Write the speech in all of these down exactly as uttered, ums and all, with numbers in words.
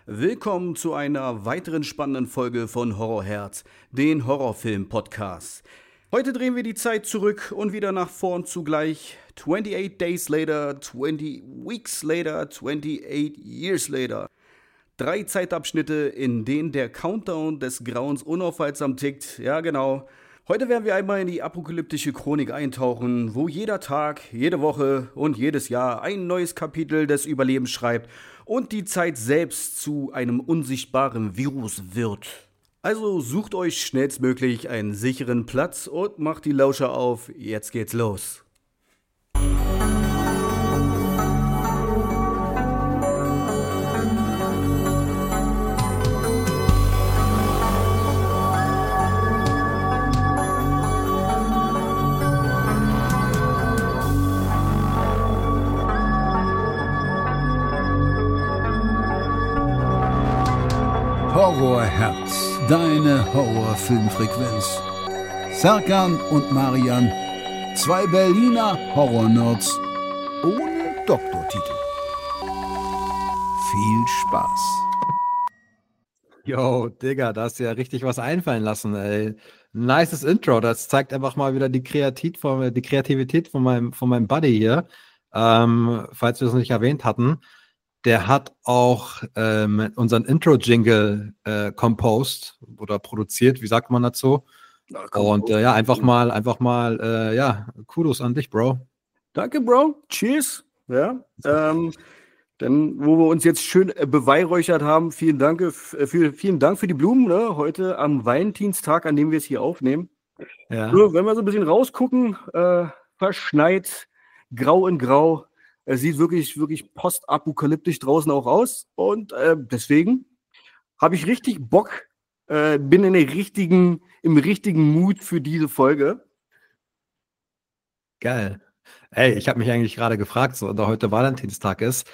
Willkommen zu einer weiteren spannenden Folge von Horrorherz, den Horrorfilm-Podcast. Heute drehen wir die Zeit zurück und wieder nach vorn zugleich. twenty-eight days later, twenty weeks later, twenty-eight years later. Drei Zeitabschnitte, in denen der Countdown des Grauens unaufhaltsam tickt. Ja, genau. Heute werden wir einmal in die apokalyptische Chronik eintauchen, wo jeder Tag, jede Woche und jedes Jahr ein neues Kapitel des Überlebens schreibt und die Zeit selbst zu einem unsichtbaren Virus wird. Also sucht euch schnellstmöglich einen sicheren Platz und macht die Lauscher auf. Jetzt geht's los. Horrorherz, deine Horrorfilmfrequenz. Serkan und Marian, zwei Berliner Horrornerds ohne Doktortitel. Viel Spaß. Yo, Digga, da hast du ja richtig was einfallen lassen, ey. Nices Intro, das zeigt einfach mal wieder die, Kreativ von, die Kreativität von meinem, von meinem Buddy hier. Ähm, falls wir es nicht erwähnt hatten. Der hat auch ähm, unseren Intro-Jingle äh, composed oder produziert, wie sagt man dazu? Ja, und äh, ja, einfach mal, einfach mal, äh, ja, Kudos an dich, Bro. Danke, Bro. Cheers. Ja, ähm, denn wo wir uns jetzt schön äh, beweihräuchert haben, vielen Dank, äh, für, vielen Dank für die Blumen, ne? Heute am Valentinstag, an dem wir es hier aufnehmen. Ja. So, wenn wir so ein bisschen rausgucken, äh, verschneit, grau in grau. Es sieht wirklich, wirklich postapokalyptisch draußen auch aus. Und äh, deswegen habe ich richtig Bock, äh, bin in der richtigen, im richtigen Mut für diese Folge. Geil. Ey, ich habe mich eigentlich gerade gefragt, so, da heute Valentinstag ist,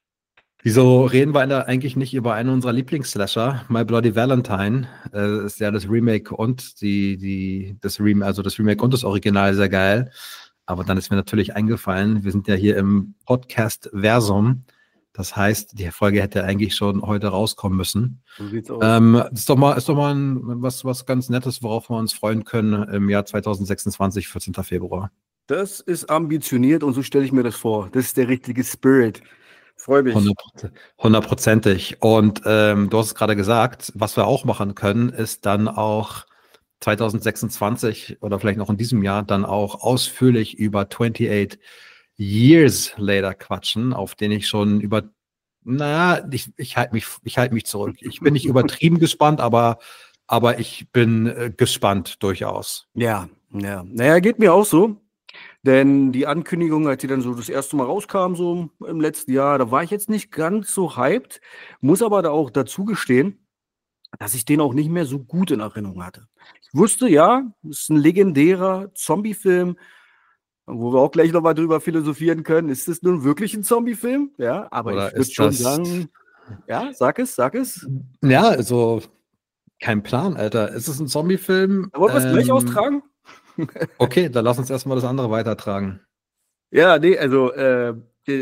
wieso reden wir da eigentlich nicht über einen unserer Lieblingsslasher, My Bloody Valentine? Äh, ist ja das Remake und die, die, das Remake, also das Remake und das Original sehr geil. Aber dann ist mir natürlich eingefallen, wir sind ja hier im Podcast-Versum. Das heißt, die Folge hätte eigentlich schon heute rauskommen müssen. So sieht's aus. Ähm, ist doch mal, ist doch mal ein, was, was ganz Nettes, worauf wir uns freuen können im Jahr zwanzig sechsundzwanzig, vierzehnten Februar. Das ist ambitioniert und so stelle ich mir das vor. Das ist der richtige Spirit. Freue mich. Hundertprozentig. Und ähm, du hast es gerade gesagt, was wir auch machen können, ist dann auch zwanzig sechsundzwanzig oder vielleicht noch in diesem Jahr dann auch ausführlich über twenty-eight years later quatschen, auf den ich schon über, naja, ich, ich halte mich, ich halte mich zurück. Ich bin nicht übertrieben gespannt, aber, aber ich bin äh, gespannt durchaus. Ja, ja. Naja, geht mir auch so. Denn die Ankündigung, als sie dann so das erste Mal rauskam, so im letzten Jahr, da war ich jetzt nicht ganz so hyped, muss aber da auch dazu gestehen, dass ich den auch nicht mehr so gut in Erinnerung hatte. Ich wusste, ja, es ist ein legendärer Zombie-Film, wo wir auch gleich nochmal drüber philosophieren können. Ist das nun wirklich ein Zombie-Film? Ja, aber Oder ich würde schon sagen, ja, sag es, sag es. Ja, also kein Plan, Alter. Ist es ein Zombie-Film? Wollen wir es ähm, gleich austragen? Okay, dann lass uns erstmal das andere weitertragen. Ja, nee, also äh,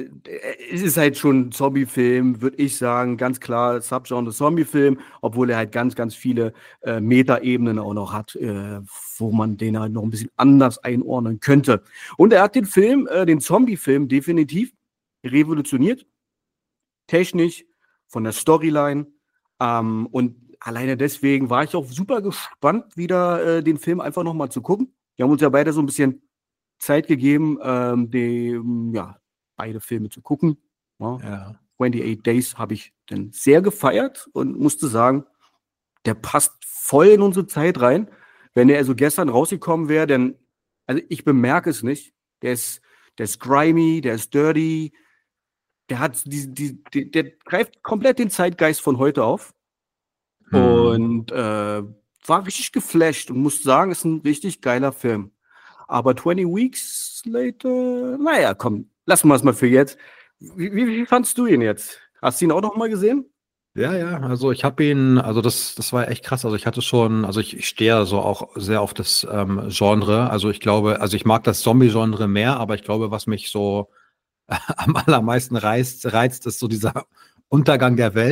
es ist halt schon ein Zombie-Film, würde ich sagen, ganz klar Subgenre Zombie-Film, obwohl er halt ganz, ganz viele äh, Meta-Ebenen auch noch hat, äh, wo man den halt noch ein bisschen anders einordnen könnte. Und er hat den Film, äh, den Zombie-Film definitiv revolutioniert, technisch, von der Storyline, ähm, und alleine deswegen war ich auch super gespannt, wieder äh, den Film einfach nochmal zu gucken. Wir haben uns ja beide so ein bisschen Zeit gegeben, ähm, die, ja, beide Filme zu gucken. Ja. Ja. twenty-eight Days habe ich dann sehr gefeiert und musste sagen, der passt voll in unsere Zeit rein. Wenn der also gestern rausgekommen wäre, dann, also ich bemerke es nicht. Der ist, der ist grimy, der ist dirty, der hat die, die, die, der greift komplett den Zeitgeist von heute auf. Hm. Und äh, war richtig geflasht und muss sagen, ist ein richtig geiler Film. Aber twenty weeks later, naja, komm, lassen wir es mal für jetzt. Wie, wie, wie fandst du ihn jetzt? Hast du ihn auch noch mal gesehen? Ja, ja, also ich habe ihn, also das, das war echt krass. Also ich hatte schon, also ich, ich stehe so auch sehr auf das ähm, Genre. Also ich glaube, also ich mag das Zombie-Genre mehr, aber ich glaube, was mich so am allermeisten reizt, reizt, ist so dieser Untergang der Welt.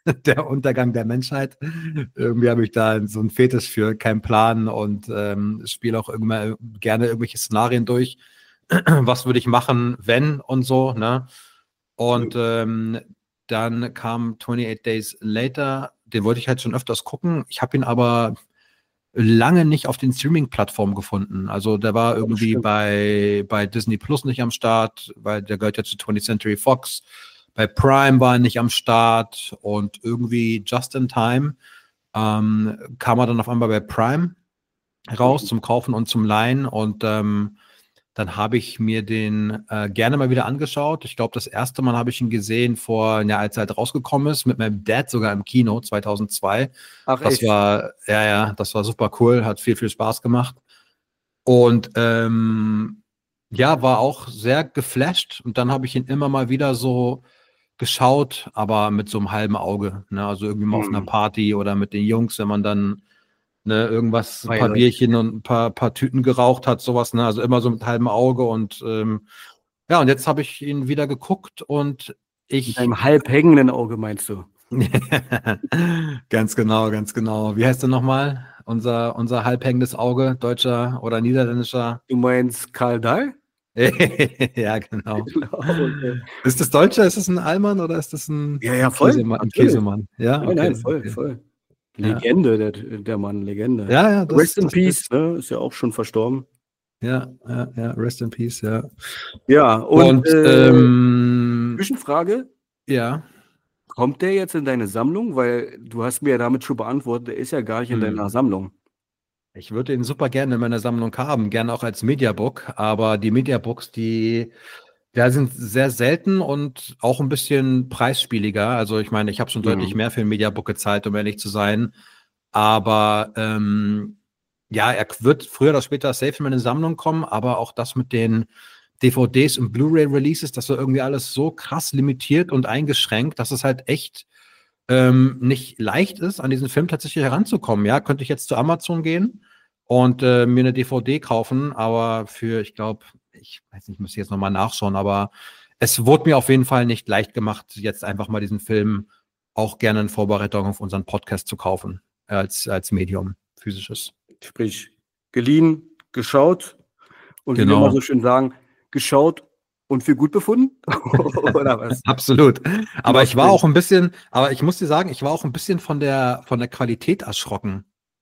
der Untergang der Menschheit. Irgendwie habe ich da so einen Fetisch für, keinen Plan und ähm, spiele auch immer gerne irgendwelche Szenarien durch. Was würde ich machen, wenn und so, ne? Und ähm, dann kam twenty-eight Days Later, den wollte ich halt schon öfters gucken. Ich habe ihn aber lange nicht auf den Streaming-Plattformen gefunden. Also der war irgendwie bei, bei Disney Plus nicht am Start, weil der gehört ja zu twentieth Century Fox. Bei Prime war er nicht am Start und irgendwie just in time ähm, kam er dann auf einmal bei Prime raus zum Kaufen und zum Leihen und ähm, dann habe ich mir den äh, gerne mal wieder angeschaut. Ich glaube, das erste Mal habe ich ihn gesehen vor, ja, als er halt rausgekommen ist, mit meinem Dad sogar im Kino zweitausendzwei. Ach, das echt? war, ja, ja, das war super cool, hat viel, viel Spaß gemacht. Und ähm, ja, war auch sehr geflasht. Und dann habe ich ihn immer mal wieder so geschaut, aber mit so einem halben Auge. Ne? Also irgendwie mal auf einer Hm. Party oder mit den Jungs, wenn man dann ne, irgendwas, ein Weil- paar Bierchen und ein paar, paar Tüten geraucht hat, sowas, ne? Also immer so mit halbem Auge und ähm, ja, und jetzt habe ich ihn wieder geguckt und Mit ich einem halb hängenden Auge, meinst du? ganz genau, ganz genau. Wie heißt der nochmal? Unser, unser halbhängendes Auge, deutscher oder niederländischer? Du meinst Karl Dahl? Ja, genau. Genau, okay. Ist das Deutscher? Ist das ein Allmann oder ist das ein, Ja, ja, ein, voll, Käsemann, ein natürlich. Käsemann? Ja, Nein, okay, nein, voll, okay. voll. Ja. Legende, der, der Mann, Legende. Ja, ja, das, Rest in das, Peace, ne? Ist ja auch schon verstorben. Ja, ja, ja, rest in peace, ja. Ja, und, Und, äh, ähm, Zwischenfrage, ja. kommt der jetzt in deine Sammlung? Weil du hast mir ja damit schon beantwortet, der ist ja gar nicht in Hm. deiner Sammlung. Ich würde ihn super gerne in meiner Sammlung haben, gerne auch als Mediabook, aber die Mediabooks, die ja, sind sehr selten und auch ein bisschen preisspieliger. Also ich meine, ich habe schon Mhm. deutlich mehr für ein Mediabook gezahlt, um ehrlich zu sein. Aber ähm, ja, er wird früher oder später safe in meine Sammlung kommen, aber auch das mit den D V Ds und Blu-ray-Releases, das war irgendwie alles so krass limitiert und eingeschränkt, dass es halt echt ähm, nicht leicht ist, an diesen Film tatsächlich heranzukommen. Ja, könnte ich jetzt zu Amazon gehen und äh, mir eine D V D kaufen, aber für, ich glaube, ich weiß nicht, müsste ich jetzt nochmal nachschauen, aber es wurde mir auf jeden Fall nicht leicht gemacht, jetzt einfach mal diesen Film auch gerne in Vorbereitung auf unseren Podcast zu kaufen, als, als Medium, physisches. Sprich, geliehen, geschaut und wie wir Genau. immer so schön sagen, geschaut und für gut befunden? Oder was? Absolut. Aber ich war Gottes auch ein bisschen, aber ich muss dir sagen, ich war auch ein bisschen von der, von der Qualität erschrocken.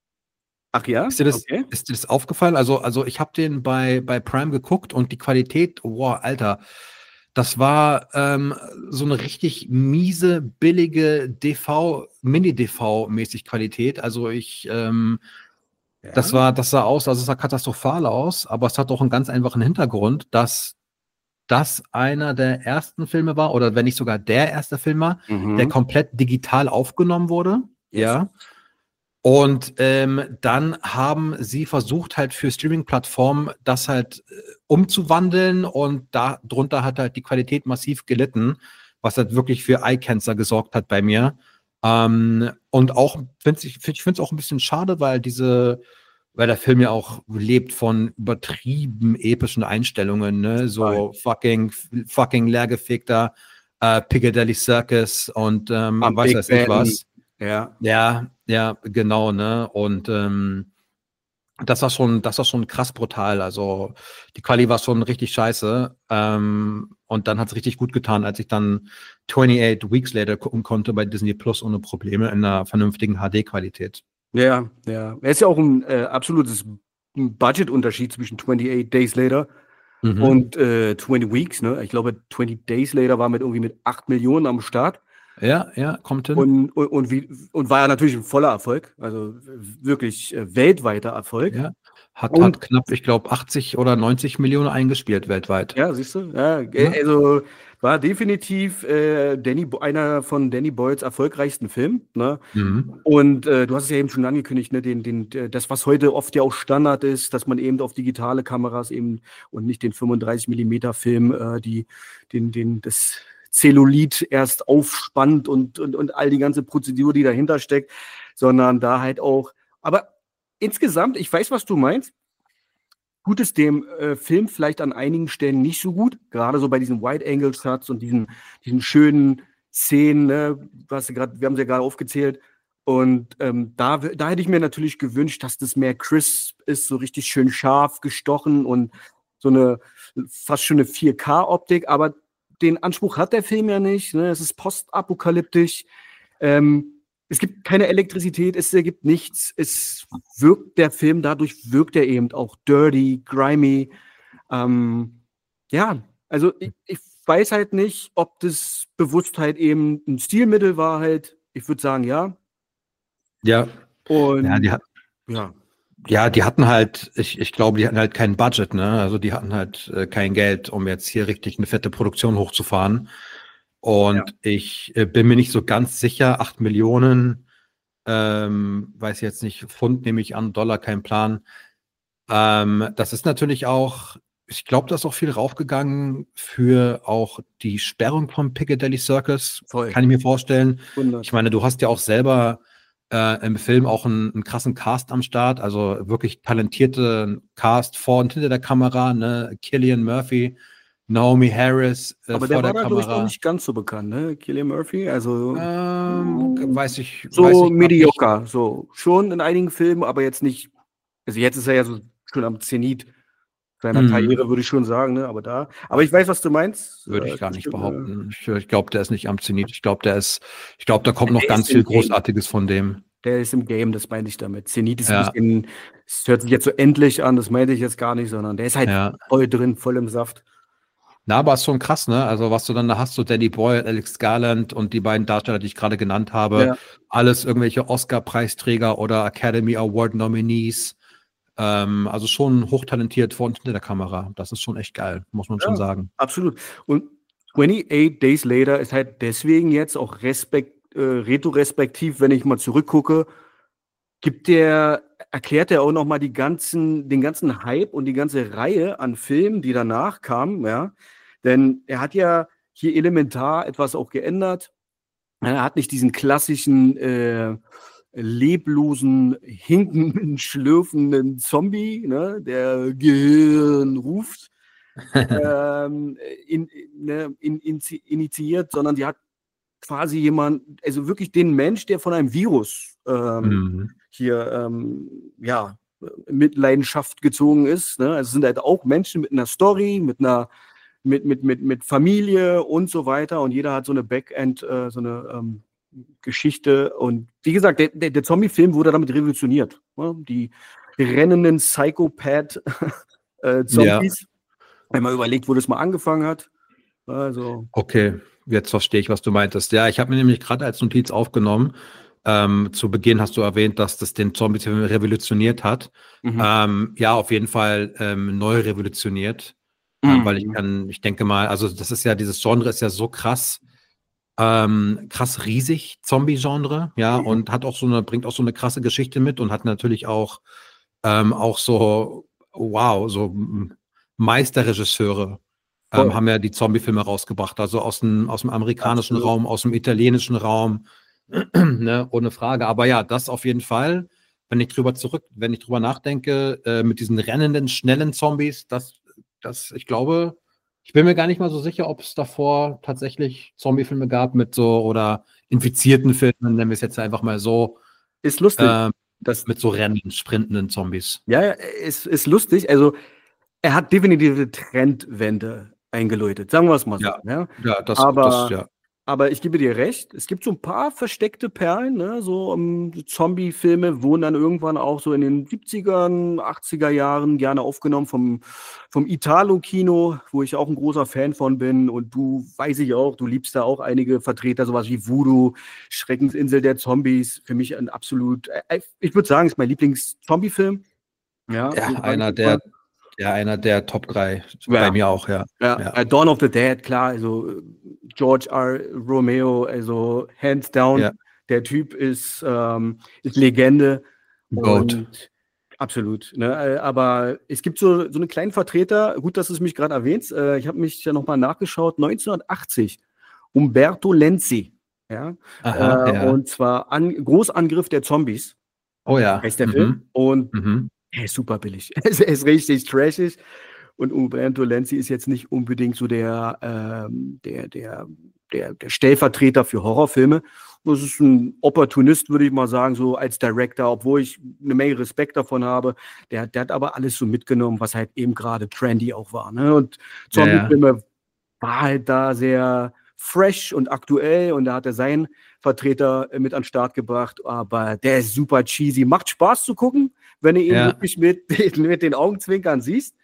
Ach ja? Ist dir das, Okay. ist dir das aufgefallen? Also, also ich habe den bei, bei Prime geguckt und die Qualität, wow, Alter, das war ähm, so eine richtig miese, billige D V, Mini-D V-mäßig Qualität. Also ich, ähm, Ja. das war, das sah aus, also es sah katastrophal aus, aber es hat auch einen ganz einfachen Hintergrund, dass das einer der ersten Filme war, oder wenn nicht sogar der erste Film war, Mhm. der komplett digital aufgenommen wurde. Yes. Ja. Und ähm, dann haben sie versucht, halt für Streaming-Plattformen das halt äh, umzuwandeln und da drunter hat halt die Qualität massiv gelitten, was halt wirklich für Eye-Cancer gesorgt hat bei mir. Ähm, und auch, find ich, ich finde es auch ein bisschen schade, weil diese, weil der Film ja auch lebt von übertrieben epischen Einstellungen, ne? So fucking, fucking leergefickter äh, Piccadilly Circus und ähm, Am weiß Big weiß nicht Ben. was. Ja. Ja, ja, genau, ne? Und ähm, das war schon, das war schon krass brutal. Also die Quali war schon richtig scheiße. Ähm, und dann hat es richtig gut getan, als ich dann twenty-eight Weeks Later gucken konnte bei Disney Plus ohne Probleme in einer vernünftigen H D-Qualität. Ja, ja. Es ist ja auch ein äh, absolutes Budgetunterschied zwischen twenty-eight Days Later Mhm. und äh, twenty Weeks, ne? Ich glaube, twenty Days Later war mit irgendwie mit acht Millionen am Start. Ja, ja, kommt hin. Und, und, und, wie, und war ja natürlich ein voller Erfolg, also wirklich äh, weltweiter Erfolg. Ja. Hat, Und- hat knapp, ich glaube, achtzig oder neunzig Millionen eingespielt weltweit. Ja, siehst du? Ja, Ja. äh, also war definitiv äh, Danny, Bo- einer von Danny Boyles erfolgreichsten Filmen. Ne? Mhm. Und äh, du hast es ja eben schon angekündigt, ne? den, den, der- das, was heute oft ja auch Standard ist, dass man eben auf digitale Kameras eben und nicht den fünfunddreißig Millimeter Film, äh, die, den, den, das Zellulid erst aufspannt und, und, und all die ganze Prozedur, die dahinter steckt, sondern da halt auch, aber insgesamt, ich weiß, was du meinst, tut es dem äh, Film vielleicht an einigen Stellen nicht so gut, gerade so bei diesen Wide-Angle-Shots und diesen, diesen schönen Szenen, ne? Was grad, wir haben sie ja gerade aufgezählt. Und ähm, da, da hätte ich mir natürlich gewünscht, dass das mehr crisp ist, so richtig schön scharf gestochen und so eine fast schon eine vier K-Optik. Aber den Anspruch hat der Film ja nicht. Ne? Es ist postapokalyptisch. Ähm, es gibt keine Elektrizität, es ergibt nichts. Es wirkt, der Film, dadurch wirkt er eben auch dirty, grimy. Ähm, ja, also ich, ich weiß halt nicht, ob das bewusst halt eben ein Stilmittel war halt. Ich würde sagen, ja. Ja. Und Ja, die, hat, ja. ja, die hatten halt, ich, ich glaube, die hatten halt kein Budget, ne? Also die hatten halt äh, kein Geld, um jetzt hier richtig eine fette Produktion hochzufahren. Und Ja. ich äh, bin mir nicht so ganz sicher, acht Millionen, ähm, weiß jetzt nicht, Pfund nehme ich an, Dollar, kein Plan. Ähm, das ist natürlich auch, ich glaube, da ist auch viel raufgegangen für auch die Sperrung vom Piccadilly Circus, Voll. kann ich mir vorstellen. hundert. Ich meine, du hast ja auch selber äh, im Film auch einen, einen krassen Cast am Start, also wirklich talentierte Cast vor und hinter der Kamera, ne? Cillian Murphy, Naomi Harris äh, Aber der vor war der da, glaube ich, noch Kamera. nicht ganz so bekannt, ne? Cillian Murphy, also Ähm, weiß ich, so weiß ich grad nicht. mediocre, so schon in einigen Filmen, aber jetzt nicht, also jetzt ist er ja so schon am Zenit seiner Mhm. Karriere, würde ich schon sagen, ne? Aber da, aber ich weiß, was du meinst. Würde Äh, ich gar nicht stimmt, äh, behaupten. Ich, ich glaube, der ist nicht am Zenit. Ich glaube, der ist, ich glaube, da kommt noch Der ganz ist im viel Game. Großartiges von dem. Der ist im Game, das meine ich damit. Zenit ist ein Ja, bisschen, es hört sich jetzt so endlich an, das meinte ich jetzt gar nicht, sondern der ist halt ja. voll drin, voll im Saft. Na, aber ist schon krass, ne? Also, was du dann da hast, so Danny Boyle, Alex Garland und die beiden Darsteller, die ich gerade genannt habe, Ja. alles irgendwelche Oscar-Preisträger oder Academy Award-Nominees. Ähm, also schon hochtalentiert vor und hinter der Kamera. Das ist schon echt geil, muss man schon Ja, sagen. absolut. Und twenty-eight Days Later ist halt deswegen jetzt auch respekt, äh, retrorespektiv, wenn ich mal zurückgucke, gibt der, erklärt er auch noch mal die ganzen, den ganzen Hype und die ganze Reihe an Filmen, die danach kamen, ja. Denn er hat ja hier elementar etwas auch geändert. Er hat nicht diesen klassischen äh, leblosen, hinkenden, schlürfenden Zombie, ne, der Gehirn ruft, ähm, in, ne, in, in, initiiert, sondern die hat quasi jemand, also wirklich den Mensch, der von einem Virus ähm, Mhm. hier ähm, ja, mit Leidenschaft gezogen ist. Ne? Also es sind halt auch Menschen mit einer Story, mit einer mit, mit, mit, mit Familie und so weiter. Und jeder hat so eine Backend, äh, so eine ähm, Geschichte. Und wie gesagt, der, der, der Zombie-Film wurde damit revolutioniert. Ne? Die rennenden Psychopath äh, Zombies. Ja, Wenn man überlegt, wo das mal angefangen hat. Also, okay. Jetzt verstehe ich, was du meintest. Ja, ich habe mir nämlich gerade als Notiz aufgenommen. Ähm, zu Beginn hast du erwähnt, dass das den Zombie-Film revolutioniert hat. mhm. Ähm, ja, auf jeden Fall ähm, neu revolutioniert. Ähm, weil ich Mhm. kann, ich denke mal, also das ist ja, dieses Genre ist ja so krass, ähm, krass riesig, Zombie-Genre, ja, Mhm. und hat auch so eine, bringt auch so eine krasse Geschichte mit und hat natürlich auch, ähm, auch so, wow, so mm, Meisterregisseure ähm, Voll. haben ja die Zombie-Filme rausgebracht, also aus dem, aus dem amerikanischen Absolut. Raum, aus dem italienischen Raum, ne, ohne Frage. Aber ja, das auf jeden Fall, wenn ich drüber zurück, wenn ich drüber nachdenke, äh, mit diesen rennenden, schnellen Zombies, das, das, ich glaube, ich bin mir gar nicht mal so sicher, ob es davor tatsächlich Zombie-Filme gab mit so oder infizierten Filmen, nennen wir es jetzt einfach mal so, Ist lustig. ähm, Das, mit so rennenden, sprintenden Zombies. ja, ja, ist, ist lustig. Also, er hat definitiv eine Trendwende eingeläutet, sagen wir es mal so. Ja, Ja? ja, das, das, Aber, ja. aber ich gebe dir recht, es gibt so ein paar versteckte Perlen, ne? So um, Zombie-Filme wurden dann irgendwann auch so in den siebzigern, achtziger Jahren gerne aufgenommen vom, vom Italo-Kino, wo ich auch ein großer Fan von bin. Und du, weiß ich auch, du liebst da auch einige Vertreter, sowas wie Voodoo, Schreckensinsel der Zombies. Für mich ein absolut, äh, ich würde sagen, ist mein Lieblings-Zombie-Film. Ja, Ja, so sag ich einer jetzt mal. der, ja, einer der Top drei Ja. bei mir auch, ja. Ja, Ja, äh, Dawn of the Dead, klar, also äh, George R. Romeo, also hands down, ja. der Typ ist, ähm, ist Legende Goat. und absolut. Ne? äh, Aber es gibt so, so einen kleinen Vertreter, gut, dass du es mich gerade erwähnst, äh, ich habe mich ja nochmal nachgeschaut, neunzehnhundertachtzig, Umberto Lenzi, ja, Aha, äh, ja. und zwar an, Großangriff der Zombies, Oh ja. heißt der Mhm. Film, und Mhm. er ist super billig. Er ist, er ist richtig trashig. Und Umberto Lenzi ist jetzt nicht unbedingt so der, ähm, der, der der, der Stellvertreter für Horrorfilme. Das ist ein Opportunist, würde ich mal sagen, so als Director, obwohl ich eine Menge Respekt davon habe. Der, der hat aber alles so mitgenommen, was halt eben gerade trendy auch war. Ne? Und Zombie-Filme ja, ja. war halt da sehr fresh und aktuell und da hat er seinen Vertreter mit an den Start gebracht. Aber der ist super cheesy. Macht Spaß zu gucken, wenn du ihn ja. wirklich mit, mit den Augenzwinkern siehst.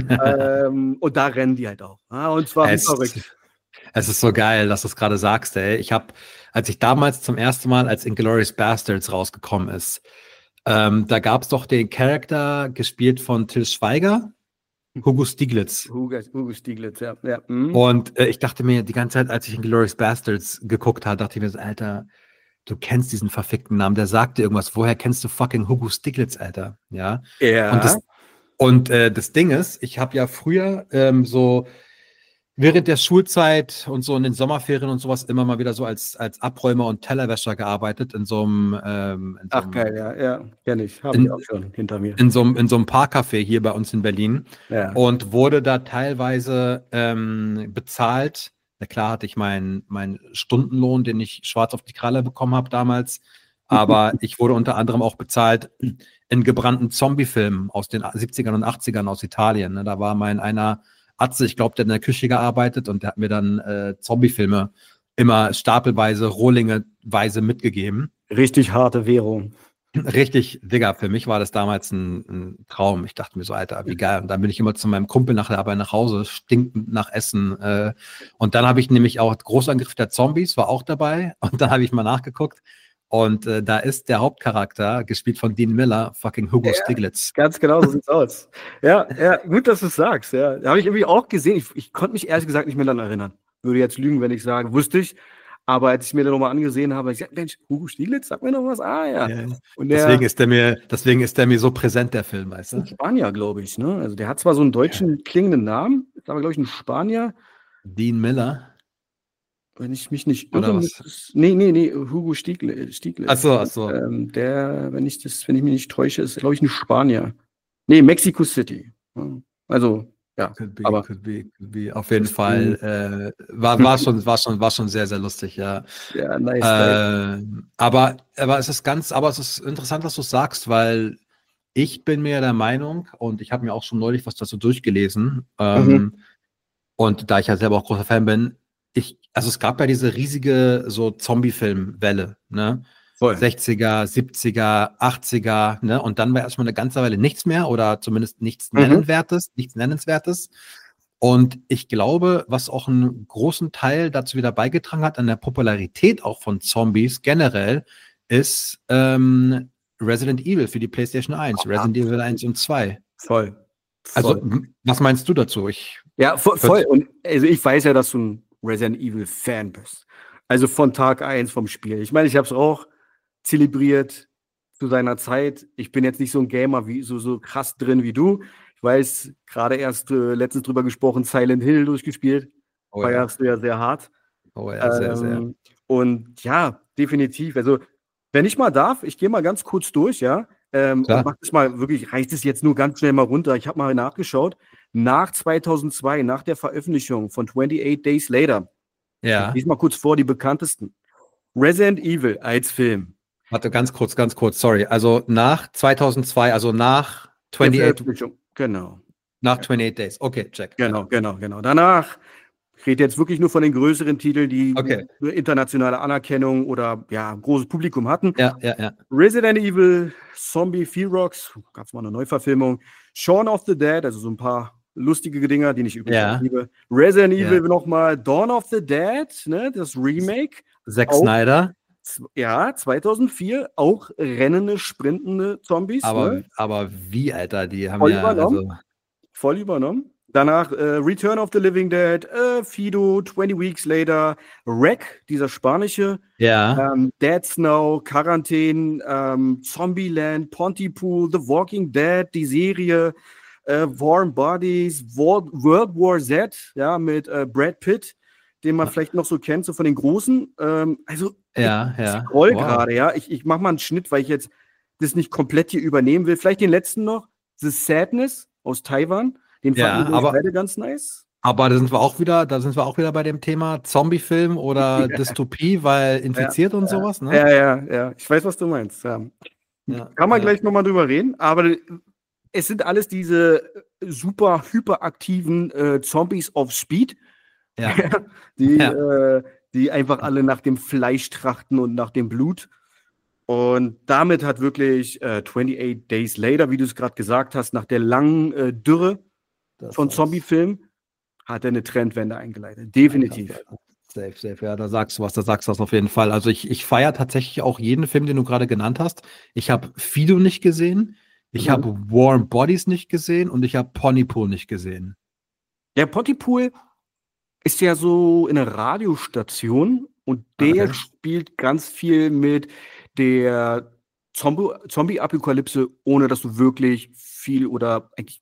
ähm, und da rennen die halt auch. Ja? Und zwar es, verrückt. Es ist so geil, dass du es gerade sagst, ey. Ich habe, als ich damals zum ersten Mal als Inglourious Basterds rausgekommen ist, ähm, da gab es doch den Charakter, gespielt von Til Schweiger, Hugo Stiglitz. Hugo, Hugo Stiglitz, ja. ja. Mhm. Und äh, ich dachte mir, die ganze Zeit, als ich Inglourious Basterds geguckt habe, dachte ich mir so, Alter, du kennst diesen verfickten Namen, der sagt dir irgendwas. Woher kennst du fucking Hugo Stiglitz, Alter? Ja. Ja. Und das, und, äh, das Ding ist, ich habe ja früher ähm, so während der Schulzeit und so in den Sommerferien und sowas immer mal wieder so als, als Abräumer und Tellerwäscher gearbeitet in so einem ähm, in so Ach einem, geil, ja, ja, kenne ich, habe ich auch schon hinter mir. In so einem, in so einem Parkcafé hier bei uns in Berlin ja. und wurde da teilweise ähm, bezahlt. Na klar hatte ich meinen meinen Stundenlohn, den ich schwarz auf die Kralle bekommen habe damals, aber ich wurde unter anderem auch bezahlt in gebrannten Zombie-Filmen aus den siebzigern und achtzigern aus Italien. Ne? Da war mein einer Atze, ich glaube, der hat in der Küche gearbeitet und der hat mir dann äh, Zombie-Filme immer stapelweise, rohlingeweise mitgegeben. Richtig harte Währung. Richtig, Digga, für mich war das damals ein, ein Traum. Ich dachte mir so, Alter, wie geil. Und dann bin ich immer zu meinem Kumpel nach der Arbeit nach Hause, stinkend nach Essen. Äh, und dann habe ich nämlich auch Großangriff der Zombies, war auch dabei. Und dann habe ich mal nachgeguckt. Und äh, da ist der Hauptcharakter, gespielt von Dean Miller, fucking Hugo ja, Stiglitz. Ganz genau, so sieht's aus. Ja, ja, gut, dass du es sagst. Ja. Da habe ich irgendwie auch gesehen. Ich, ich konnte mich ehrlich gesagt nicht mehr daran erinnern. Würde jetzt lügen, wenn ich sage, wusste ich. Aber als ich mir den nochmal angesehen habe, ich gesagt, Mensch, Hugo Stiglitz, sag mir noch was. Ah, ja. ja. Und der, deswegen, ist der mir, deswegen ist der mir so präsent, der Film, weißt du? Ein Spanier, glaube ich. Ne? Also der hat zwar so einen deutschen klingenden Namen, ist aber, glaube ich, ein Spanier. Dean Miller. Wenn ich mich nicht irre. Muss, nee, nee, nee, Hugo Stiglitz. Stiglitz. Ach so, ach so. Ähm, der, wenn ich das, wenn ich mich nicht täusche, ist, glaube ich, ein Spanier. Nee, Mexico City. Also, ja. Could be, aber could be, could be. Auf jeden Fall äh, war, war, schon, war, schon, war schon sehr, sehr lustig, ja. Ja, nice. Äh, aber, aber es ist ganz, aber es ist interessant, dass du es sagst, weil ich bin mir der Meinung, und ich habe mir auch schon neulich was dazu durchgelesen, ähm, mhm. und da ich ja selber auch großer Fan bin, ich, also es gab ja diese riesige so Zombie-Film-Welle, ne? Voll. sechziger, siebziger, achtziger, ne? Und dann war erstmal eine ganze Weile nichts mehr oder zumindest nichts mhm. Nennenswertes, nichts Nennenswertes. Und ich glaube, was auch einen großen Teil dazu wieder beigetragen hat, an der Popularität auch von Zombies generell, ist ähm, Resident Evil für die PlayStation eins, oh, Resident Evil eins und zwei. Voll. Also, was meinst du dazu? Ich ja, voll, voll. Und also ich weiß ja, dass du ein Resident Evil Fan bist. Also von Tag eins vom Spiel. Ich meine, ich habe es auch zelebriert zu seiner Zeit. Ich bin jetzt nicht so ein Gamer wie so, so krass drin wie du. Ich weiß, gerade erst äh, letztens drüber gesprochen, Silent Hill durchgespielt. Oh, feierst ja. du ja sehr hart. Oh ja, sehr, ähm, sehr. Und ja, definitiv. Also, wenn ich mal darf, ich gehe mal ganz kurz durch, ja. Ähm, und mach das mal wirklich, reicht es jetzt nur ganz schnell mal runter. Ich habe mal nachgeschaut. Nach zweitausendzwei, nach der Veröffentlichung von twenty-eight Days Later, ja. ich lese mal kurz vor, die bekanntesten. Resident Evil als Film. Warte, ganz kurz, ganz kurz, sorry. Also nach zweitausendzwei, also nach twenty-eight, genau. Nach twenty-eight Days, okay, check. Genau, genau, genau. Danach, ich rede jetzt wirklich nur von den größeren Titeln, die okay. internationale Anerkennung oder ja, großes Publikum hatten. Ja, ja, ja. Resident Evil, Zombie Ferox, gab es mal eine Neuverfilmung. Shaun of the Dead, also so ein paar lustige Dinger, die ich übrigens ja. liebe. Resident Evil ja. nochmal, Dawn of the Dead, ne, das Remake. Zack Snyder. Ja, zweitausendvier, auch rennende, sprintende Zombies. Aber, ne? aber wie, Alter, die haben Voll ja... Übernommen. Also Voll übernommen. Danach äh, Return of the Living Dead, äh, Fido, twenty Weeks Later, Wreck, dieser spanische, ja. ähm, Dead Snow, Quarantäne, ähm, Zombieland, Pontypool, The Walking Dead, die Serie, äh, Warm Bodies, World, World War Z, ja, mit äh, Brad Pitt, den man ja. vielleicht noch so kennt, so von den Großen. Ähm, also, ja, ich ja. scroll wow. gerade, ja. Ich, ich mache mal einen Schnitt, weil ich jetzt das nicht komplett hier übernehmen will. Vielleicht den letzten noch, The Sadness aus Taiwan. Den ja, fanden wir aber, beide ganz nice. Aber da sind wir auch wieder, da sind wir auch wieder bei dem Thema Zombie-Film oder Ja. Dystopie, weil infiziert ja, und ja. sowas, ne? Ja, ja, ja. Ich weiß, was du meinst. Ja. Ja, Kann man ja. gleich nochmal drüber reden, aber es sind alles diese super hyperaktiven äh, Zombies of Speed, Ja. die, Ja. äh, die einfach alle nach dem Fleisch trachten und nach dem Blut. Und damit hat wirklich äh, twenty-eight Days Later, wie du es gerade gesagt hast, nach der langen äh, Dürre Das von war's. Zombie-Filmen, hat er eine Trendwende eingeleitet. Definitiv. Ja, safe, safe. Ja, da sagst du was, da sagst du was auf jeden Fall. Also ich, ich feiere tatsächlich auch jeden Film, den du gerade genannt hast. Ich habe Fido nicht gesehen, ich Mhm. habe Warm Bodies nicht gesehen und ich habe Pontypool nicht gesehen. Der Pontypool ist ja so in einer Radiostation und der Okay. spielt ganz viel mit der Zombie- Zombie-Apokalypse, ohne dass du wirklich viel oder eigentlich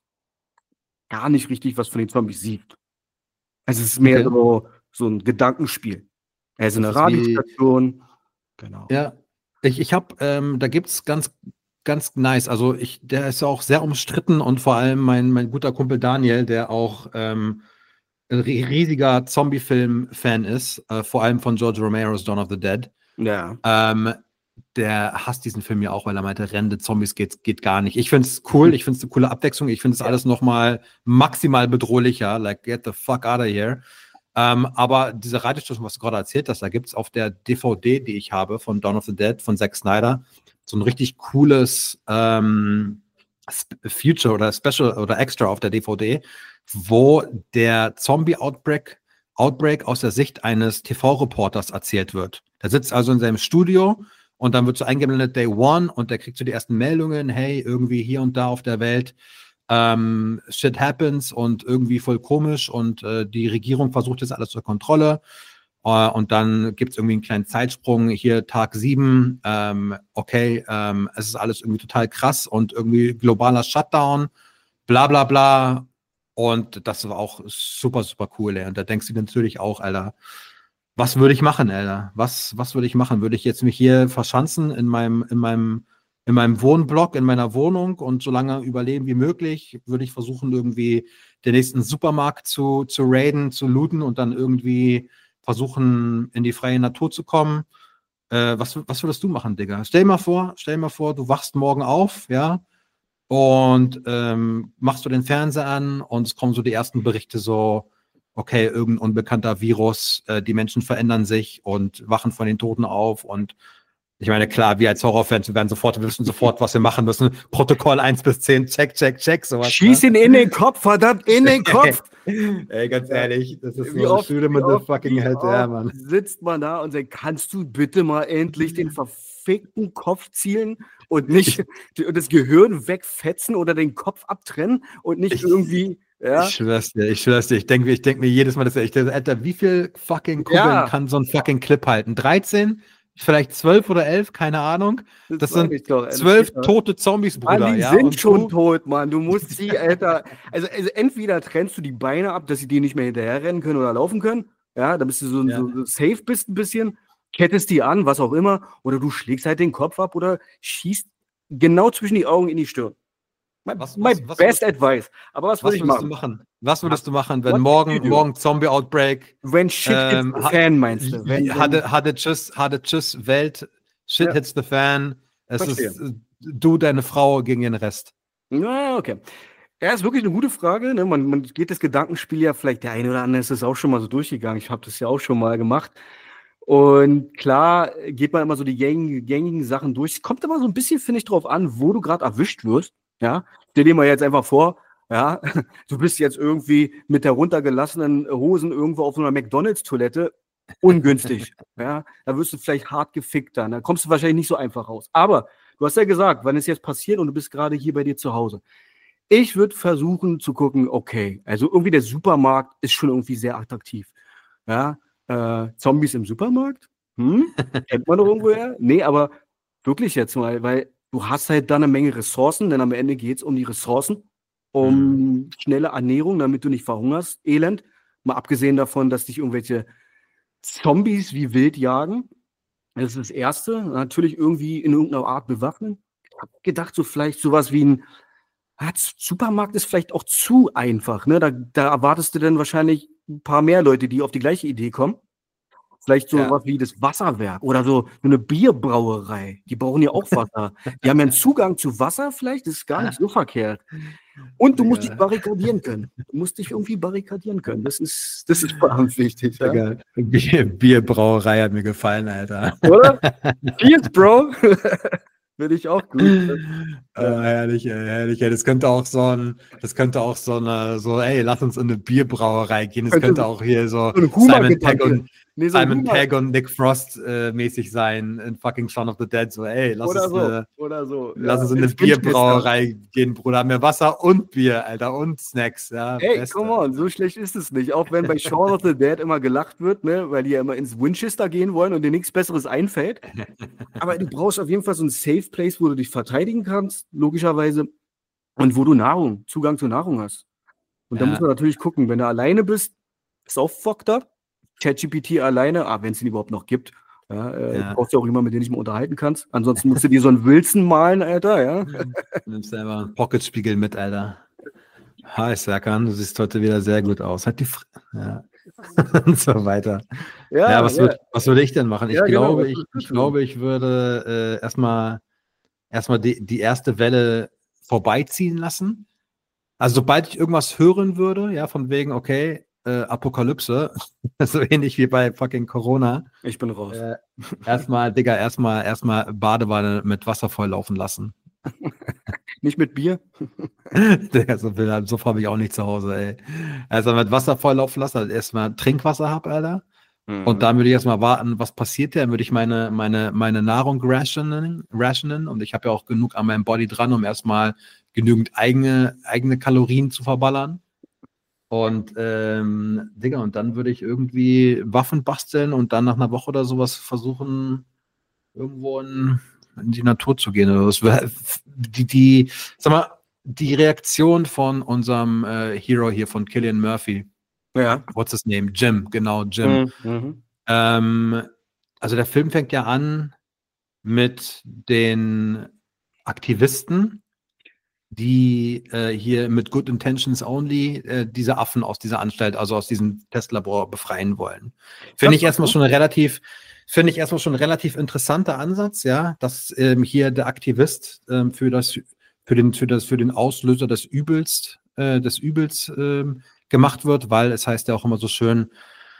gar nicht richtig was von den Zombies siehst. Also es ist mehr Okay. so, so ein Gedankenspiel. Er ist in Das einer ist wie- Radiostation. Genau. Ja, ich, ich habe, ähm, da gibt's ganz, ganz nice. Also ich, der ist auch sehr umstritten und vor allem mein, mein guter Kumpel Daniel, der auch ähm, ein ri- riesiger Zombie-Film-Fan ist, äh, vor allem von George Romero's Dawn of the Dead. Ja. Ähm, der hasst diesen Film ja auch, weil er meinte, Rennende Zombies geht, geht gar nicht. Ich finde es cool, ich finde es eine coole Abwechslung, ich finde es Ja. alles nochmal maximal bedrohlicher, like get the fuck out of here. Ähm, aber diese Radiostation, was du gerade erzählt hast, da gibt es auf der D V D, die ich habe, von Dawn of the Dead, von Zack Snyder, so ein richtig cooles ähm, Sp- Future oder Special oder Extra auf der D V D, wo der Zombie-Outbreak Outbreak aus der Sicht eines T V-Reporters erzählt wird. Der sitzt also in seinem Studio und dann wird so eingeblendet Day One und der kriegt so die ersten Meldungen, hey, irgendwie hier und da auf der Welt ähm, shit happens und irgendwie voll komisch und äh, die Regierung versucht jetzt alles zur Kontrolle. Äh, und dann gibt es irgendwie einen kleinen Zeitsprung, hier Tag sieben, ähm, okay, ähm, es ist alles irgendwie total krass und irgendwie globaler Shutdown, bla bla bla. Und das war auch super, super cool, ey. Und da denkst du dir natürlich auch, Alter, was würde ich machen, Alter? Was, was würde ich machen? Würde ich jetzt mich hier verschanzen in meinem, in meinem, in meinem Wohnblock, in meiner Wohnung und so lange überleben wie möglich? Würde ich versuchen, irgendwie den nächsten Supermarkt zu, zu raiden, zu looten und dann irgendwie versuchen, in die freie Natur zu kommen? Äh, was, was würdest du machen, Digga? Stell dir mal vor, stell dir mal vor, du wachst morgen auf, ja, und ähm, machst du den Fernseher an und es kommen so die ersten Berichte so, okay, irgendein unbekannter Virus, äh, die Menschen verändern sich und wachen von den Toten auf und ich meine, klar, wir als Horrorfans, wir werden sofort, wir wissen sofort, was wir machen müssen. Protokoll eins bis zehn, check, check, check, sowas. Schieß ihn in den Kopf, verdammt, in den Kopf! Ey, ganz ehrlich, das ist Wie so oft, shoot him wie in the oft, fucking wie head, ja, oft Mann. sitzt man da und sagt, kannst du bitte mal endlich den verfickten Kopf zielen und nicht die- das Gehirn wegfetzen oder den Kopf abtrennen und nicht Ich- irgendwie, ja, Ich schwör's dir, ich schwör's dir. Ich denke ich denk mir jedes Mal, dass ich, Alter, wie viel fucking Kugeln Ja. kann so ein fucking Clip halten? dreizehn? Vielleicht zwölf oder elf? Keine Ahnung. Das sag sind ich doch, ey, das zwölf geht doch. tote Zombies, Mann, Bruder. die Ja? sind Und schon du, tot, Mann. Du musst die, Alter. Also, also entweder trennst du die Beine ab, dass sie dir nicht mehr hinterher rennen können oder laufen können. Ja, da bist du so, Ja. so, so safe bist ein bisschen, kettest die an, was auch immer. Oder du schlägst halt den Kopf ab oder schießt genau zwischen die Augen in die Stirn. My, Was- my was- was best würdest- advice. Aber was was würde ich würdest du machen? machen? Was würdest du machen, wenn What morgen, would you do? morgen Zombie-Outbreak, When shit ähm, hits the ha- fan, meinst du? Wenn, li- hatte, hatte Tschüss, hatte Tschüss Welt, shit Ja. hits the fan, es Verstehe. ist äh, du, deine Frau gegen den Rest. Ja, okay. Ja, ist wirklich eine gute Frage. Ne? Man, man geht das Gedankenspiel ja vielleicht, der eine oder andere ist das auch schon mal so durchgegangen. Ich habe das ja auch schon mal gemacht. Und klar geht man immer so die gängigen, gängigen Sachen durch. Es kommt immer so ein bisschen, finde ich, drauf an, wo du gerade erwischt wirst. Ja, stell dir mal jetzt einfach vor, ja, du bist jetzt irgendwie mit der runtergelassenen Hosen irgendwo auf so einer McDonalds-Toilette. Ungünstig. Ja, da wirst du vielleicht hart gefickt dann. Da kommst du wahrscheinlich nicht so einfach raus. Aber du hast ja gesagt, wann es jetzt passiert und du bist gerade hier bei dir zu Hause. Ich würde versuchen zu gucken, okay, also irgendwie der Supermarkt ist schon irgendwie sehr attraktiv. Ja, äh, Zombies im Supermarkt? Hm? Kennt man doch irgendwoher? Nee, aber wirklich jetzt mal, weil du hast halt da eine Menge Ressourcen, denn am Ende geht es um die Ressourcen, um schnelle Ernährung, damit du nicht verhungerst, Elend. Mal abgesehen davon, dass dich irgendwelche Zombies wie wild jagen. Das ist das Erste. Natürlich irgendwie in irgendeiner Art bewaffnen. Ich habe gedacht, so vielleicht sowas wie ein Ah, Z- Supermarkt ist vielleicht auch zu einfach, ne? Da, da erwartest du dann wahrscheinlich ein paar mehr Leute, die auf die gleiche Idee kommen. Vielleicht so Ja. was wie das Wasserwerk oder so, so eine Bierbrauerei. Die brauchen ja auch Wasser. Die haben ja einen Zugang zu Wasser vielleicht, das ist gar nicht so verkehrt. Und du musst dich Digga. barrikadieren können. Du musst dich irgendwie barrikadieren können. Das ist, das ist verdammt wichtig. Ja? Digga, Bier, Bierbrauerei hat mir gefallen, Alter. Oder? Cheers, Bro. Finde ich auch gut. Äh, herrlich, ey, herrlich. Ey. Das könnte auch so ein, das könnte auch so eine, so, ey, lass uns in eine Bierbrauerei gehen. Das Könnte könnte so- auch hier so so ein Simon Humor-Gedanke. Pegg und Nee, so ein Simon Humor- Pegg und Nick Frost äh, mäßig sein in fucking Shaun of the Dead. So, ey, lass Oder uns so. eine, Oder so. lass Ja, uns in eine ins Winchester. Bierbrauerei gehen, Bruder. Haben wir Wasser und Bier, Alter, und Snacks. Ja, Ey, Beste. come on, so schlecht ist es nicht. Auch wenn bei Shaun of the Dead immer gelacht wird, ne, weil die ja immer ins Winchester gehen wollen und dir nichts Besseres einfällt. Aber du brauchst auf jeden Fall so ein Safe Place, wo du dich verteidigen kannst, logischerweise. Und wo du Nahrung, Zugang zu Nahrung hast. Und da Ja. muss man natürlich gucken, wenn du alleine bist, ist auch fucked up. ChatGPT alleine, ah, wenn es ihn überhaupt noch gibt. Ja, äh, Ja. brauchst du auch jemanden, mit dem du dich mal unterhalten kannst. Ansonsten musst du dir so einen Wilson malen, Alter, ja. Du nimmst selber einen Pocketspiegel mit, Alter. Hi, Serkan, du siehst heute wieder sehr gut aus. Halt die Fr ja. Und so weiter. Ja, was, Würd, was würde ich denn machen? Ich Ja, genau, glaube, was ich, würdest du ich tun? glaube, ich würde äh, erstmal erstmal die, die erste Welle vorbeiziehen lassen. Also sobald ich irgendwas hören würde, ja, von wegen, okay, äh, Apokalypse, so ähnlich wie bei fucking Corona, Ich bin raus. äh, erstmal, Digga, erstmal erstmal Badewanne mit Wasser volllaufen lassen. Nicht mit Bier? Digga, so, will- so habe ich auch nicht zu Hause, ey. Also mit Wasser volllaufen lassen, also erstmal Trinkwasser hab, Alter. Und dann würde ich erstmal warten, was passiert da? Dann würde ich meine, meine, meine Nahrung rationen, rationen und ich habe ja auch genug an meinem Body dran, um erstmal genügend eigene, eigene Kalorien zu verballern. Und ähm, Digga, und dann würde ich irgendwie Waffen basteln und dann nach einer Woche oder sowas versuchen, irgendwo in, in die Natur zu gehen. Also das wär, die, die, sag mal, die Reaktion von unserem äh, Hero hier, von Cillian Murphy, Ja. what's his name? Jim, genau, Jim. Mhm. Mhm. Ähm, also der Film fängt ja an mit den Aktivisten, die äh, hier mit Good Intentions Only äh, diese Affen aus dieser Anstalt, also aus diesem Testlabor befreien wollen. Finde Das ich erstmal ist schon relativ, finde ich erstmal schon ein relativ interessanter Ansatz, ja, dass ähm, hier der Aktivist ähm, für das, für den, für das, für den Auslöser des Übels, äh, des Übels ähm, gemacht wird, weil es heißt ja auch immer so schön,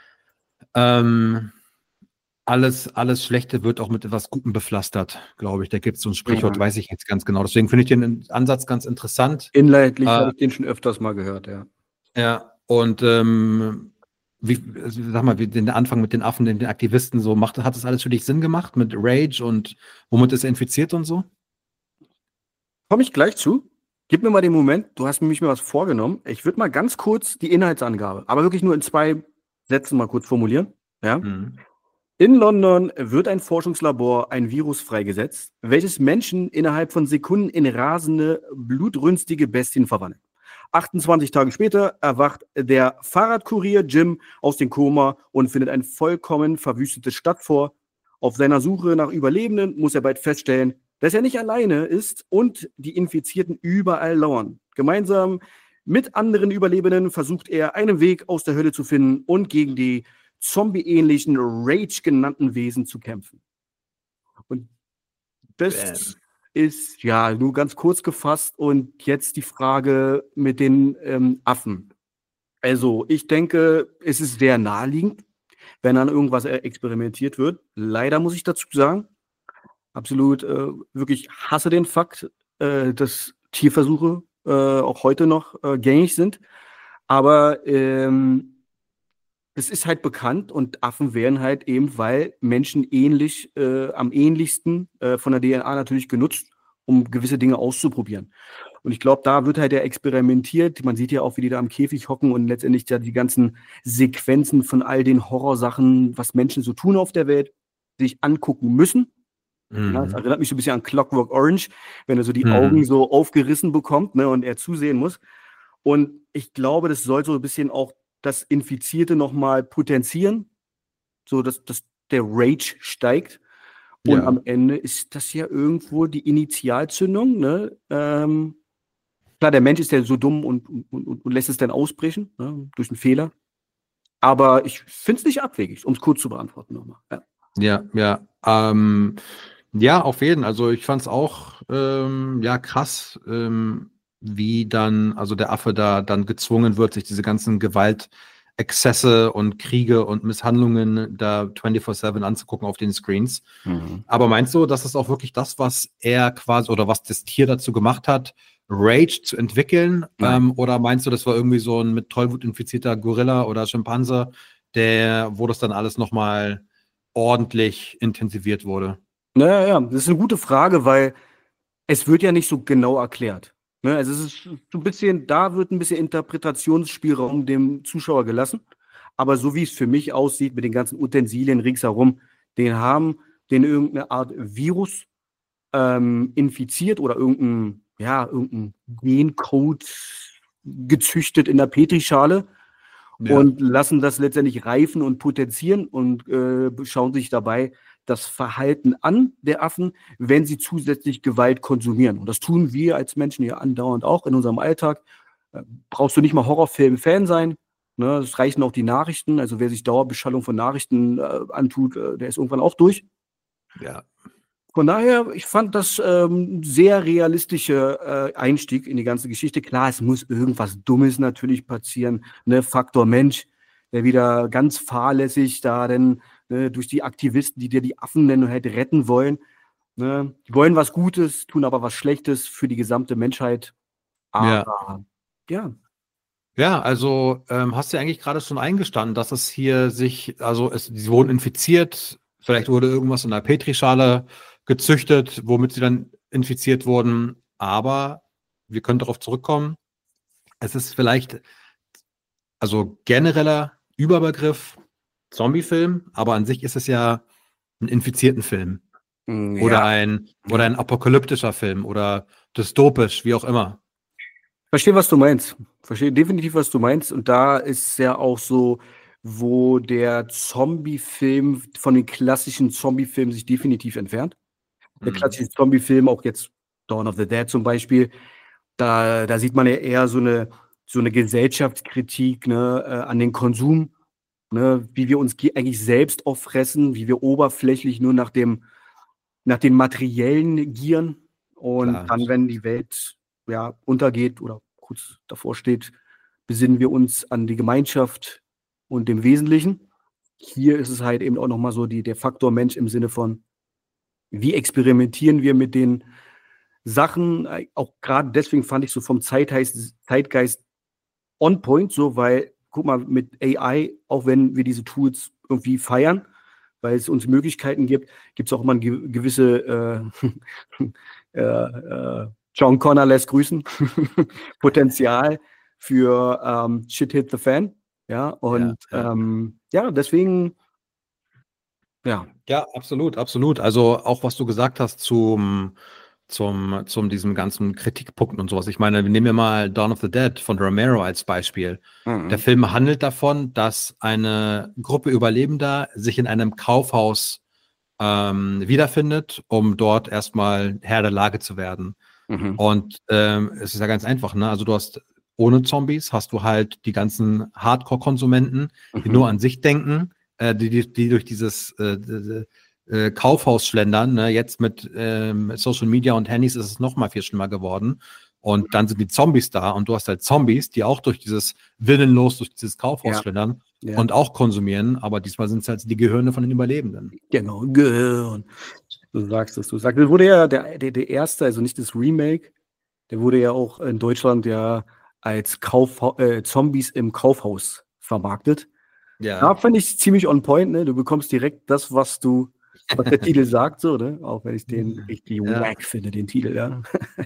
ähm, alles, alles Schlechte wird auch mit etwas Gutem bepflastert, glaube ich. Da gibt es so ein Sprichwort, Mhm. weiß ich jetzt ganz genau. Deswegen finde ich den Ansatz ganz interessant. Inhaltlich Äh, habe ich den schon öfters mal gehört, ja. Ja, und ähm, wie, also, sag mal, wie den Anfang mit den Affen, den, den Aktivisten, so macht, hat das alles für dich Sinn gemacht mit Rage und womit ist er infiziert und so? Komme ich gleich zu. Gib mir mal den Moment, du hast nämlich mir was vorgenommen. Ich würde mal ganz kurz die Inhaltsangabe, aber wirklich nur in zwei Sätzen mal kurz formulieren. Ja? Mhm. In London wird ein Forschungslabor ein Virus freigesetzt, welches Menschen innerhalb von Sekunden in rasende, blutrünstige Bestien verwandelt. achtundzwanzig Tage später erwacht der Fahrradkurier Jim aus dem Koma und findet eine vollkommen verwüstete Stadt vor. Auf seiner Suche nach Überlebenden muss er bald feststellen, dass er nicht alleine ist und die Infizierten überall lauern. Gemeinsam mit anderen Überlebenden versucht er, einen Weg aus der Hölle zu finden und gegen die zombie-ähnlichen Rage genannten Wesen zu kämpfen. Und das Bam. ist ja nur ganz kurz gefasst und jetzt die Frage mit den ähm, Affen. Also ich denke, es ist sehr naheliegend, wenn an irgendwas äh, experimentiert wird. Leider muss ich dazu sagen, absolut äh, wirklich hasse den Fakt, äh, dass Tierversuche äh, auch heute noch äh, gängig sind. Aber ähm, es ist halt bekannt und Affen wären halt eben, weil Menschen ähnlich, äh, am ähnlichsten äh, von der D N A natürlich genutzt, um gewisse Dinge auszuprobieren. Und ich glaube, da wird halt ja experimentiert. Man sieht ja auch, wie die da am Käfig hocken und letztendlich ja die ganzen Sequenzen von all den Horrorsachen, was Menschen so tun auf der Welt, sich angucken müssen. Mhm. Ja, das erinnert mich so ein bisschen an Clockwork Orange, wenn er so die Mhm. Augen so aufgerissen bekommt, ne, und er zusehen muss. Und ich glaube, das soll so ein bisschen auch das Infizierte nochmal potenzieren, so dass, dass der Rage steigt. Und Ja. am Ende ist das ja irgendwo die Initialzündung, ne, ähm, Klar, der Mensch ist ja so dumm und, und, und, und lässt es dann ausbrechen, ne, durch einen Fehler. Aber ich finde es nicht abwegig, um es kurz zu beantworten nochmal. Ja. Ja, ja. Ähm, ja, auf jeden Fall. Also ich fand es auch ähm, ja krass, ähm, wie dann, also der Affe da dann gezwungen wird, sich diese ganzen Gewaltexzesse und Kriege und Misshandlungen da vierundzwanzig sieben anzugucken auf den Screens. Mhm. Aber meinst du, das ist auch wirklich das, was er quasi oder was das Tier dazu gemacht hat, Rage zu entwickeln? Ähm, oder meinst du, das war irgendwie so ein mit Tollwut infizierter Gorilla oder Schimpanse, der, wo das dann alles nochmal ordentlich intensiviert wurde? Naja, ja, das ist eine gute Frage, weil es wird ja nicht so genau erklärt. Ne? Also es ist so ein bisschen, da wird ein bisschen Interpretationsspielraum dem Zuschauer gelassen. Aber so wie es für mich aussieht, mit den ganzen Utensilien ringsherum, den haben den irgendeine Art Virus ähm, infiziert oder irgendein, ja, irgendein Gencode gezüchtet in der Petrischale Ja. und lassen das letztendlich reifen und potenzieren und äh, schauen sich dabei das Verhalten an der Affen, wenn sie zusätzlich Gewalt konsumieren. Und das tun wir als Menschen ja andauernd auch in unserem Alltag. Äh, brauchst du nicht mal Horrorfilm-Fan sein. Ne? Es reichen auch die Nachrichten. Also wer sich Dauerbeschallung von Nachrichten äh, antut, äh, der ist irgendwann auch durch. Ja. Von daher, ich fand das ähm, sehr realistische äh, Einstieg in die ganze Geschichte. Klar, es muss irgendwas Dummes natürlich passieren. Ne? Faktor Mensch, der wieder ganz fahrlässig da denn ne, durch die Aktivisten, die dir die Affen dann halt retten wollen. Ne? Die wollen was Gutes, tun aber was Schlechtes für die gesamte Menschheit. Aber ja. Ja, also ähm, hast du ja eigentlich gerade schon eingestanden, dass es hier sich, also es, sie wurden infiziert, vielleicht wurde irgendwas in der Petrischale gezüchtet, womit sie dann infiziert wurden, aber wir können darauf zurückkommen, es ist vielleicht, also genereller Überbegriff Zombiefilm, aber an sich ist es ja ein infizierten Film Mm, oder ja. ein oder ein apokalyptischer Film oder dystopisch, wie auch immer. Verstehe, was du meinst. Verstehe definitiv, was du meinst. Und da ist ja auch so, wo der Zombie-Film von den klassischen Zombie-Filmen sich definitiv entfernt. Der Mhm. klassische Zombie-Film, auch jetzt Dawn of the Dead zum Beispiel, da, da sieht man ja eher so eine, so eine Gesellschaftskritik, ne, äh, an den Konsum, ne, wie wir uns ge- eigentlich selbst auffressen, wie wir oberflächlich nur nach dem, nach den Materiellen gieren. Und Klar. dann, wenn die Welt ja, untergeht oder kurz davor steht, besinnen wir uns an die Gemeinschaft und dem Wesentlichen. Hier ist es halt eben auch nochmal so die, der Faktor Mensch im Sinne von, wie experimentieren wir mit den Sachen, äh, auch gerade deswegen fand ich so vom Zeitgeist, Zeitgeist on point, so, weil, guck mal, mit A I, auch wenn wir diese Tools irgendwie feiern, weil es uns Möglichkeiten gibt, gibt es auch immer eine ge- gewisse äh, äh, äh, John Connor lässt grüßen, Potenzial für ähm, Shit Hit the Fan. Ja, und Ja, ja. ähm, ja, deswegen, ja. Ja, absolut, absolut. Also auch was du gesagt hast zum, zum, zum diesem ganzen Kritikpunkten und sowas. Ich meine, wir nehmen ja mal Dawn of the Dead von Romero als Beispiel. Mhm. Der Film handelt davon, dass eine Gruppe Überlebender sich in einem Kaufhaus ähm, wiederfindet, um dort erstmal Herr der Lage zu werden. Mhm. Und ähm, es ist ja ganz einfach, ne? Also du hast ohne Zombies hast du halt die ganzen Hardcore-Konsumenten, die Mhm. nur an sich denken, äh, die, die, die durch dieses äh, äh, Kaufhaus schlendern. Ne? Jetzt mit ähm, Social Media und Handys ist es noch mal viel schlimmer geworden. Und dann sind die Zombies da und du hast halt Zombies, die auch durch dieses willenlos durch dieses Kaufhaus Ja. schlendern Ja. und auch konsumieren, aber diesmal sind es halt die Gehirne von den Überlebenden. Genau, Gehirn. Du sagst es, du sagst, das wurde ja der, der, der erste, also nicht das Remake, der wurde ja auch in Deutschland ja als Kauf, äh, Zombies im Kaufhaus vermarktet. Ja. Da finde ich ziemlich on point, ne? Du bekommst direkt das, was du, was der Titel sagt, so, ne? Auch wenn ich den richtig Ja. wack finde, den Titel, ja.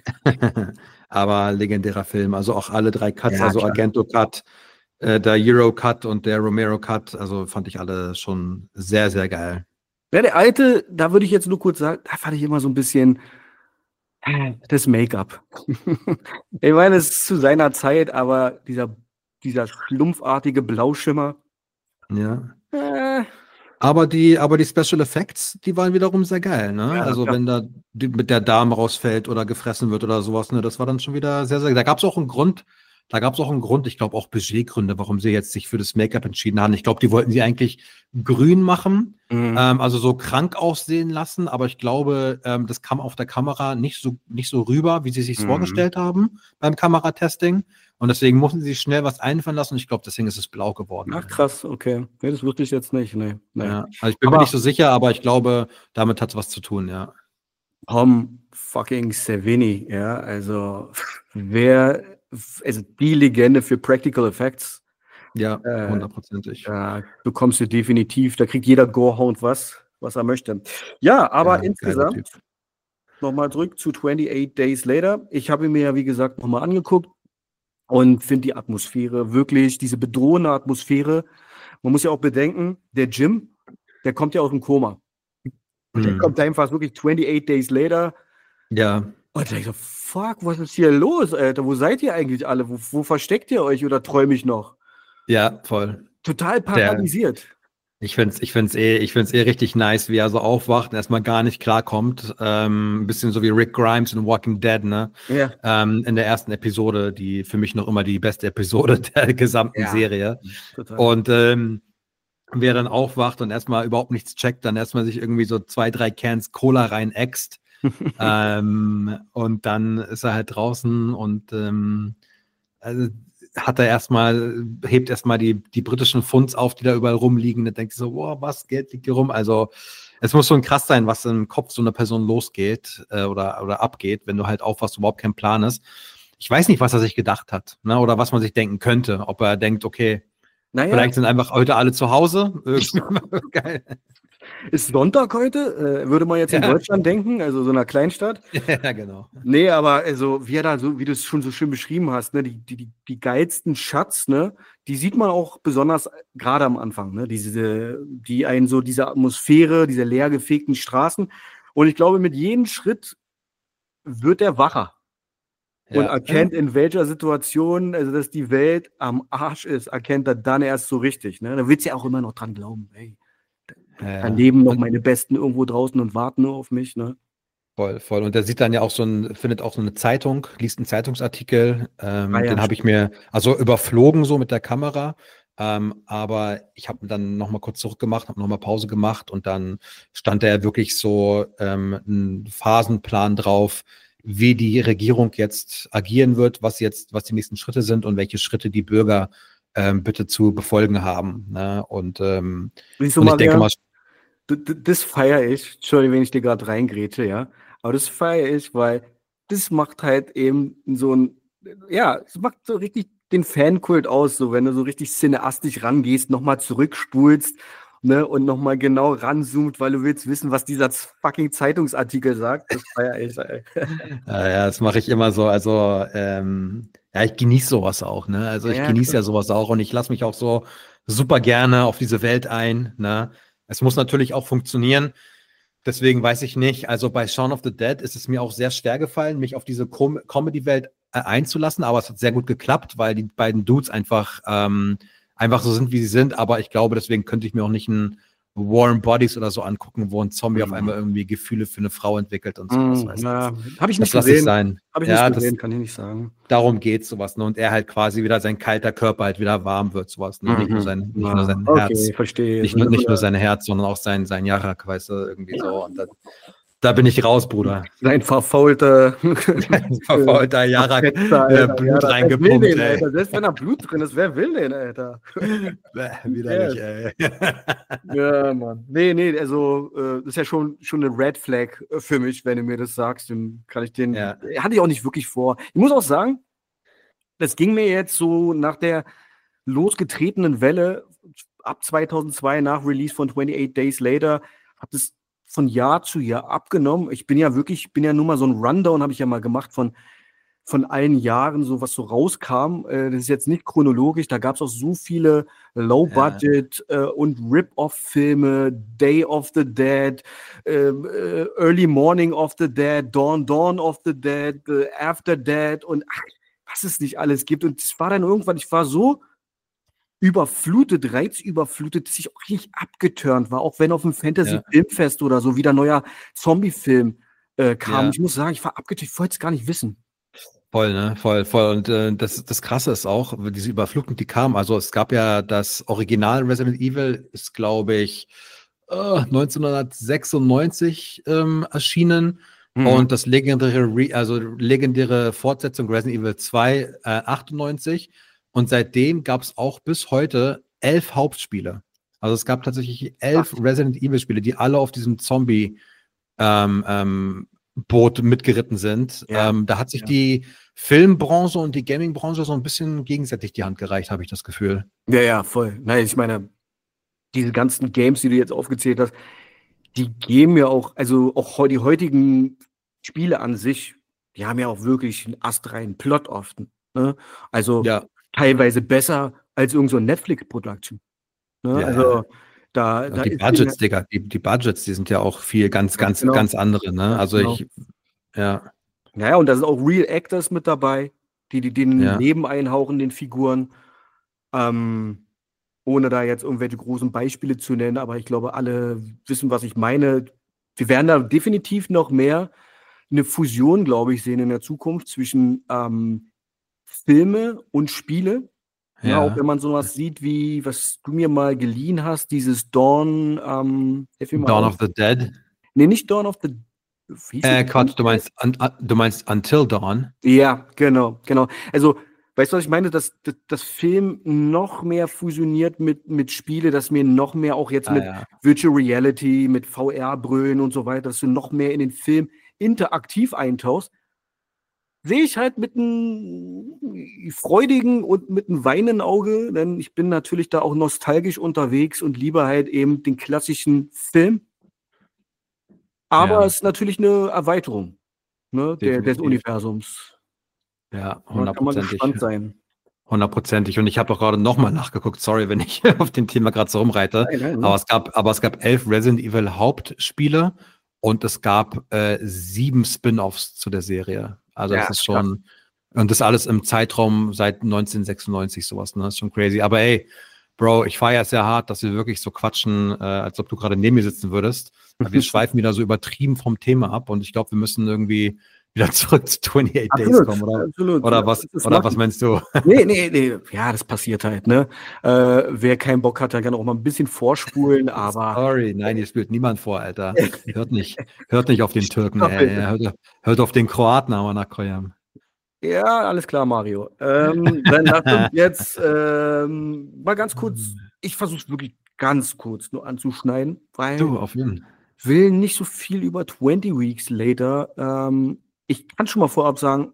Aber legendärer Film, also auch alle drei Cuts, Ja, also klar. Argento Cut, äh, der Euro Cut und der Romero Cut, also fand ich alle schon sehr, sehr geil. Ja, der alte, da würde ich jetzt nur kurz sagen, da fand ich immer so ein bisschen äh, das Make-up. Ich meine, es ist zu seiner Zeit, aber dieser, dieser schlumpfartige Blauschimmer, Ja. äh, Aber die, aber die Special Effects, die waren wiederum sehr geil, ne? Ja, Also klar. wenn da die, mit der Darm rausfällt oder gefressen wird oder sowas, ne, das war dann schon wieder sehr, sehr. Da gab es auch einen Grund, da gab es auch einen Grund, ich glaube auch Budgetgründe, warum sie jetzt sich für das Make-up entschieden haben. Ich glaube, die wollten sie eigentlich grün machen, Mhm. ähm, also so krank aussehen lassen, aber ich glaube, ähm, das kam auf der Kamera nicht so, nicht so rüber, wie sie sich Mhm. vorgestellt haben beim Kameratesting. Und deswegen mussten sie schnell was einfallen lassen und ich glaube, deswegen ist es blau geworden. Ach krass, okay. Nee, das wusste ich jetzt nicht. Nee, nee. Ja, also ich bin Aber- mir nicht so sicher, aber ich glaube, damit hat es was zu tun, ja. Tom fucking Savini, ja, also wer, also die Legende für Practical Effects, Ja, Äh, hundertprozentig. da bekommst du definitiv, da kriegt jeder Gorehound was, was er möchte. Ja, aber Ja, geiler insgesamt, Typ. nochmal zurück zu twenty-eight Days Later. Ich habe ihn mir ja, wie gesagt, nochmal angeguckt und finde die Atmosphäre wirklich, diese bedrohende Atmosphäre. Man muss ja auch bedenken, der Jim, der kommt ja aus dem Koma. Und der Mhm. kommt einfach wirklich twenty-eight Days Later. Ja, Und ich so, fuck, was ist hier los, Alter? Wo seid ihr eigentlich alle? Wo, wo versteckt ihr euch oder träume ich noch? ja, voll. Total paralysiert. Ich finde es ich find's eh, ich find's eh richtig nice, wie er so aufwacht und erstmal gar nicht klarkommt. Ähm, ein bisschen so wie Rick Grimes in Walking Dead, ne? Ja. Ähm, in der ersten Episode, die für mich noch immer die beste Episode der gesamten Ja. Serie. Total. Und ähm, wer dann aufwacht und erstmal überhaupt nichts checkt, dann erstmal sich irgendwie so zwei, drei Cans Cola rein äxt. ähm, und dann ist er halt draußen und ähm, also hat er erstmal, hebt erstmal die, die britischen Pfunds auf, die da überall rumliegen. Dann denkt so, boah, was, Geld liegt hier rum. Also es muss schon krass sein, was im Kopf so einer Person losgeht äh, oder, oder abgeht, wenn du halt aufwachst, überhaupt keinen Plan ist. Ich weiß nicht, was er sich gedacht hat, ne? Oder was man sich denken könnte. Ob er denkt, okay, Naja, vielleicht sind einfach heute alle zu Hause. Geil. ist Sonntag heute, äh, würde man jetzt in Ja. Deutschland denken, also so einer Kleinstadt. Ja, genau. Nee, aber also, wie er da so, wie du es schon so schön beschrieben hast, ne, die, die, die, die geilsten Schatz, ne, die sieht man auch besonders gerade am Anfang, ne, diese, die einen so, diese Atmosphäre, diese leer gefegten Straßen. Und ich glaube, mit jedem Schritt wird er wacher und Ja. erkennt, in welcher Situation, also dass die Welt am Arsch ist, erkennt er dann erst so richtig. Ne? Da wird ja auch immer noch dran glauben, ey, Ja, da ja. leben noch Und- meine Besten irgendwo draußen und warten nur auf mich. Ne? Voll, voll. Und der sieht dann ja auch so ein, findet auch so eine Zeitung, liest einen Zeitungsartikel. Ähm, Ah ja, den habe ich mir also überflogen so mit der Kamera. Ähm, aber ich habe dann nochmal kurz zurückgemacht, habe nochmal Pause gemacht und dann stand da ja wirklich so ähm, ein Phasenplan drauf, wie die Regierung jetzt agieren wird, was jetzt, was die nächsten Schritte sind und welche Schritte die Bürger ähm, bitte zu befolgen haben. Ne? Und, ähm, Siehst du, und ich denke Marian? mal, D- d- Das feiere ich. Entschuldigung, wenn ich dir gerade reingrätsche, ja. Aber das feiere ich, weil das macht halt eben so ein, ja, es macht so richtig den Fankult aus, so wenn du so richtig cineastisch rangehst, nochmal zurückspulst, ne, und nochmal genau ranzoomt, weil du willst wissen, was dieser fucking Zeitungsartikel sagt. Das feiere ich, ey. Ja, ja, das mache ich immer so. Also, ähm, ja, ich genieße sowas auch, ne? Also ich Ja, genieße klar. ja sowas auch und ich lasse mich auch so super gerne auf diese Welt ein, ne? Es muss natürlich auch funktionieren. Deswegen weiß ich nicht. Also bei Shaun of the Dead ist es mir auch sehr schwer gefallen, mich auf diese Com Comedy-Welt äh, einzulassen, aber es hat sehr gut geklappt, weil die beiden Dudes einfach, ähm, einfach so sind, wie sie sind. Aber ich glaube, deswegen könnte ich mir auch nicht ein Warm Bodies oder so angucken, wo ein Zombie auf Mhm. einmal irgendwie Gefühle für eine Frau entwickelt und sowas. Mm, Weißt du? ja, habe ich Das nicht lasse ich gesehen. sein. Habe ich Ja, nicht das, gesehen, kann ich nicht sagen. darum geht sowas. Ne? Und er halt quasi wieder, sein kalter Körper halt wieder warm wird, sowas. Ne? Nicht nur sein, nicht Ja, nur sein okay, Herz. verstehe. Nicht nur, nicht nur sein Herz, sondern auch sein, sein Jarak, weißt du, irgendwie so. Und dann, da bin ich raus, Bruder. Sein verfaulter, Verfaulter Jarak, Fetzter, äh, Alter. Blut Ja, das- wer will reingepumpt, den, ey. Alter. Selbst wenn da Blut drin ist, wer will den, Alter? Bäh, widerlich, ey. Ja, Mann. Nee, nee, also äh, das ist ja schon, schon eine Red Flag äh, für mich, wenn du mir das sagst. Dann kann ich den. Ja. Hatte ich auch nicht wirklich vor. Ich muss auch sagen, das ging mir jetzt so nach der losgetretenen Welle ab zweitausendzwei, nach Release von twenty-eight Days Later, hat es von Jahr zu Jahr abgenommen. Ich bin ja wirklich, ich bin ja nur mal so ein Rundown, habe ich ja mal gemacht von, von allen Jahren, so was so rauskam. Äh, das ist jetzt nicht chronologisch, da gab es auch so viele Low-Budget äh, und Rip-Off-Filme, Day of the Dead, äh, äh, Early Morning of the Dead, Dawn, Dawn of the Dead, äh, After Dead und ach, was es nicht alles gibt. Und es war dann irgendwann, ich war so überflutet, reizüberflutet, dass ich auch richtig abgeturnt war, auch wenn auf dem Ja. Fantasy-Filmfest oder so wieder neuer Zombie-Film äh, kam. Ja. Ich muss sagen, ich war abgeturnt, ich wollte es gar nicht wissen. Voll, ne? Voll, voll. Und äh, das, das Krasse ist auch, diese Überflutung, die kam. Also es gab ja das Original Resident Evil, ist, glaube ich, äh, neunzehnhundertsechsundneunzig ähm, erschienen. Mhm. Und das legendäre, Re also legendäre Fortsetzung Resident Evil zwei, äh, achtundneunzig. Und seitdem gab es auch bis heute elf Hauptspiele. Also es gab tatsächlich elf Resident Evil Spiele, die alle auf diesem Zombie ähm, ähm, Boot mitgeritten sind. Ja. Ähm, da hat sich Ja. die Filmbranche und die Gaming-Branche so ein bisschen gegenseitig die Hand gereicht, habe ich das Gefühl. Ja, ja, voll. Nein, ich meine, diese ganzen Games, die du jetzt aufgezählt hast, die geben ja auch, also auch heu- die heutigen Spiele an sich, die haben ja auch wirklich einen astreinen Plot oft. Ne? Also Ja, teilweise besser als irgend so ein Netflix-Production. Ne? Ja. Also da, und da die ist Budgets, Digga, die, die Budgets, die sind ja auch viel ganz, Ganz ganz, genau. ganz andere, ne? Ganz Also genau. ich, ja, Naja, und da sind auch Real Actors mit dabei, die, die denen Ja. Leben einhauchen, den Figuren. Ähm, ohne da jetzt irgendwelche großen Beispiele zu nennen, aber ich glaube, alle wissen, was ich meine. Wir werden da definitiv noch mehr eine Fusion, glaube ich, sehen in der Zukunft zwischen ähm, Filme und Spiele. Ja, auch ja. wenn man sowas sieht, wie, was du mir mal geliehen hast, dieses Dawn, ähm, hilf mir mal Dawn auf. of the Dead. Nee, nicht Dawn of the, wie hieß Äh, das? Quatsch, du meinst, un, un, du meinst Until Dawn? Ja, genau, genau. Also, weißt du, was ich meine? Dass, dass das Film noch mehr fusioniert mit, mit Spiele, dass mir noch mehr auch jetzt Ah, mit ja. Virtual Reality, mit V R-Brillen und so weiter, dass du noch mehr in den Film interaktiv eintauchst, sehe ich halt mit einem freudigen und mit einem weinenden Auge, denn ich bin natürlich da auch nostalgisch unterwegs und liebe halt eben den klassischen Film. Aber Ja. es ist natürlich eine Erweiterung, ne, der, des Definitiv. Universums. Ja, Da kann man hundertprozentig. gespannt sein. Hundertprozentig. Und ich habe doch gerade nochmal nachgeguckt, sorry, wenn ich auf dem Thema gerade so rumreite. Nein, nein, Aber es gab, aber es gab elf Resident Evil Hauptspiele und es gab äh, sieben Spin-offs zu der Serie. Also Ja, das ist schon, und das alles im Zeitraum seit neunzehnhundertsechsundneunzig sowas, ne? Das ist schon crazy. Aber ey, Bro, ich feiere es sehr hart, dass wir wirklich so quatschen, äh, als ob du gerade neben mir sitzen würdest. Aber wir schweifen wieder so übertrieben vom Thema ab und ich glaube, wir müssen irgendwie wieder zurück zu achtundachtzig Days Absolut, kommen, oder? absolut. Oder Ja, was, das oder macht- was meinst du? Nee, nee, nee. Ja, das passiert halt, ne? Äh, wer keinen Bock hat, der kann auch mal ein bisschen vorspulen, aber Sorry, nein, hier spielt niemand vor, Alter. Hört nicht, hört nicht auf den Türken, ey. Hört, hört auf den Kroaten, aber nach Koyam. ja, alles klar, Mario. Ähm, dann lass uns jetzt ähm, mal ganz kurz, ich versuche es wirklich ganz kurz nur anzuschneiden, weil Du, auf jeden Fall. ich will nicht so viel über zwanzig Weeks Later. Ähm, ich kann schon mal vorab sagen,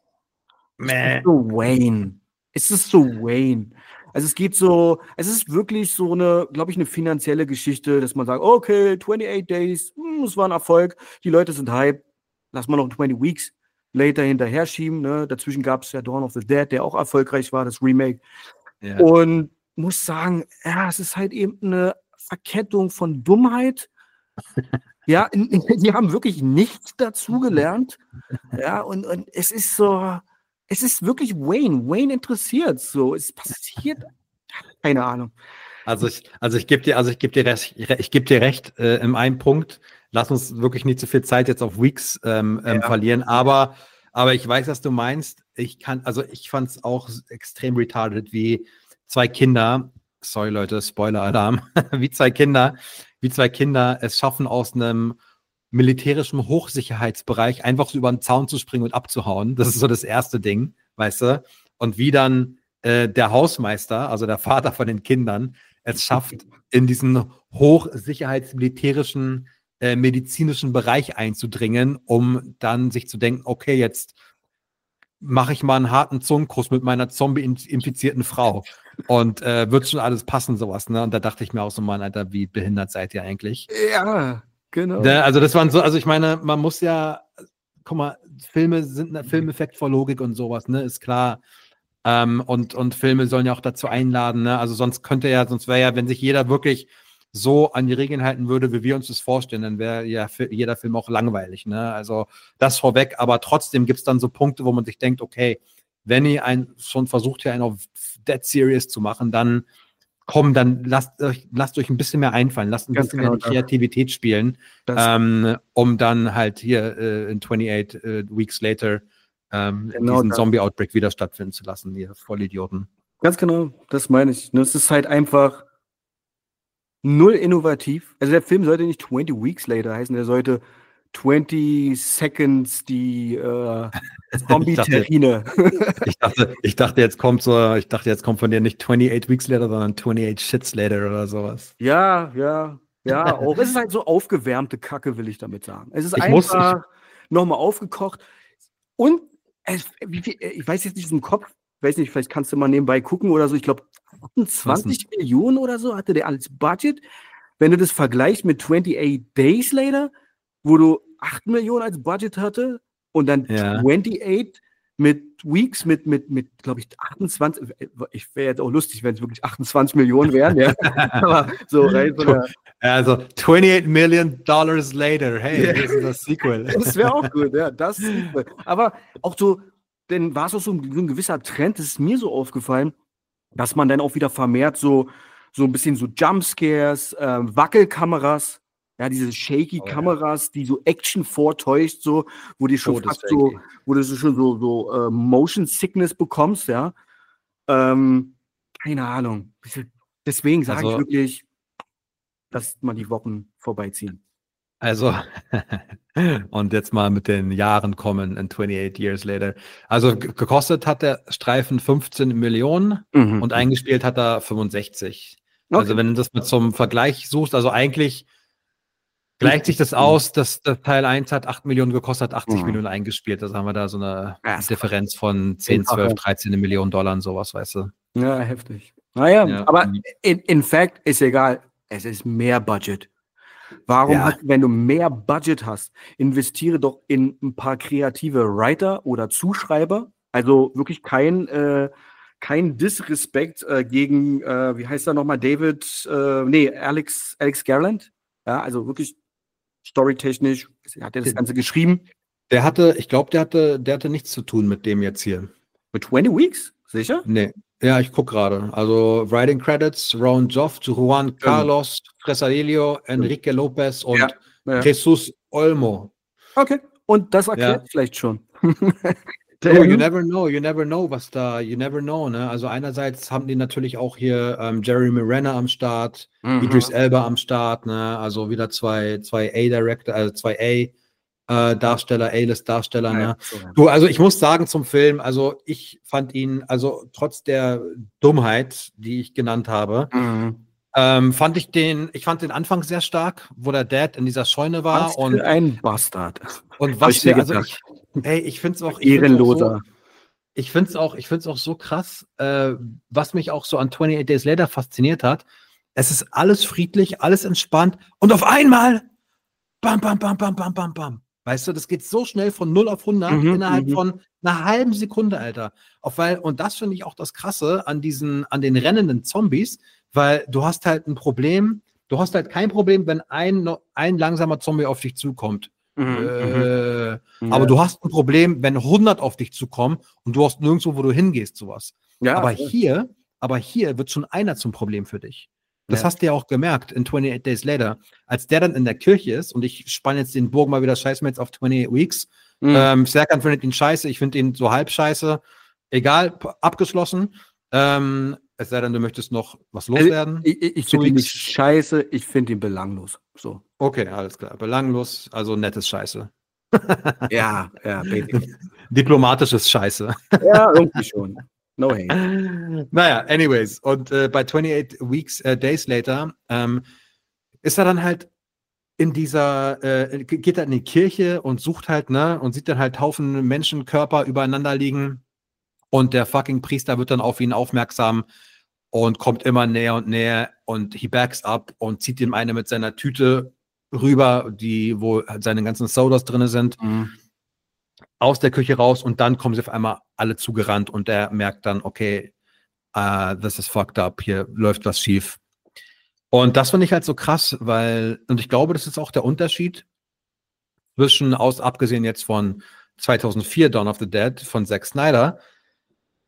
es ist so Wayne. Es ist so Wayne. Also es geht so, es ist wirklich so eine, glaube ich, eine finanzielle Geschichte, dass man sagt, okay, achtundachtzig Days, hm, es war ein Erfolg, die Leute sind hype, lass mal noch zwanzig Weeks Later hinterher schieben. Ne? Dazwischen gab es ja Dawn of the Dead, der auch erfolgreich war, das Remake. Ja. Und muss sagen, ja, es ist halt eben eine Verkettung von Dummheit. Ja, in- in- die haben wirklich nichts dazugelernt. Ja, und, und es ist so, es ist wirklich Wayne. Wayne interessiert so. Es passiert, keine Ahnung. Also ich, also ich gebe dir, also ich gebe dir recht, ich gebe dir recht äh, in einem Punkt. Lass uns wirklich nicht zu viel Zeit jetzt auf Weeks ähm, ähm, Ja. verlieren. Aber, aber ich weiß, was du meinst. Ich kann, also ich fand es auch extrem retarded, wie zwei Kinder, sorry Leute, Spoiler-Alarm, wie zwei Kinder, wie zwei Kinder es schaffen, aus einem militärischen Hochsicherheitsbereich einfach so über den Zaun zu springen und abzuhauen. Das ist so das erste Ding, weißt du? Und wie dann äh, der Hausmeister, also der Vater von den Kindern, es schafft, in diesen hochsicherheitsmilitärischen äh, medizinischen Bereich einzudringen, um dann sich zu denken, okay, jetzt mache ich mal einen harten Zungenkuss mit meiner Zombie-infizierten Frau. Und äh, wird schon alles passen, sowas, ne? Und da dachte ich mir auch so, Mann, Alter, wie behindert seid ihr eigentlich? Ja, genau. Ne, also das waren so, also ich meine, man muss ja, guck mal, Filme sind ein Filmeffekt vor Logik und sowas, ne, ist klar. Ähm, und, und Filme sollen ja auch dazu einladen, ne? Also sonst könnte ja, sonst wäre ja, wenn sich jeder wirklich so an die Regeln halten würde, wie wir uns das vorstellen, dann wäre ja fi- jeder Film auch langweilig, ne? Also das vorweg, aber trotzdem gibt es dann so Punkte, wo man sich denkt, okay, wenn ihr ein, schon versucht, hier einen auf Dead Serious zu machen, dann komm, dann lasst euch, lasst euch ein bisschen mehr einfallen, lasst ein Ganz bisschen genau mehr die Kreativität spielen, Das- ähm, um dann halt hier äh, in twenty-eight äh, Weeks Later ähm, Genau diesen das. Zombie-Outbreak wieder stattfinden zu lassen, ihr Vollidioten. Ganz genau, das meine ich. Ne, Es ist halt einfach null innovativ. Also der Film sollte nicht twenty Weeks Later heißen, der sollte twenty Seconds die äh, Zombie-Terrine. Ich dachte, ich dachte, jetzt kommt so, ich dachte, jetzt kommt von dir nicht twenty-eight Weeks Later, sondern twenty-eight Shits Later oder sowas. Ja, ja, ja, auch. Es ist halt so aufgewärmte Kacke, will ich damit sagen. Es ist Ich muss- einfach nochmal aufgekocht. Und es, wie viel, ich weiß jetzt nicht im Kopf, weiß nicht, vielleicht kannst du mal nebenbei gucken oder so. Ich glaube, achtundzwanzig Millionen oder so hatte der als Budget. Wenn du das vergleichst mit twenty-eight Days Later, wo du acht Millionen als Budget hatte und dann Ja. twenty-eight mit Weeks mit, mit, mit glaube ich, achtundzwanzig. Ich wäre jetzt auch lustig, wenn es wirklich achtundzwanzig Millionen wären. Ja. Aber so rein von der, Also twenty-eight million dollars later. Hey, Ja. this is a sequel. das wäre auch gut, ja. Das sieht man. Aber auch so, denn war es auch so ein, so ein gewisser Trend, das ist mir so aufgefallen, dass man dann auch wieder vermehrt so, so ein bisschen so Jumpscares, ähm, Wackelkameras, ja, diese shaky Oh, ja. Kameras, die so Action vortäuscht, so, wo die schon fast so, Todesfake. wo du so schon so, so äh, Motion Sickness bekommst, ja. Ähm, keine Ahnung. Deswegen sage Also- ich wirklich, dass man die Wochen vorbeiziehen. Also, und jetzt mal mit den Jahren kommen in twenty-eight years later. Also ge- gekostet hat der Streifen fünfzehn Millionen Mhm. und eingespielt hat er fünfundsechzig. Also Okay. wenn du das mal zum Vergleich suchst, also eigentlich gleicht sich das aus, dass das Teil eins hat acht Millionen gekostet, achtzig Mhm. Millionen eingespielt. Also haben wir da so eine Ja, ist Differenz von zehn, Zehnfache. zwölf, dreizehn Millionen Dollar und sowas, weißt du. Ja, heftig. Naja, Ja. aber in, in fact ist egal. Es ist mehr Budget. Warum, Ja. hast, wenn du mehr Budget hast, investiere doch in ein paar kreative Writer oder Zuschreiber. Also wirklich kein, äh, kein Disrespect äh, gegen, äh, wie heißt er nochmal, David, äh, nee, Alex, Alex Garland. Ja, also wirklich storytechnisch hat er das Ganze geschrieben. Der hatte, ich glaube, der hatte, der hatte nichts zu tun mit dem jetzt hier. Mit twenty Weeks, sicher? Nee. Ja, ich guck gerade. Also Writing Credits, Ron Joff, Juan Carlos, Fresadillo, Enrique Lopez und Ja, ja. Jesus Olmo. Okay. Und das erklärt Ja. vielleicht schon. Oh, you never know, you never know, was da, you never know, ne? Also einerseits haben die natürlich auch hier ähm, Jeremy Renner am Start, Mhm. Idris Elba am Start, ne? Also wieder zwei, zwei A-Director, also zwei A-Darsteller, A-List-Darsteller, ne? Du, also ich muss sagen zum Film, also ich fand ihn, also trotz der Dummheit, die ich genannt habe, Mhm. ähm, fand ich den, ich fand den Anfang sehr stark, wo der Dad in dieser Scheune war Was und, für ein Bastard. und Hab was ich mir für, also gedacht. ich, ey, ich find's auch, ich find's auch Ehrenloser. so, ich find's auch, ich find's auch so krass, äh, was mich auch so an twenty-eight Days Later fasziniert hat. Es ist alles friedlich, alles entspannt und auf einmal bam, bam, bam, bam, bam, bam, bam. Weißt du, das geht so schnell von null auf hundert Mhm, innerhalb mhm. von einer halben Sekunde, Alter. Auf weil, und das finde ich auch das Krasse an diesen, an den rennenden Zombies, weil du hast halt ein Problem, du hast halt kein Problem, wenn ein, no- ein langsamer Zombie auf dich zukommt. Mhm, Äh, mhm. Aber Ja. du hast ein Problem, wenn hundert auf dich zukommen und du hast nirgendwo, wo du hingehst, sowas. Ja, aber voll. hier, aber hier wird schon einer zum Problem für dich. Das Ja. hast du ja auch gemerkt in twenty-eight Days Later. Als der dann in der Kirche ist, und ich spanne jetzt den Bogen mal wieder scheiß mir jetzt auf twenty-eight Weeks. Mhm. Ähm, Serkan findet ihn scheiße, ich finde ihn so halb scheiße. Egal, p- abgeschlossen. Ähm, es sei denn, du möchtest noch was loswerden. Also, ich ich, ich Zu finde ihn X. nicht scheiße, ich finde ihn belanglos. So. Okay, alles klar. Belanglos, also nettes Scheiße. Ja, ja, basically. Diplomatisches Scheiße. Ja, irgendwie schon. No hate. Naja, anyways. Und äh, bei twenty-eight Weeks, äh, Days Later, ähm, ist er dann halt in dieser, äh, ge- geht er in die Kirche und sucht halt, ne, und sieht dann halt Haufen Menschenkörper übereinander liegen. Und der fucking Priester wird dann auf ihn aufmerksam und kommt immer näher und näher und he backs up und zieht ihm eine mit seiner Tüte rüber, die, wo halt seine ganzen Sodas drin sind, Mhm. aus der Küche raus und dann kommen sie auf einmal alle zugerannt und er merkt dann, okay, uh, this is fucked up, hier läuft was schief. Und das finde ich halt so krass, weil, und ich glaube, das ist auch der Unterschied zwischen, aus, abgesehen jetzt von zweitausendvier Dawn of the Dead von Zack Snyder,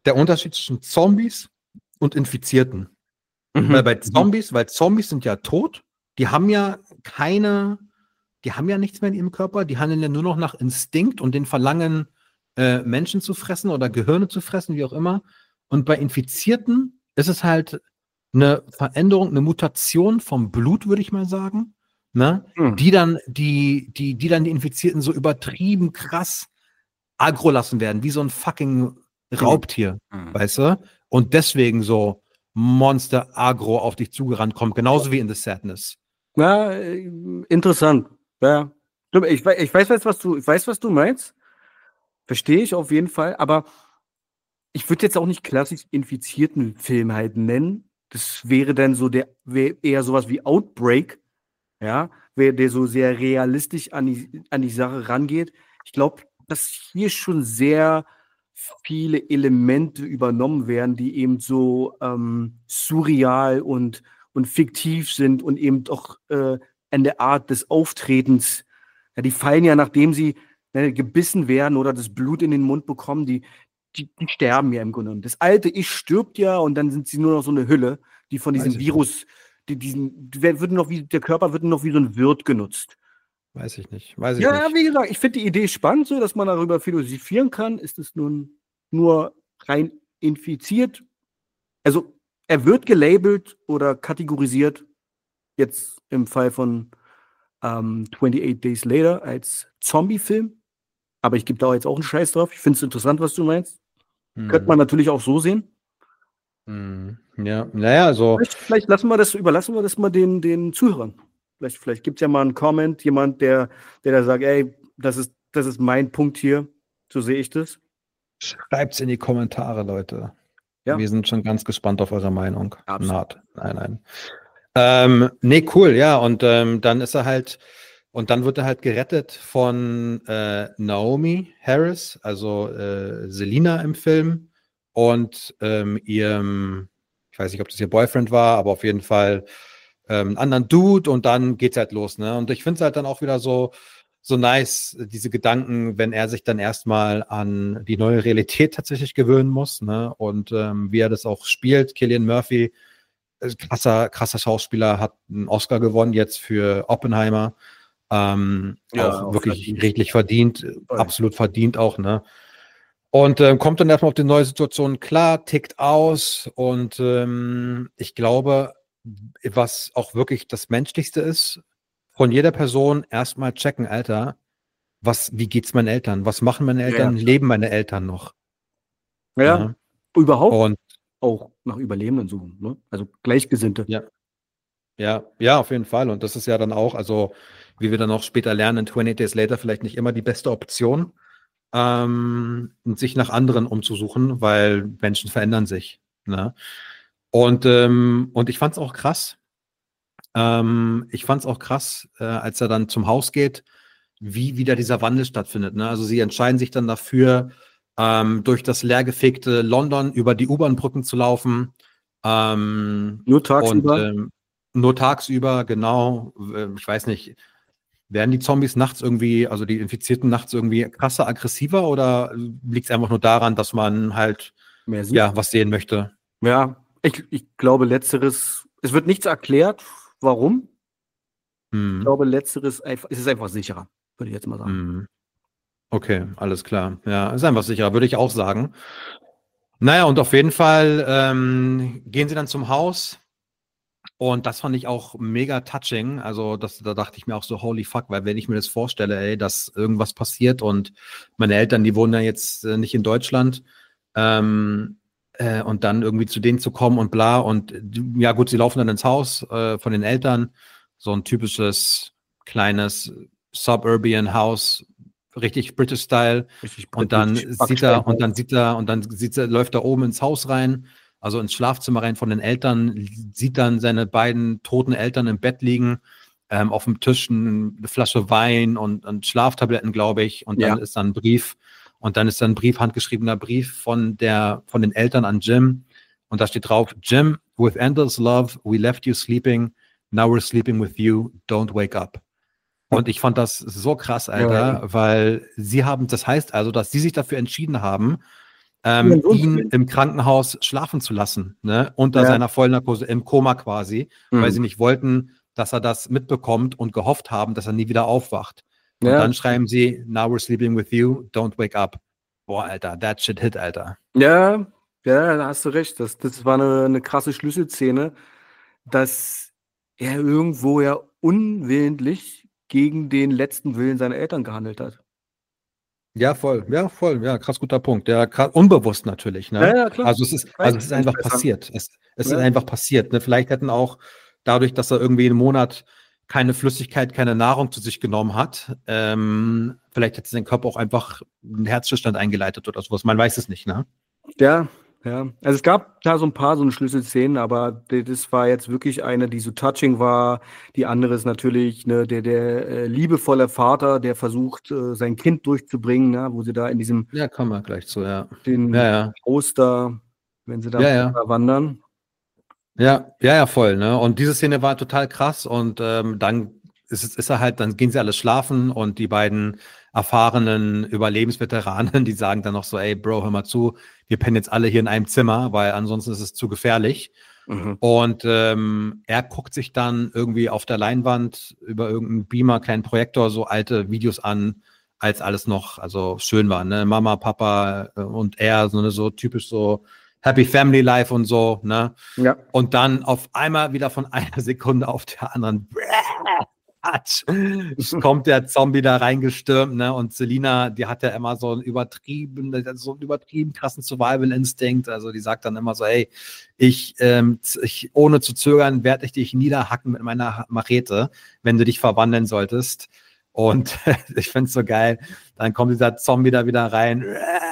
der Unterschied zwischen Zombies und Infizierten. Mhm. Weil bei Zombies, weil Zombies sind ja tot, die haben ja keine, die haben ja nichts mehr in ihrem Körper, die handeln ja nur noch nach Instinkt und den Verlangen, äh, Menschen zu fressen oder Gehirne zu fressen, wie auch immer. Und bei Infizierten ist es halt eine Veränderung, eine Mutation vom Blut, würde ich mal sagen, ne? Mhm. Die dann, die, die, die dann die Infizierten so übertrieben krass aggro lassen werden, wie so ein fucking Raubtier, Mhm. weißt du? Und deswegen so Monster aggro auf dich zugerannt kommt, genauso wie in The Sadness. Ja, äh, interessant. Ja. Stimmt, Ich, wei- ich weiß, weiß, was du, ich weiß, was du meinst. Verstehe ich auf jeden Fall, aber ich würde jetzt auch nicht klassisch infizierten Film halt nennen. Das wäre dann so der, wäre eher sowas wie Outbreak, ja, wer der so sehr realistisch an die, an die Sache rangeht. Ich glaube, dass hier schon sehr viele Elemente übernommen werden, die eben so ähm, surreal und, und fiktiv sind und eben doch äh, an der Art des Auftretens. Ja, die fallen ja, nachdem sie ne, gebissen werden oder das Blut in den Mund bekommen, die, die, die sterben ja im Grunde genommen. Das alte Ich stirbt ja und dann sind sie nur noch so eine Hülle, die von Weiß diesem ich Virus, die, diesen, die wird noch wie, der Körper wird nur noch wie so ein Wirt genutzt. Weiß ich nicht, weiß ich Ja, ja, nicht. wie gesagt, ich finde die Idee spannend, so dass man darüber philosophieren kann. Ist es nun nur rein infiziert? Also, er wird gelabelt oder kategorisiert, jetzt im Fall von ähm, twenty-eight Days Later als Zombie-Film. Aber ich gebe da jetzt auch einen Scheiß drauf. Ich finde es interessant, was du meinst. Hm. Könnte man natürlich auch so sehen. Hm. Ja, naja, also Vielleicht, vielleicht lassen wir das, überlassen wir das mal den, den Zuhörern. Vielleicht, vielleicht gibt es ja mal einen Comment, jemand, der, der da sagt, ey, das ist, das ist mein Punkt hier. So sehe ich das. schreibt's in die Kommentare, Leute. Ja. Wir sind schon ganz gespannt auf eure Meinung. Absolut. Naht. Nein, nein. Ähm, nee, cool, ja. Und ähm, dann ist er halt, und dann wird er halt gerettet von äh, Naomi Harris, also äh, Selina im Film, und ähm, ihrem, ich weiß nicht, ob das ihr Boyfriend war, aber auf jeden Fall ähm, einen anderen Dude, und dann geht's halt los, ne? Und ich finde es halt dann auch wieder so, so nice, diese Gedanken, wenn er sich dann erstmal an die neue Realität tatsächlich gewöhnen muss, ne? Und ähm, wie er das auch spielt. Cillian Murphy, äh, krasser, krasser Schauspieler, hat einen Oscar gewonnen jetzt für Oppenheimer. Ähm, Ja, auch auch wirklich verdient. redlich verdient, Voll. absolut verdient auch, ne? Und ähm, kommt dann erstmal auf die neue Situation klar, tickt aus, und ähm, ich glaube, was auch wirklich das Menschlichste ist, von jeder Person erstmal checken, Alter, was, wie geht's meinen Eltern? Was machen meine Ja, Eltern? ja. Leben meine Eltern noch? Ja, Ja. überhaupt Und auch nach Überlebenden suchen. Ne? Also Gleichgesinnte. ja, ja, ja, auf jeden Fall. Und das ist ja dann auch, also wie wir dann auch später lernen, in twenty-eight Days Later vielleicht nicht immer die beste Option, ähm, sich nach anderen umzusuchen, weil Menschen verändern sich. Ne? Und, ähm, und ich fand es auch krass. Ähm, ich fand es auch krass, äh, als er dann zum Haus geht, wie wieder dieser Wandel stattfindet. Ne? Also sie entscheiden sich dann dafür, ähm, durch das leergefegte London über die U-Bahn-Brücken zu laufen. Ähm, Nur tagsüber. Und ähm, nur tagsüber, genau. Äh, Ich weiß nicht, werden die Zombies nachts irgendwie, also die Infizierten nachts irgendwie krasser, aggressiver, oder liegt es einfach nur daran, dass man halt Mehr sieht. ja was sehen möchte? Ja, ich, ich glaube, letzteres, es wird nichts erklärt, warum. Ich Hm. glaube, letzteres einfach, es ist einfach sicherer, würde ich jetzt mal sagen. Hm. Okay, alles klar. Ja, ist einfach sicher, würde ich auch sagen. Naja, und auf jeden Fall ähm, gehen sie dann zum Haus. Und das fand ich auch mega touching. Also, das, da dachte ich mir auch so, holy fuck, weil wenn ich mir das vorstelle, ey, dass irgendwas passiert, und meine Eltern, die wohnen ja jetzt äh, nicht in Deutschland, ähm, äh, und dann irgendwie zu denen zu kommen und bla. Und äh, ja gut, sie laufen dann ins Haus äh, von den Eltern. So ein typisches kleines Suburban Haus, richtig British Style. Richtig Und dann britisch, sieht er, und Backsteinhaus. dann sieht er, und dann sieht er, läuft er oben ins Haus rein, also ins Schlafzimmer rein von den Eltern, sieht dann seine beiden toten Eltern im Bett liegen, ähm, auf dem Tisch eine Flasche Wein und, und Schlaftabletten, glaube ich. Und dann Ja. ist da ein Brief, und dann ist da ein Brief, handgeschriebener Brief von der, von den Eltern an Jim. Und da steht drauf: Jim, with endless love, we left you sleeping. Now we're sleeping with you. Don't wake up. Und ich fand das so krass, Alter, Ja, ja. weil sie haben, das heißt also, dass sie sich dafür entschieden haben, ähm, so ihn ein- im Krankenhaus schlafen zu lassen, ne? Unter Ja. seiner Vollnarkose, im Koma quasi, Mhm. weil sie nicht wollten, dass er das mitbekommt und gehofft haben, dass er nie wieder aufwacht. Und Ja. dann schreiben sie, now we're sleeping with you, don't wake up. Boah, Alter, that shit hit, Alter. Ja, ja, da hast du recht. Das, das war eine, eine krasse Schlüsselszene, dass er irgendwo ja unwillentlich gegen den letzten Willen seiner Eltern gehandelt hat. Ja, voll, ja, voll, ja, krass guter Punkt. Ja, krass, unbewusst natürlich, ne? Ja, ja, klar. Also es ist, Ich weiß also es ist nicht einfach besser. passiert. Es, es Ja. ist einfach passiert. Ne? Vielleicht hätten auch dadurch, dass er irgendwie einen Monat keine Flüssigkeit, keine Nahrung zu sich genommen hat, ähm, vielleicht hätte sein Körper auch einfach einen Herzstillstand eingeleitet oder sowas. Man weiß es nicht, ne? Ja, ja. Also es gab da so ein paar so eine Schlüsselszenen, aber d- das war jetzt wirklich eine, die so touching war. Die andere ist natürlich ne, der, der äh, liebevolle Vater, der versucht, äh, sein Kind durchzubringen, ne, wo sie da in diesem Ja, kommen wir gleich zu, ja. den Ja, ja. Haus da, wenn sie da Ja, ja. wandern. Ja, ja, ja, voll, ne? Und diese Szene war total krass und ähm, dann ist, es- ist er halt, dann gehen sie alle schlafen und die beiden erfahrenen Überlebensveteranen, die sagen dann noch so, ey, Bro, hör mal zu, wir pennen jetzt alle hier in einem Zimmer, weil ansonsten ist es zu gefährlich. Mhm. Und ähm, er guckt sich dann irgendwie auf der Leinwand über irgendeinen Beamer, kleinen Projektor, so alte Videos an, als alles noch, also schön war, ne? Mama, Papa äh, und er, so, ne, so typisch so Happy Family Life und so, ne? Ja. Und dann auf einmal wieder von einer Sekunde auf der anderen kommt der Zombie da reingestürmt, ne? Und Selina, die hat ja immer so einen übertrieben, so einen übertrieben krassen Survival-Instinkt. Also die sagt dann immer so, ey, ich, ähm, ich ohne zu zögern werde ich dich niederhacken mit meiner Machete, wenn du dich verwandeln solltest. Und ich finde es so geil. Dann kommt dieser Zombie da wieder rein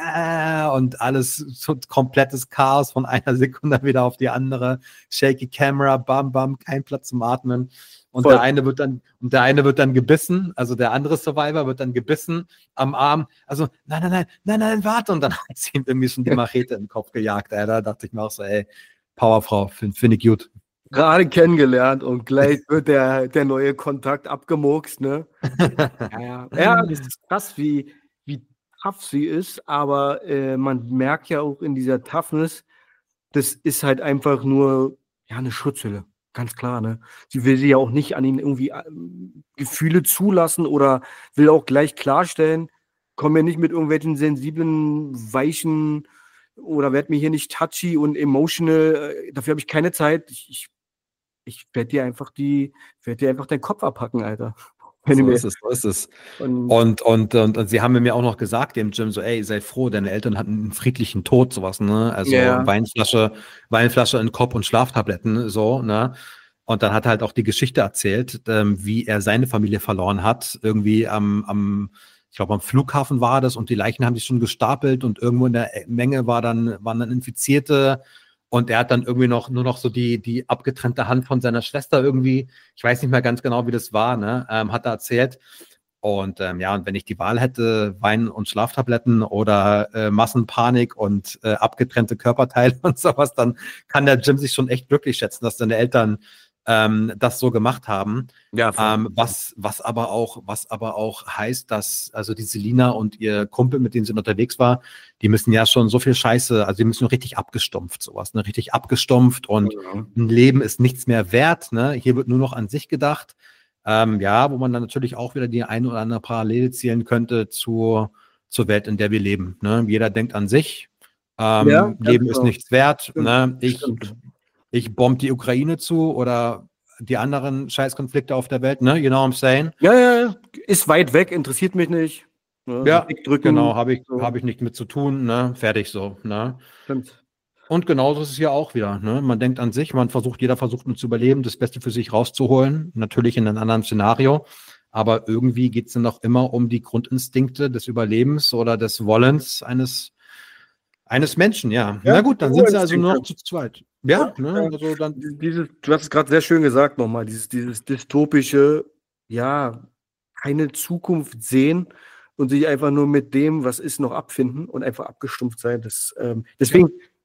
und alles so komplettes Chaos von einer Sekunde wieder auf die andere. Shaky Camera, bam, bam, kein Platz zum Atmen. Und Voll. der eine wird dann, und der eine wird dann gebissen, also der andere Survivor wird dann gebissen am Arm. Also, nein, nein, nein, nein, nein, warte. Und dann hat sie ihm irgendwie schon die Machete im Kopf gejagt. Ey. Da dachte ich mir auch so, ey, Powerfrau, finde find ich gut. Gerade kennengelernt und gleich wird der, der neue Kontakt abgemurkst, ne? Ja, ja. Ja, das ist krass, wie, wie tough sie ist, aber äh, man merkt ja auch in dieser Toughness, das ist halt einfach nur ja, eine Schutzhülle, ganz klar, ne? Sie will sie ja auch nicht an ihn irgendwie ähm, Gefühle zulassen oder will auch gleich klarstellen, komm mir nicht mit irgendwelchen sensiblen, weichen oder werd mir hier nicht touchy und emotional, äh, dafür habe ich keine Zeit. Ich, ich, ich werde dir einfach die, werd dir einfach deinen Kopf abhacken, Alter. Wenn du So mir- ist es, so ist es. und, Und, und, und, und sie haben mir auch noch gesagt im Gym so, ey, sei froh, deine Eltern hatten einen friedlichen Tod, sowas, ne? Also Ja. Weinflasche, Weinflasche in Kopf und Schlaftabletten, so, ne? Und dann hat er halt auch die Geschichte erzählt, ähm, wie er seine Familie verloren hat. Irgendwie am, am ich glaube, am Flughafen war das und die Leichen haben sich schon gestapelt und irgendwo in der Menge war dann, waren dann Infizierte. Und er hat dann irgendwie noch nur noch so die, die abgetrennte Hand von seiner Schwester irgendwie, ich weiß nicht mehr ganz genau, wie das war, ne, ähm, hat er erzählt. Und ähm, ja, und wenn ich die Wahl hätte, Wein und Schlaftabletten oder äh, Massenpanik und äh, abgetrennte Körperteile und sowas, dann kann der Jim sich schon echt glücklich schätzen, dass seine Eltern ähm, das so gemacht haben. ja, Ähm, was, was aber auch, was aber auch heißt, dass also die Selina und ihr Kumpel, mit denen sie unterwegs war, die müssen ja schon so viel Scheiße, also die müssen richtig abgestumpft, sowas, ne, richtig abgestumpft und Ja. ein Leben ist nichts mehr wert, ne? Hier wird nur noch an sich gedacht. Ähm, ja, wo man dann natürlich auch wieder die eine oder andere Parallele zielen könnte zur, zur Welt, in der wir leben. Ne? Jeder denkt an sich. Ähm, Ja, ganz Leben ist genau. nichts wert. Stimmt, Ne? Ich, stimmt. ich bomb die Ukraine zu oder die anderen Scheißkonflikte auf der Welt. Ne? You know what I'm saying? Ja, ja, ja. Ist weit weg, interessiert mich nicht. Ne? Ja, Wegdrücken, genau. Habe ich, so. hab ich nichts mit zu tun. Ne? Fertig so. Ne? Stimmt. Und genauso ist es ja auch wieder. Ne? Man denkt an sich, man versucht, jeder versucht nur zu überleben, das Beste für sich rauszuholen, natürlich in einem anderen Szenario. Aber irgendwie geht es dann auch immer um die Grundinstinkte des Überlebens oder des Wollens eines, eines Menschen, ja. Ja, Na gut, dann sind sie also Urinstinkte. nur noch zu zweit. Ja, Ja, ne? ja. Also dann, Dieses, du hast es gerade sehr schön gesagt nochmal, dieses, dieses dystopische, ja, keine Zukunft sehen und sich einfach nur mit dem, was ist, noch abfinden und einfach abgestumpft sein. Das, ähm, deswegen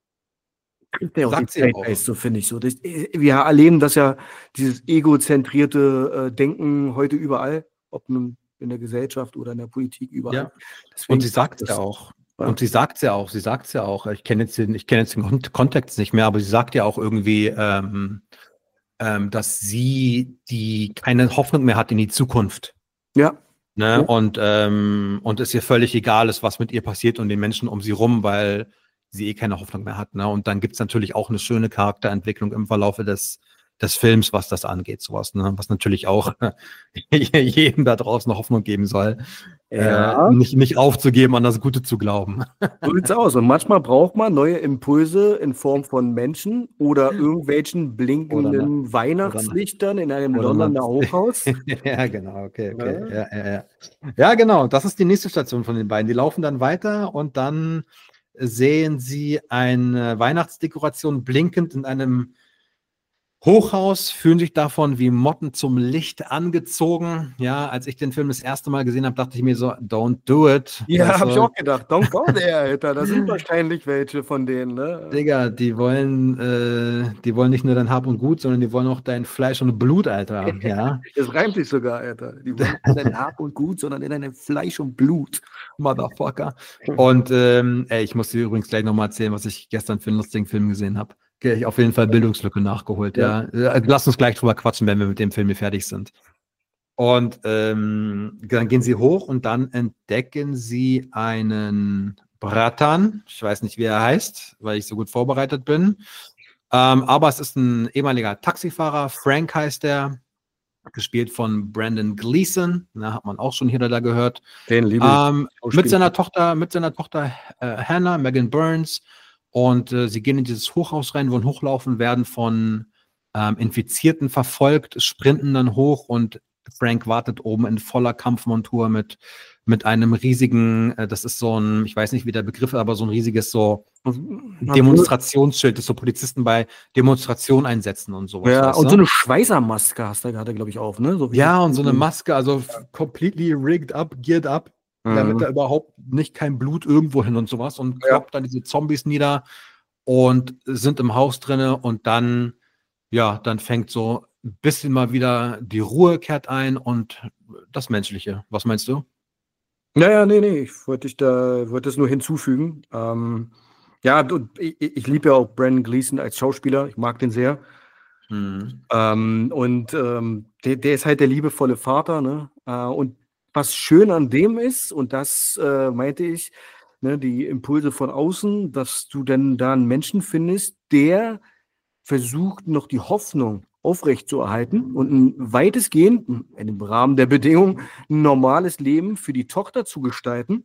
kriegt der auch Sagt die sie ja auch. Zeitgeist, so finde ich so. Das, wir erleben das ja, dieses egozentrierte äh, Denken heute überall, ob nun in der Gesellschaft oder in der Politik, überall. ja. Deswegen Und sie sagt das- ja auch, Und sie sagt es ja auch, sie sagt es ja auch, ich kenne jetzt den, ich kenne jetzt den Kon- Kontext nicht mehr, aber sie sagt ja auch irgendwie, ähm, ähm, dass sie die keine Hoffnung mehr hat in die Zukunft. Ja. Ne? Ja. Und, ähm, und es ihr völlig egal ist, was mit ihr passiert und den Menschen um sie rum, weil sie eh keine Hoffnung mehr hat. Ne? Und dann gibt es natürlich auch eine schöne Charakterentwicklung im Verlaufe des, des Films, was das angeht, sowas, ne? Was natürlich auch jedem da draußen Hoffnung geben soll, Ja. äh, nicht, nicht aufzugeben, an das Gute zu glauben. So sieht's aus. Und manchmal braucht man neue Impulse in Form von Menschen oder irgendwelchen blinkenden Weihnachtslichtern in einem oder Londoner na- Hochhaus. Ja, genau, okay, okay. Ja. Ja, ja, ja. Ja, genau, das ist die nächste Station von den beiden. Die laufen dann weiter und dann sehen sie eine Weihnachtsdekoration blinkend in einem Hochhaus, fühlen sich davon wie Motten zum Licht angezogen. Ja, als ich den Film das erste Mal gesehen habe, dachte ich mir so, don't do it. Ja, Weißt habe ich du, auch gedacht. Don't go there, Alter. Da sind wahrscheinlich welche von denen, ne? Digga, die wollen, äh, die wollen nicht nur dein Hab und Gut, sondern die wollen auch dein Fleisch und Blut, Alter. Ja, Das reimt sich sogar, Alter. Die wollen nicht dein Hab und Gut, sondern in deinem Fleisch und Blut. Motherfucker. Und ähm, ey, ich muss dir übrigens gleich nochmal erzählen, was ich gestern für einen lustigen Film gesehen habe. Okay, ich auf jeden Fall Bildungslücke nachgeholt, ja. Äh, Lass uns gleich drüber quatschen, wenn wir mit dem Film hier fertig sind. Und ähm, dann gehen sie hoch und dann entdecken sie einen Bratan. Ich weiß nicht, wie er heißt, weil ich so gut vorbereitet bin. Ähm, aber es ist ein ehemaliger Taxifahrer. Frank heißt er. Gespielt von Brandon Gleeson. Na, hat man auch schon hier oder da gehört. Den liebe Ähm, ich. mit seiner Tochter, mit seiner Tochter äh, Hannah, Megan Burns. Und äh, sie gehen in dieses Hochhaus rein, wollen hochlaufen, werden von ähm, Infizierten verfolgt, sprinten dann hoch und Frank wartet oben in voller Kampfmontur mit, mit einem riesigen, äh, das ist so ein, ich weiß nicht, wie der Begriff ist, aber so ein riesiges so Demonstrationsschild, das so Polizisten bei Demonstrationen einsetzen und sowas. Ja, weißt und du? so eine Schweißermaske hast du gerade, glaube ich, auf, ne? So wie Ja, das- und so eine Maske, also completely rigged up, geared up, damit Mhm. da überhaupt nicht kein Blut irgendwo hin und sowas und Ja. kloppt dann diese Zombies nieder und sind im Haus drinne und dann, ja, dann fängt so ein bisschen mal wieder die Ruhe kehrt ein und das Menschliche. Was meinst du? Ja, ja, nee, nee, ich wollte dich da, wollte es nur hinzufügen. Ähm, ja, du, ich, ich liebe ja auch Brandon Gleeson als Schauspieler. Ich mag den sehr. Hm. Ähm, und ähm, der, der ist halt der liebevolle Vater, ne? Äh, und was schön an dem ist, und das äh, meinte ich, ne, die Impulse von außen, dass du dann da einen Menschen findest, der versucht, noch die Hoffnung aufrechtzuerhalten und ein weitestgehend, im Rahmen der Bedingungen, ein normales Leben für die Tochter zu gestalten.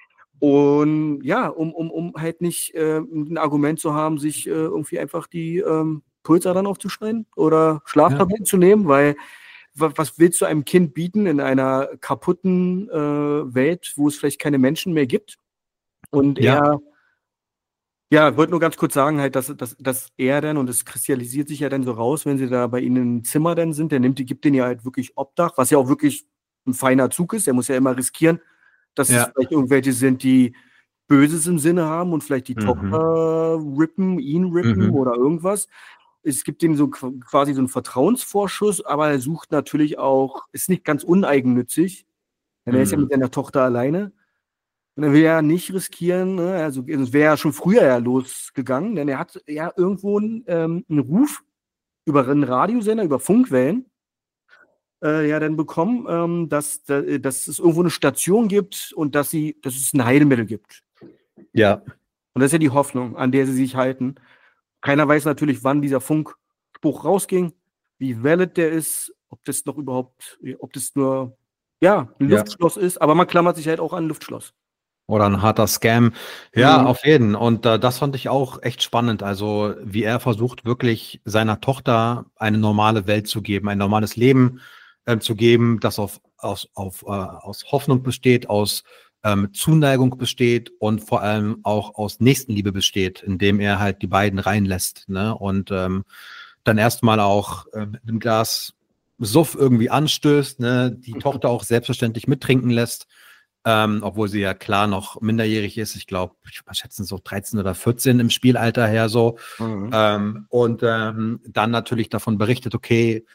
Und ja, um, um, um halt nicht äh, ein Argument zu haben, sich äh, irgendwie einfach die ähm, Pulsadern aufzuschneiden oder Schlaftabletten zu nehmen, weil wa- was willst du einem Kind bieten in einer kaputten äh, Welt, wo es vielleicht keine Menschen mehr gibt? Und Ja. er, ja, wollte nur ganz kurz sagen, halt, dass, dass, dass er dann, und es kristallisiert sich ja dann so raus, wenn sie da bei ihnen im Zimmer dann sind, der nimmt, die gibt denen ja halt wirklich Obdach, was ja auch wirklich ein feiner Zug ist. Er muss ja immer riskieren, dass Ja. es vielleicht irgendwelche sind, die Böses im Sinne haben und vielleicht die Mhm. Tochter rippen, ihn rippen Mhm. oder irgendwas. Es gibt ihm so qu- quasi so einen Vertrauensvorschuss, aber er sucht natürlich auch, ist nicht ganz uneigennützig, denn er ist ja Mhm. mit seiner Tochter alleine. Und er will ja nicht riskieren, ne? Also es wäre ja schon früher ja losgegangen, denn er hat ja irgendwo einen, ähm, einen Ruf über einen Radiosender, über Funkwellen, äh, ja dann bekommen, ähm, dass, da- dass es irgendwo eine Station gibt und dass, sie, dass es ein Heilmittel gibt. Ja. Und das ist ja die Hoffnung, an der sie sich halten. Keiner weiß natürlich, wann dieser Funkspruch rausging, wie valid der ist, ob das noch überhaupt, ob das nur ja, ein Ja. Luftschloss ist, aber man klammert sich halt auch an ein Luftschloss. Oder ein harter Scam. Ja, Mhm. auf jeden. Und äh, das fand ich auch echt spannend. Also, wie er versucht, wirklich seiner Tochter eine normale Welt zu geben, ein normales Leben ähm, zu geben, das auf, aus, auf, äh, aus Hoffnung besteht, aus ähm, Zuneigung besteht und vor allem auch aus Nächstenliebe besteht, indem er halt die beiden reinlässt. Ne? Und ähm, dann erstmal auch äh, mit einem Glas Suff irgendwie anstößt, ne? Die Tochter auch selbstverständlich mittrinken lässt. Ähm, obwohl sie ja klar noch minderjährig ist. Ich glaube, ich schätze so dreizehn oder vierzehn im Spielalter her so. Mhm. Ähm, und ähm, dann natürlich davon berichtet, okay,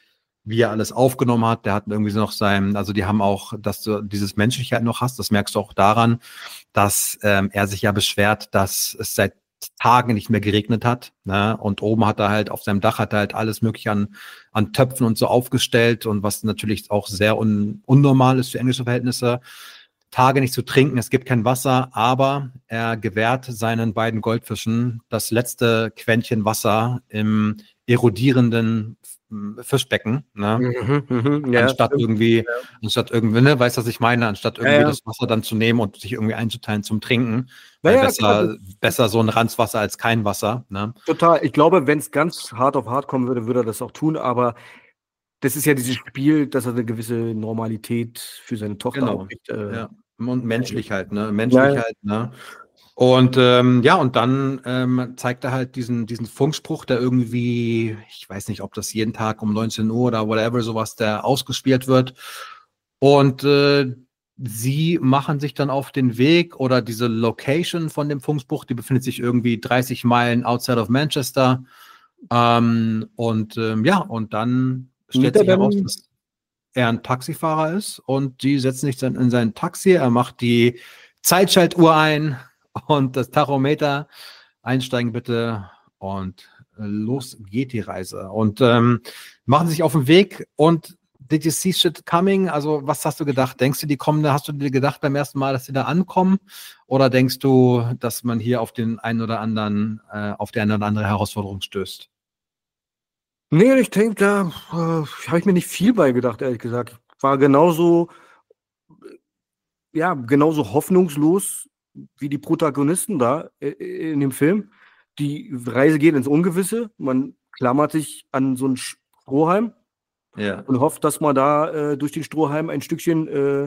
wie er alles aufgenommen hat. Der hat irgendwie noch sein, also die haben auch, dass du dieses Menschlichkeit noch hast, das merkst du auch daran, dass ähm, er sich ja beschwert, dass es seit Tagen nicht mehr geregnet hat, ne? Und oben hat er halt, auf seinem Dach hat er halt alles mögliche an, an Töpfen und so aufgestellt und was natürlich auch sehr un, unnormal ist für englische Verhältnisse. Tage nicht zu trinken, es gibt kein Wasser, aber er gewährt seinen beiden Goldfischen das letzte Quäntchen Wasser im erodierenden Fischbecken, ne? Mhm, mhm, ja, Anstatt stimmt. irgendwie, Ja. anstatt irgendwie, ne, weißt du, was ich meine, anstatt irgendwie Ja, ja. das Wasser dann zu nehmen und sich irgendwie einzuteilen zum Trinken, Ja, weil ja, besser, klar, das- besser so ein Ranzwasser als kein Wasser, ne? Total. Ich glaube, wenn es ganz hart auf hart kommen würde, würde er das auch tun, aber das ist ja dieses Spiel, dass er eine gewisse Normalität für seine Tochter Genau. aufkriegt. Äh, Ja. Und menschlich halt, ne? Menschlich Ja, ja. halt, ne? Und ähm, ja, und dann ähm, zeigt er halt diesen, diesen Funkspruch, der irgendwie, ich weiß nicht, ob das jeden Tag um neunzehn Uhr oder whatever sowas, der ausgespielt wird. Und äh, sie machen sich dann auf den Weg, oder diese Location von dem Funkspruch, die befindet sich irgendwie dreißig Meilen outside of Manchester. Ähm, und ähm, ja, und dann stellt Nimmt er sich heraus, dann- dass er ein Taxifahrer ist, und die setzen sich dann in sein Taxi. Er macht die Zeitschaltuhr ein und das Tachometer. Einsteigen bitte, und äh, los geht die Reise. Und ähm, machen sich auf den Weg. Und did you see shit coming? Also was hast du gedacht? Denkst du, die kommen, hast du dir gedacht beim ersten Mal, dass sie da ankommen? Oder denkst du, dass man hier auf den einen oder anderen, äh, auf die eine oder andere Herausforderung stößt? Nee, ich denke, da äh, habe ich mir nicht viel bei gedacht, ehrlich gesagt. War genauso, äh, ja, genauso hoffnungslos wie die Protagonisten da äh, in dem Film. Die Reise geht ins Ungewisse. Man klammert sich an so einen Strohhalm Ja. und hofft, dass man da äh, durch den Strohhalm ein Stückchen äh,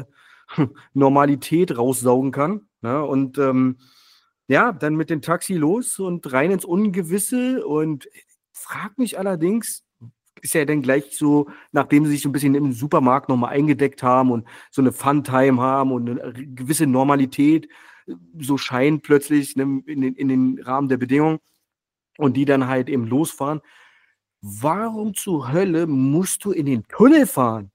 Normalität raussaugen kann. Ne? Und ähm, ja, dann mit dem Taxi los und rein ins Ungewisse. Und frag mich allerdings, ist ja dann gleich so, nachdem sie sich so ein bisschen im Supermarkt nochmal eingedeckt haben und so eine Fun-Time haben und eine gewisse Normalität so scheint plötzlich, ne, in, den, in den Rahmen der Bedingungen, und die dann halt eben losfahren. Warum zur Hölle musst du in den Tunnel fahren?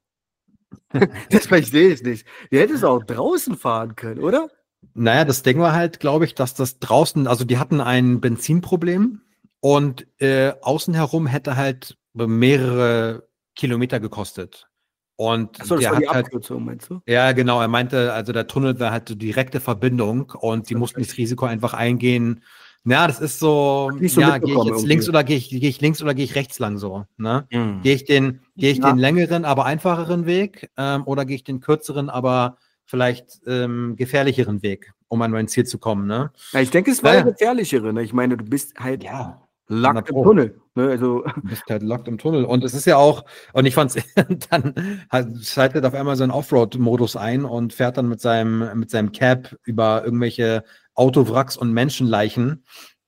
Das verstehe ich nicht. Du hättest auch draußen fahren können, oder? Naja, das Ding war halt, glaube ich, dass das draußen, also die hatten ein Benzinproblem, und äh, außen herum hätte halt mehrere Kilometer gekostet. Und Achso, das der war die hat halt, Abkürzung, meinst du? ja genau, er meinte, also der Tunnel war halt so direkte Verbindung, und die mussten das Risiko einfach eingehen. Na, das ist so, Nicht so ja, gehe ich mitbekommen jetzt irgendwie. links oder gehe ich, gehe ich links oder gehe ich rechts lang so, ne? Mhm. Gehe ich den, gehe ich Ja. den längeren, aber einfacheren Weg, ähm, oder gehe ich den kürzeren, aber vielleicht ähm, gefährlicheren Weg, um an mein Ziel zu kommen, ne? Ja, ich denke, es war Naja. der gefährlichere. Ne? Ich meine, du bist halt Ja. locked im Pro. Tunnel. Ne? Also, Du bist halt locked im Tunnel. Und es ist ja auch, und ich fand's, dann halt schaltet auf einmal so einen Offroad-Modus ein und fährt dann mit seinem, mit seinem Cab über irgendwelche Autowracks und Menschenleichen,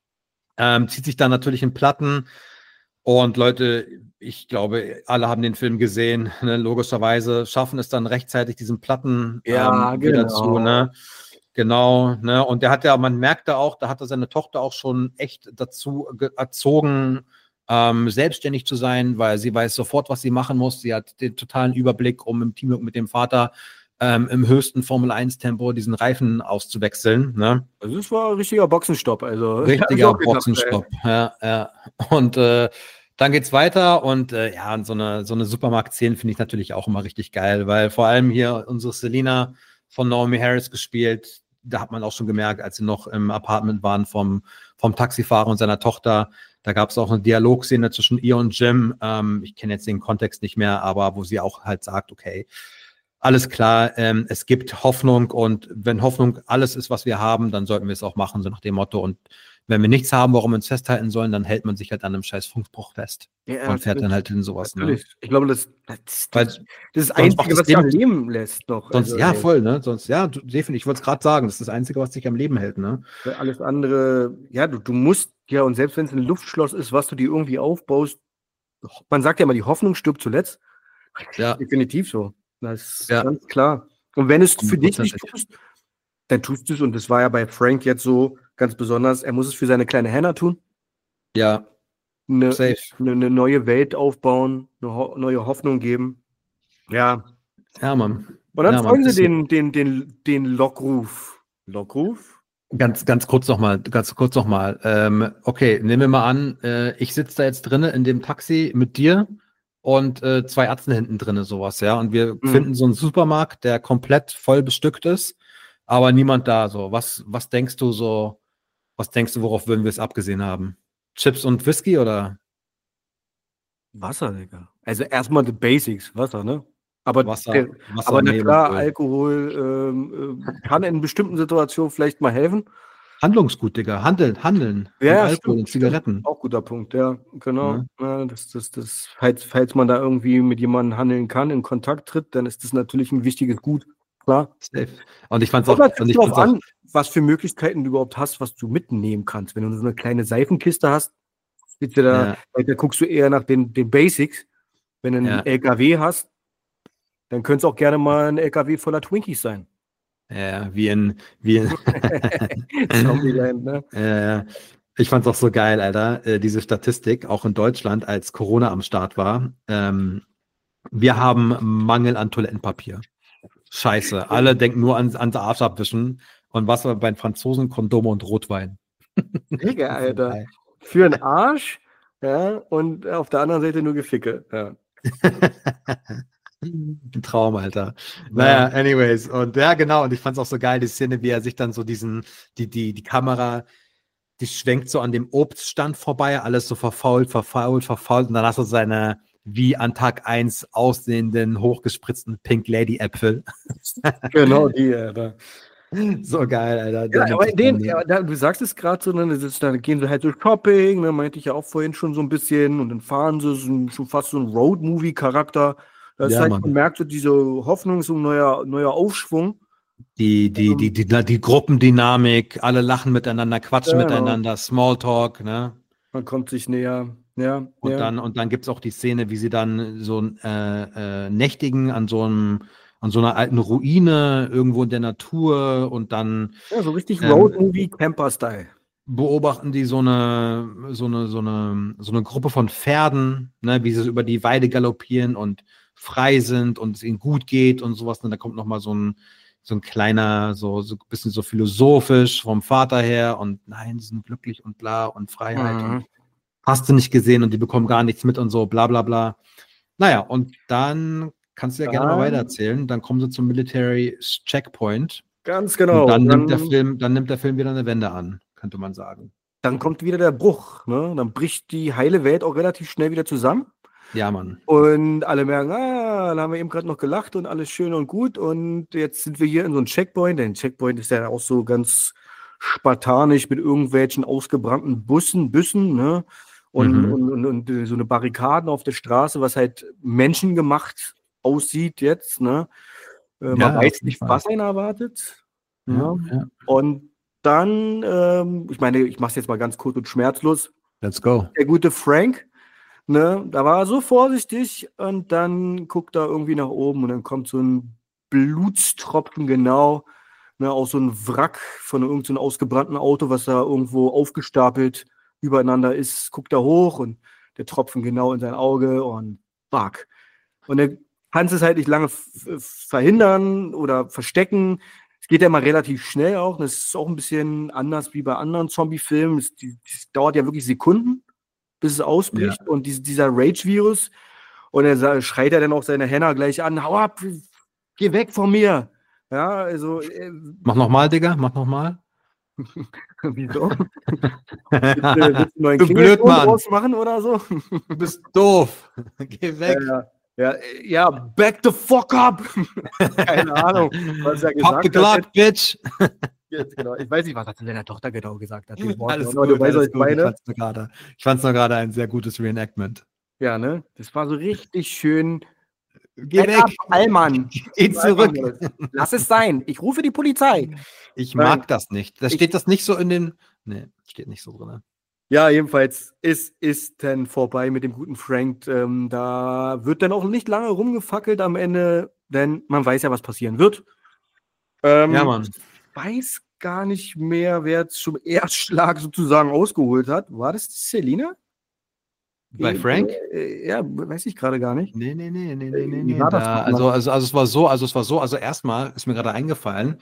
ähm, zieht sich dann natürlich in Platten. Und Leute, ich glaube, alle haben den Film gesehen, ne? Logischerweise schaffen es dann rechtzeitig, diesen Platten Ja, ähm, wieder genau. zu, ne? Genau, ne? Und der hat ja, man merkt da auch, da hat er seine Tochter auch schon echt dazu ge- erzogen, ähm, selbstständig zu sein, weil sie weiß sofort, was sie machen muss. Sie hat den totalen Überblick, um im Teamwork mit dem Vater ähm, im höchsten Formel eins Tempo diesen Reifen auszuwechseln, ne? also das war ein richtiger Boxenstopp. Also, hab ich Richtiger auch gedacht, Boxenstopp, ja, ja. Und äh, dann geht's weiter, und äh, ja, und so eine, so eine Supermarkt-Szene finde ich natürlich auch immer richtig geil, weil vor allem hier unsere Selina von Naomi Harris gespielt, da hat man auch schon gemerkt, als sie noch im Apartment waren vom, vom Taxifahrer und seiner Tochter, da gab es auch eine Dialogszene zwischen ihr und Jim, ähm, ich kenne jetzt den Kontext nicht mehr, aber wo sie auch halt sagt, okay, alles klar, ähm, es gibt Hoffnung, und wenn Hoffnung alles ist, was wir haben, dann sollten wir es auch machen, so nach dem Motto. Und wenn wir nichts haben, worum wir uns festhalten sollen, dann hält man sich halt an einem scheiß Funkspruch fest Ja, und fährt dann halt in sowas. Ne? natürlich. Ich glaube, das, das, Weil das, das ist das sonst macht Einzige, das was dich am Leben- Leben lässt noch. sonst, Also, ja, ey, voll, ne? Sonst, ja, du, definitiv, ich wollte es gerade sagen, das ist das Einzige, was dich am Leben hält, ne? weil alles andere, ja, du, du musst, ja, und selbst wenn es ein Luftschloss ist, was du dir irgendwie aufbaust, man sagt ja immer, die Hoffnung stirbt zuletzt. Ja. Definitiv so. Das ist Ja. ganz klar. Und wenn du es für dich nicht Hundertprozentig. tust, dann tust du es. Und das war ja bei Frank jetzt so ganz besonders. Er muss es für seine kleine Hannah tun. Ja, eine, Safe. eine, eine neue Welt aufbauen, eine ho neue Hoffnung geben. Ja. Ja, Mann. Und dann Ja, Mann, folgen sie ist so. den, den, den, den Lockruf. Lockruf? Ganz, ganz kurz nochmal, ganz kurz nochmal. Ähm, okay, nehmen wir mal an, äh, ich sitze da jetzt drinne in dem Taxi mit dir und äh, zwei Ärzte hinten drinne, sowas, ja. Und wir Mhm. finden so einen Supermarkt, der komplett voll bestückt ist, aber niemand da. So, was, was denkst du so? Was denkst du, worauf würden wir es abgesehen haben? Chips und Whisky oder Wasser, Digga. Also erstmal die Basics, Wasser, ne? Aber, Wasser? der, Wasser, aber na Mehl und klar, Öl. Alkohol ähm, äh, kann in bestimmten Situationen vielleicht mal helfen. Handlungsgut, Digga. Handeln, handeln. Ja, und ja, Alkohol stimmt, und Zigaretten. Auch guter Punkt, ja, genau. Ne? Ja, das, das, das, falls, falls man da irgendwie mit jemandem handeln kann, in Kontakt tritt, dann ist das natürlich ein wichtiges Gut, klar. Safe. Und ich fand's Kommt auch, natürlich und ich drauf fand's auch, an, was für Möglichkeiten du überhaupt hast, was du mitnehmen kannst. Wenn du so eine kleine Seifenkiste hast, sitzt du da, ja, da guckst du eher nach den, den Basics. Wenn du einen Ja. L K W hast, dann könnte es auch gerne mal ein L K W voller Twinkies sein. ja, wie in, wie in, Zombieland, ne? Ja, ja. Ich fand's auch so geil, Alter, äh, diese Statistik, auch in Deutschland, als Corona am Start war. Ähm, wir haben Mangel an Toilettenpapier. Scheiße. Alle denken nur ans, ans Arsch abwischen. Und was war bei den Franzosen? Kondome und Rotwein. Digga, So Alter. geil. Für den Arsch, ja, und auf der anderen Seite nur Geficke. Ja. Ein Traum, Alter. Naja, anyways. Und ja, genau. Und ich fand's auch so geil, die Szene, wie er sich dann so diesen, die, die, die Kamera, die schwenkt so an dem Obststand vorbei, alles so verfault, verfault, verfault. Und dann hast du seine wie an Tag eins aussehenden, hochgespritzten Pink Lady Äpfel. Genau die, Alter. So geil, Alter. Ja, Der aber nimmt in sich den, dann- ja, da, du sagst es gerade so, ne, das ist, dann gehen sie halt so Shopping, ne, meinte ich ja auch vorhin schon so ein bisschen, und dann fahren sie so, ein- schon fast so ein Road-Movie-Charakter. Das ist Ja, halt, Mann. man merkt so diese Hoffnung, so ein neuer, neuer Aufschwung. Die, die, die, die, die Gruppendynamik, alle lachen miteinander, quatschen Ja, genau. miteinander, Smalltalk, ne? Man kommt sich näher. Ja, Und ja. dann, und dann gibt es auch die Szene, wie sie dann so äh, äh, nächtigen an so einem, an so einer alten Ruine irgendwo in der Natur und dann ja, so richtig ähm, Road-Movie-Camper-Style. beobachten die so eine, so eine, so eine, so eine Gruppe von Pferden, ne, wie sie so über die Weide galoppieren und frei sind und es ihnen gut geht und sowas. Und da kommt nochmal so ein, so ein kleiner, so, so ein bisschen so philosophisch vom Vater her und nein, sie sind glücklich und bla und Freiheit Mhm. und hast du nicht gesehen und die bekommen gar nichts mit und so, bla bla bla. Naja, und dann kannst du ja gerne mal Dann- weitererzählen. Dann kommen sie zum Military Checkpoint. Ganz genau. Und dann, dann, nimmt der Film, dann nimmt der Film wieder eine Wende an, könnte man sagen. dann kommt wieder der Bruch. Ne? Dann bricht die heile Welt auch relativ schnell wieder zusammen. Ja, Mann. Und alle merken, ah, da haben wir eben gerade noch gelacht und alles schön und gut. Und jetzt sind wir hier in so einem Checkpoint. Denn Checkpoint ist ja auch so ganz spartanisch mit irgendwelchen ausgebrannten Bussen, Büssen, ne? Und, Mhm. und, und, und äh, so eine Barrikaden auf der Straße, was halt menschengemacht aussieht jetzt, ne? Äh, Ja, man auf weiß jeden nicht, Fall. was einen erwartet. Ja, Ja. ja. Und dann, ähm, ich meine, ich mache es jetzt mal ganz kurz und schmerzlos. Let's go. Der gute Frank, ne, da war er so vorsichtig und dann guckt er irgendwie nach oben und dann kommt so ein Blutstropfen genau, ne, aus so einem Wrack von irgendeinem ausgebrannten Auto, was da irgendwo aufgestapelt übereinander ist, guckt er hoch und der Tropfen genau in sein Auge und fuck. Und er kann es halt nicht lange f- f- verhindern oder verstecken. Es geht ja mal relativ schnell auch. Das ist auch ein bisschen anders wie bei anderen Zombie-Filmen. Es die, das dauert ja wirklich Sekunden, bis es ausbricht. Und dies, dieser Rage-Virus. Und er sa- schreit ja dann auch seine Henner gleich an: Hau ab, geh weg von mir. Ja, also, äh, Mach nochmal, Digga, mach nochmal. wieso? Willst du, willst du einen neuen Du blöd, Klingelton Mann. draus machen oder so? Du bist doof. Geh weg. Ja, ja, ja, back the fuck up. Keine Ahnung, was er Pop the gesagt hat. Glock, bitch. Jetzt, genau. Ich weiß nicht, was er zu seiner Tochter genau gesagt hat. den Worten, Alles aber gut, du weißt, was alles ich gut. Ich meine. fand's nur gerade- Ich fand's nur gerade ein sehr gutes Reenactment. Ja, ne? Das war so richtig schön. Geh Back weg. up, Allmann. Geh zurück. Lass es sein. Ich rufe die Polizei. Ich Nein. mag das nicht. Da Ich- steht das nicht so in den. Nee, steht nicht so drin. Ja, jedenfalls ist ist dann vorbei mit dem guten Frank. Ähm, da wird dann auch nicht lange rumgefackelt am Ende, denn man weiß ja, was passieren wird. Ähm, Ja, Mann. Ich weiß gar nicht mehr, wer jetzt zum Erstschlag sozusagen ausgeholt hat. War das Selina? Bei Frank? Äh, ja, weiß ich gerade gar nicht. Nee, nee, nee, nee, nee, nee. Wie nee. war das Da, nochmal? also, also, also es war so, also es war so, also erstmal ist mir gerade eingefallen,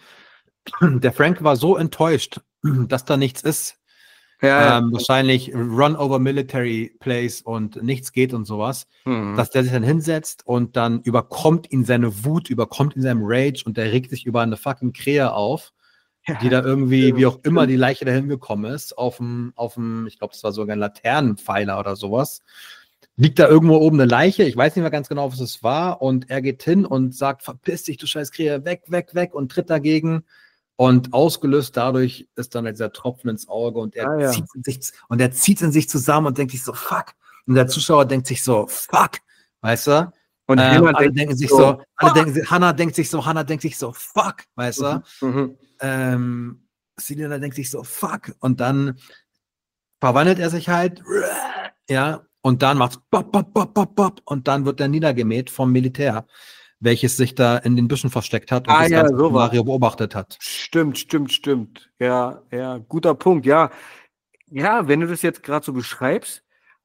der Frank war so enttäuscht, dass da nichts ist. Ja, Ähm, wahrscheinlich Run over Military Place und nichts geht und sowas, Mhm. dass der sich dann hinsetzt und dann überkommt ihn seine Wut, überkommt ihn seinem Rage und der regt sich über eine fucking Krähe auf, die da irgendwie, wie auch immer die Leiche dahin gekommen ist, auf dem, auf dem, ich glaube, das war sogar ein Laternenpfeiler oder sowas. Liegt da irgendwo oben eine Leiche, ich weiß nicht mehr ganz genau, was es war, und er geht hin und sagt, verpiss dich, du scheiß Krähe, weg, weg, weg, und tritt dagegen. Und ausgelöst dadurch ist dann dieser Tropfen ins Auge und er Ah, ja. zieht in sich, und er zieht in sich zusammen und denkt sich so, fuck. Und der Zuschauer denkt sich so, fuck, weißt du? Und ähm, Hannah alle denkt denken sich so, so, alle fuck. denken, Hannah denkt sich so, Hannah denkt sich so, fuck, weißt du? Mhm. Ähm, Selena denkt sich so, fuck. Und dann verwandelt er sich halt, ja, und dann macht's bop, bop, bop, bop, bop, und dann wird er niedergemäht vom Militär, welches sich da in den Büschen versteckt hat und Ah, das ja, ganze sowas. Szenario beobachtet hat. Stimmt, stimmt, stimmt. Ja, ja, guter Punkt. Ja, ja, wenn du das jetzt gerade so beschreibst,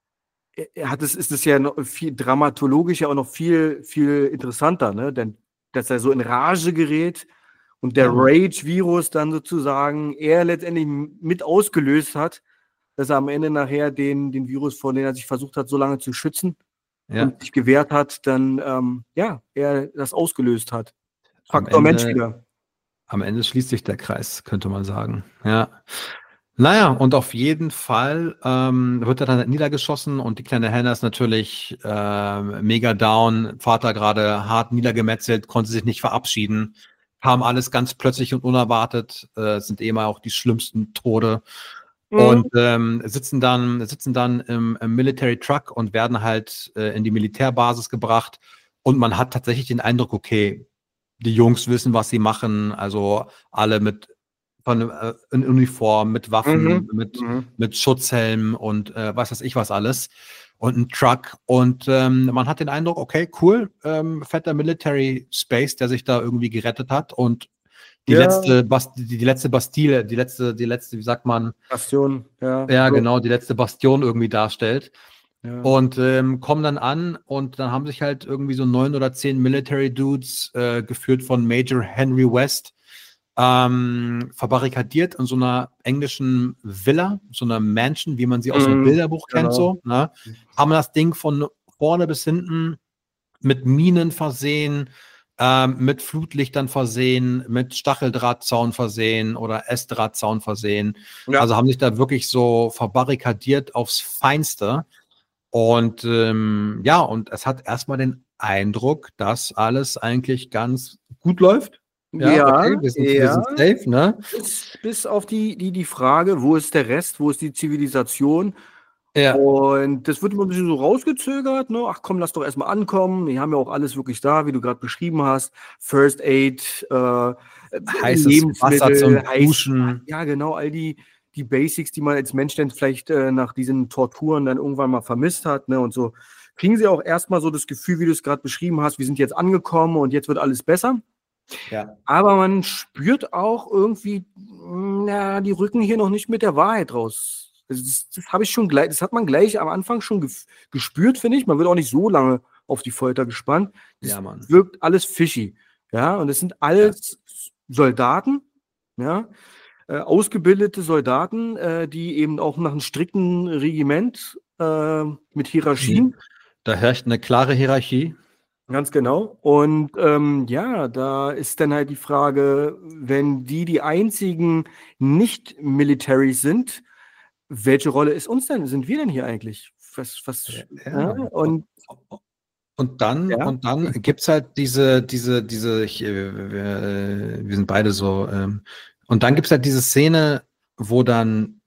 äh, hat es, ist es ja noch viel dramatologisch ja auch noch viel, viel interessanter, ne? Denn dass er so in Rage gerät und der Ja, Mann. Rage-Virus dann sozusagen er letztendlich m- mit ausgelöst hat, dass er am Ende nachher den, den Virus, vor dem er sich versucht hat, so lange zu schützen Ja. und sich gewehrt hat, dann ähm, ja, er das ausgelöst hat. Am Faktor Mensch Ende- wieder. Am Ende schließt sich der Kreis, könnte man sagen. Ja. Naja, und auf jeden Fall ähm, wird er dann niedergeschossen und die kleine Hannah ist natürlich ähm, mega down. Vater gerade hart niedergemetzelt, konnte sich nicht verabschieden. Kam alles ganz plötzlich und unerwartet. Äh, sind eh mal auch die schlimmsten Tode. Mhm. Und ähm, sitzen dann, sitzen dann im, im Military Truck und werden halt äh, in die Militärbasis gebracht. Und man hat tatsächlich den Eindruck, okay, die Jungs wissen, was sie machen. Also alle mit von, äh, in Uniform, mit Waffen, Mhm. mit, Mhm. mit Schutzhelm und äh, was weiß ich was alles. Und ein Truck. Und ähm, man hat den Eindruck, okay, cool, ähm, fetter Military Space, der sich da irgendwie gerettet hat. Und die Ja. letzte Bast die, die letzte Bastille, die letzte, die letzte, wie sagt man, Bastion, ja. ja, So. genau, die letzte Bastion irgendwie darstellt. Ja. Und ähm, kommen dann an und dann haben sich halt irgendwie so neun oder zehn Military Dudes, äh, geführt von Major Henry West, ähm, verbarrikadiert in so einer englischen Villa, so einer Mansion, wie man sie aus dem Mhm, Bilderbuch genau. kennt, so, ne? Haben das Ding von vorne bis hinten mit Minen versehen, ähm, mit Flutlichtern versehen, mit Stacheldrahtzaun versehen oder Essdrahtzaun versehen. Ja. Also haben sich da wirklich so verbarrikadiert aufs Feinste. Und ähm, ja, und es hat erstmal den Eindruck, dass alles eigentlich ganz gut läuft. Ja, Ja, okay, wir sind, wir ja. sind safe, ne? Bis, bis auf die, die, die Frage, wo ist der Rest, wo ist die Zivilisation? Ja, Und das wird immer ein bisschen so rausgezögert, ne? Ach komm, lass doch erstmal ankommen. Die haben ja auch alles wirklich da, wie du gerade beschrieben hast. First Aid, äh, heißes Wasser zum heiß- Duschen. Ja, genau, all die, die Basics, die man als Mensch dann vielleicht äh, nach diesen Torturen dann irgendwann mal vermisst hat, ne? Und so kriegen sie auch erstmal so das Gefühl, wie du es gerade beschrieben hast, wir sind jetzt angekommen und jetzt wird alles besser. Ja. Aber man spürt auch irgendwie, na, die rücken hier noch nicht mit der Wahrheit raus. Also das, das habe ich schon gleich, das hat man gleich am Anfang schon gef- gespürt, finde ich. Man wird auch nicht so lange auf die Folter gespannt. Das Ja, Mann. wirkt alles fishy. Ja, und es sind alles Soldaten, ja, äh, ausgebildete Soldaten, äh, die eben auch nach einem strikten Regiment äh, mit Hierarchien. Da herrscht eine klare Hierarchie. Ganz genau. Und ähm, ja, da ist dann halt die Frage, wenn die die einzigen Nicht-Military sind, welche Rolle ist uns denn? Sind wir denn hier eigentlich? Was, was, Ja. ja, und Und dann, Ja. und dann gibt's halt diese, diese, diese, ich, äh, wir, wir sind beide so, ähm, und dann gibt's halt diese Szene, wo dann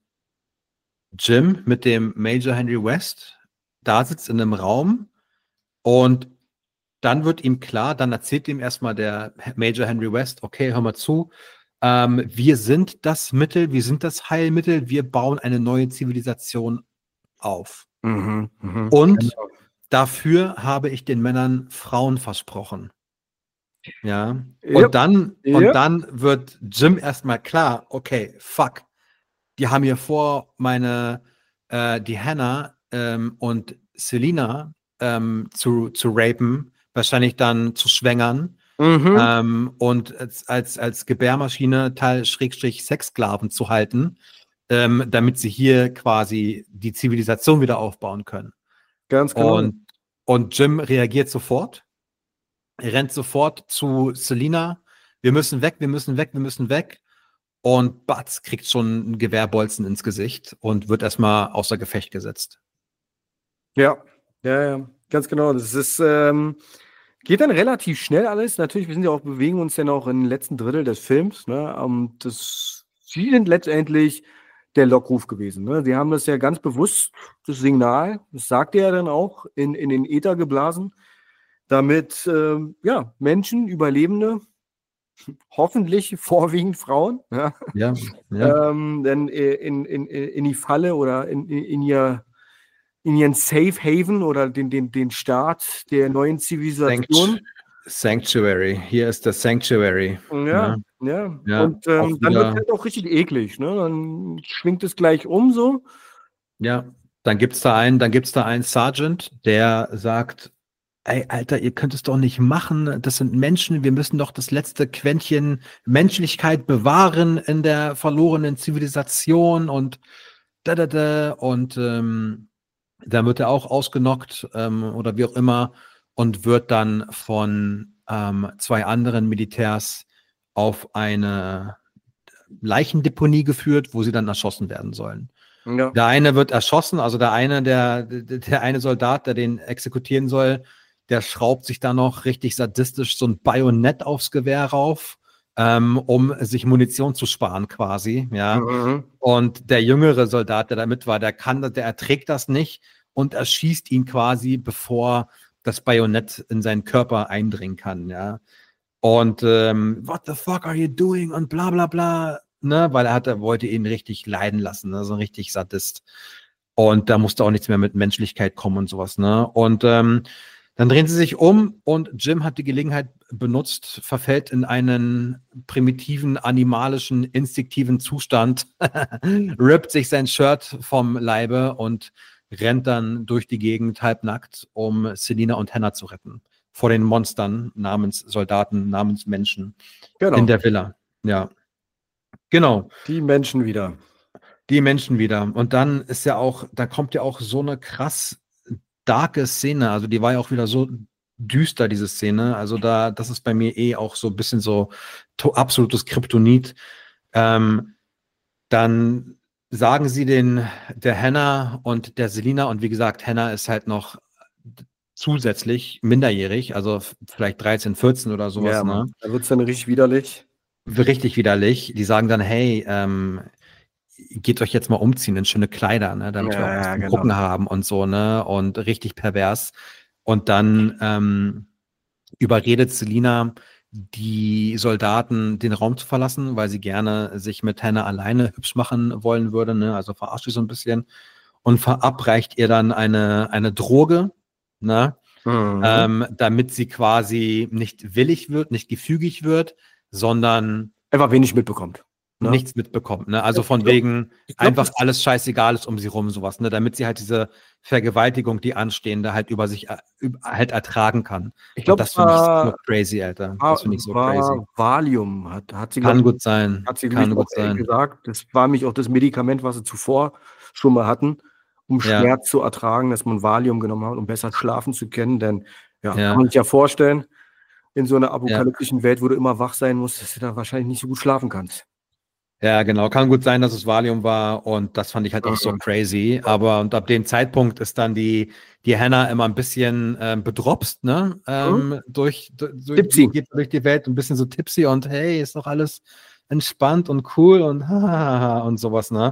Jim mit dem Major Henry West da sitzt in einem Raum und dann wird ihm klar, dann erzählt ihm erstmal der Major Henry West, okay, hör mal zu, ähm, wir sind das Mittel, wir sind das Heilmittel, wir bauen eine neue Zivilisation auf. Mhm, mhm. Und dafür habe ich den Männern Frauen versprochen. Ja. Und Yep. dann, Yep. und dann wird Jim erstmal klar, okay, fuck. Die haben hier vor, meine, äh, die Hannah ähm, und Selina ähm, zu, zu rapen, wahrscheinlich dann zu schwängern Mhm. ähm, und als, als, als Gebärmaschine Teil Schrägstrich Sexsklaven zu halten, ähm, damit sie hier quasi die Zivilisation wieder aufbauen können. Ganz genau. Und, und Jim reagiert sofort. Er rennt sofort zu Selina. Wir müssen weg, wir müssen weg, wir müssen weg. Und Butz kriegt schon einen Gewehrbolzen ins Gesicht und wird erstmal außer Gefecht gesetzt. Ja, ja, ja, ganz genau. Das ist, ähm, geht dann relativ schnell alles. Natürlich, wir sind ja auch, bewegen uns ja noch im letzten Drittel des Films. Ne? Ähm, das, sie sind letztendlich der Lockruf gewesen. Ne? Sie haben das ja ganz bewusst, das Signal, das sagt er dann auch, in, in den Äther geblasen, damit ähm, ja, Menschen, Überlebende, hoffentlich vorwiegend Frauen, ja, Ja, ja. ähm, dann in, in, in die Falle oder in, in ihr in ihren Safe Haven oder den, den, den Start der neuen Zivilisation. Sanctuary. Hier ist das Sanctuary. Ja, ne? ja. Ja, Und ähm, auch dann wieder- wird es halt auch richtig eklig. Ne? Dann schwingt es gleich um so. Ja, dann gibt's da einen, dann gibt's da einen Sergeant, der sagt, ey, Alter, ihr könnt es doch nicht machen. Das sind Menschen. Wir müssen doch das letzte Quäntchen Menschlichkeit bewahren in der verlorenen Zivilisation und da, da, da. Und ähm, dann wird er auch ausgenockt ähm, oder wie auch immer und wird dann von ähm, zwei anderen Militärs auf eine Leichendeponie geführt, wo sie dann erschossen werden sollen. Ja. Der eine wird erschossen, also der eine, der, der, der eine Soldat, der den exekutieren soll, der schraubt sich da noch richtig sadistisch so ein Bajonett aufs Gewehr rauf, ähm, um sich Munition zu sparen quasi, ja. Mhm. Und der jüngere Soldat, der da mit war, der kann, der erträgt das nicht und erschießt ihn quasi, bevor das Bajonett in seinen Körper eindringen kann, ja. Und ähm, what the fuck are you doing? Und bla bla bla, ne, weil er hat, er wollte ihn richtig leiden lassen, ne, so ein richtig Sadist. Und da musste auch nichts mehr mit Menschlichkeit kommen und sowas, ne. Und ähm, dann drehen sie sich um und Jim hat die Gelegenheit benutzt, verfällt in einen primitiven, animalischen, instinktiven Zustand, rippt sich sein Shirt vom Leibe und rennt dann durch die Gegend halbnackt, um Selina und Hannah zu retten. Vor den Monstern namens Soldaten, namens Menschen Genau. in der Villa. Ja, genau. Die Menschen wieder. Die Menschen wieder. Und dann ist ja auch, da kommt ja auch so eine krass darke Szene. Also die war ja auch wieder so düster, diese Szene. Also da, das ist bei mir eh auch so ein bisschen so to- absolutes Kryptonit. Ähm, dann sagen sie den, der Hannah und der Selina, und wie gesagt, Hannah ist halt noch zusätzlich minderjährig, also f- vielleicht dreizehn, vierzehn oder sowas, Ja, ne? Mann. Da wird es dann richtig widerlich. Richtig widerlich. Die sagen dann, hey, ähm, geht euch jetzt mal umziehen in schöne Kleider, ne, damit wir auch was Ja, zum genau. Gucken haben und so, ne, und richtig pervers. Und dann ähm, überredet Selina die Soldaten, den Raum zu verlassen, weil sie gerne sich mit Hannah alleine hübsch machen wollen würde, ne, also verarscht sie so ein bisschen und verabreicht ihr dann eine, eine Droge, ne, Mhm. ähm, damit sie quasi nicht willig wird, nicht gefügig wird, sondern Einfach wenig mitbekommt. Ne? nichts mitbekommt, ne? Also Ja, von ich glaub- wegen ich glaub, einfach das- alles scheißegal ist um sie rum, sowas, ne? Damit sie halt diese Vergewaltigung, die anstehende, halt über sich äh, üb- halt ertragen kann. Ich glaube, Und das finde ich so crazy, Alter. Das finde ich so war crazy. Valium. Hat, hat sie, Kann glaub, gut sein. hat sie Kann nämlich gut auch, äh, sein. gesagt. Das war nämlich auch das Medikament, was sie zuvor schon mal hatten, um Ja. Schmerz zu ertragen, dass man Valium genommen hat, um besser schlafen zu können. Denn, ja, Ja. kann man sich ja vorstellen, in so einer apokalyptischen Welt, wo du immer wach sein musst, dass du da wahrscheinlich nicht so gut schlafen kannst. Ja, genau. Kann gut sein, dass es Valium war und das fand ich halt auch so Mhm. crazy. Aber und ab dem Zeitpunkt ist dann die, die Hannah immer ein bisschen ähm, bedropst, ne? Ähm, durch, durch, durch, Tipsy. geht durch die Welt ein bisschen so tipsy und hey, ist doch alles entspannt und cool und hahaha und sowas, ne?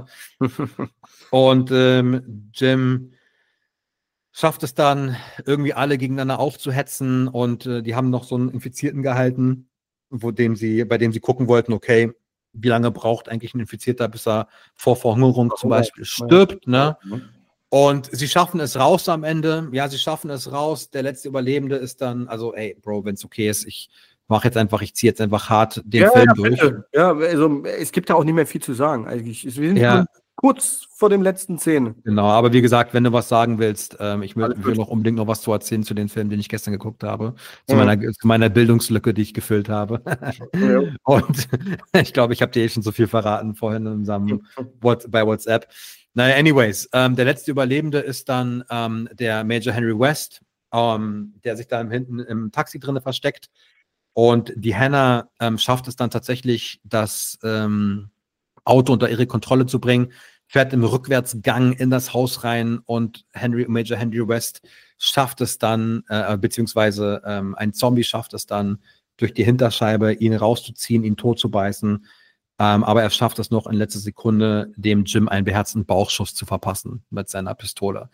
Und ähm, Jim schafft es dann, irgendwie alle gegeneinander aufzuhetzen und äh, die haben noch so einen Infizierten gehalten, wo dem sie, bei dem sie gucken wollten, okay, wie lange braucht eigentlich ein Infizierter, bis er vor Verhungerung zum Beispiel stirbt, ne? Und sie schaffen es raus am Ende. Ja, sie schaffen es raus. Der letzte Überlebende ist dann, also, ey, Bro, wenn es okay ist, ich mache jetzt einfach, ich ziehe jetzt einfach hart den Ja, Film ja, durch. bitte. Ja, also es gibt da auch nicht mehr viel zu sagen eigentlich. Es- Wir sind Ja. schon kurz vor dem letzten Szene. Genau, aber wie gesagt, wenn du was sagen willst, ähm, ich will, Alles will gut. noch unbedingt noch was zu erzählen zu den Filmen, den ich gestern geguckt habe, zu, Mhm. meiner, zu meiner Bildungslücke, die ich gefüllt habe. Ja. Und ich glaube, ich habe dir eh schon so viel verraten vorhin in unserem What, bei WhatsApp. Naja, anyways, ähm, der letzte Überlebende ist dann ähm, der Major Henry West, ähm, der sich da hinten im Taxi drinne versteckt. Und die Hannah ähm, schafft es dann tatsächlich, das ähm, Auto unter ihre Kontrolle zu bringen, fährt im Rückwärtsgang in das Haus rein und Henry, Major Henry West schafft es dann, äh, beziehungsweise ähm, ein Zombie schafft es dann, durch die Hinterscheibe ihn rauszuziehen, ihn tot zu beißen. Ähm, aber er schafft es noch in letzter Sekunde, dem Jim einen beherzten Bauchschuss zu verpassen mit seiner Pistole.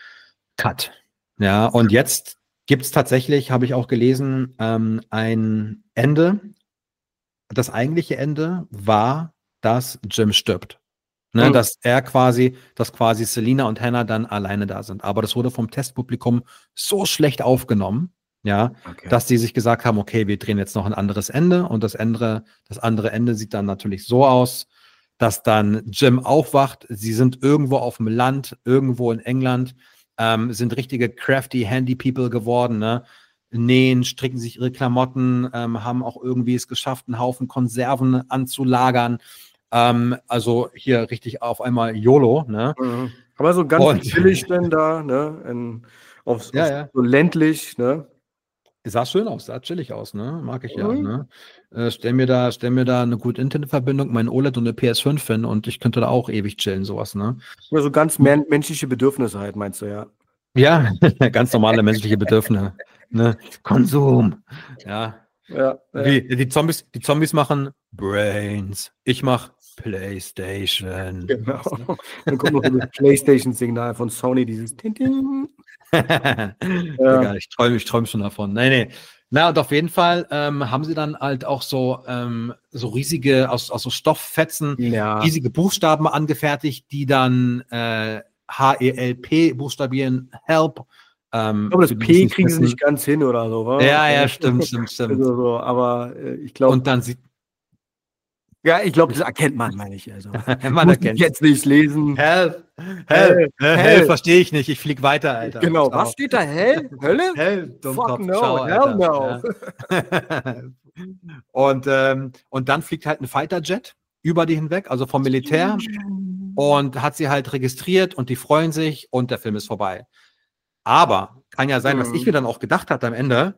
Cut. Ja, und jetzt gibt es tatsächlich, habe ich auch gelesen, ähm, ein Ende. Das eigentliche Ende war, dass Jim stirbt. Ne, Mhm. dass er quasi, dass quasi Selina und Hannah dann alleine da sind. Aber das wurde vom Testpublikum so schlecht aufgenommen, ja, Okay. dass die sich gesagt haben, okay, wir drehen jetzt noch ein anderes Ende und das andere, das andere Ende sieht dann natürlich so aus, dass dann Jim aufwacht. Sie sind irgendwo auf dem Land, irgendwo in England, ähm, sind richtige crafty Handy People geworden, ne? Nähen, stricken sich ihre Klamotten, ähm, haben auch irgendwie es geschafft, einen Haufen Konserven anzulagern. Ähm, also hier richtig auf einmal YOLO, ne? Mhm. Aber so ganz Und- billig denn da, ne? In, auf, Ja, auf ja. so ländlich, ne? Sah schön aus, sah chillig aus, ne? Mag ich ja, Mhm. ne? Äh, stell mir da, stell mir da eine gute Internetverbindung, mein O L E D und eine P S fünf hin und ich könnte da auch ewig chillen, sowas, ne? Ja, so ganz men menschliche Bedürfnisse halt, meinst du, ja? Ja, ganz normale menschliche Bedürfnisse, ne? Konsum, ja. Ja. ja. Wie, die Zombies, die Zombies machen Brains, ich mach PlayStation. Genau. Dann kommt noch so das PlayStation-Signal von Sony, dieses Tin-Tin. Digga, ich träume ich träum schon davon. Nee, nee. Na, und auf jeden Fall ähm, haben sie dann halt auch so, ähm, so riesige, aus, aus so Stofffetzen, Ja. riesige Buchstaben angefertigt, die dann äh, H E L P buchstabieren, Help. Ähm, Ich glaube, das für die, die P es kriegen sie wissen. nicht ganz hin oder so, wa? Ja, ja, stimmt, stimmt, stimmt. Also so, aber äh, ich glaube, Und dann sieht ja, ich glaube, das erkennt man, meine ich. Also. man Muss ich erkennt jetzt nicht lesen. Help, Help, Help, Help, Help. verstehe ich nicht. Ich flieg weiter, Alter. Genau, Ciao. was steht da? Hell? Hölle? Help, Dummkopf. Fuck no, Ciao, hell Alter. no. Ja. und, ähm, und dann fliegt halt ein Fighterjet über die hinweg, also vom Militär, und hat sie halt registriert und die freuen sich und der Film ist vorbei. Aber kann ja sein, was Mhm. ich mir dann auch gedacht hatte am Ende,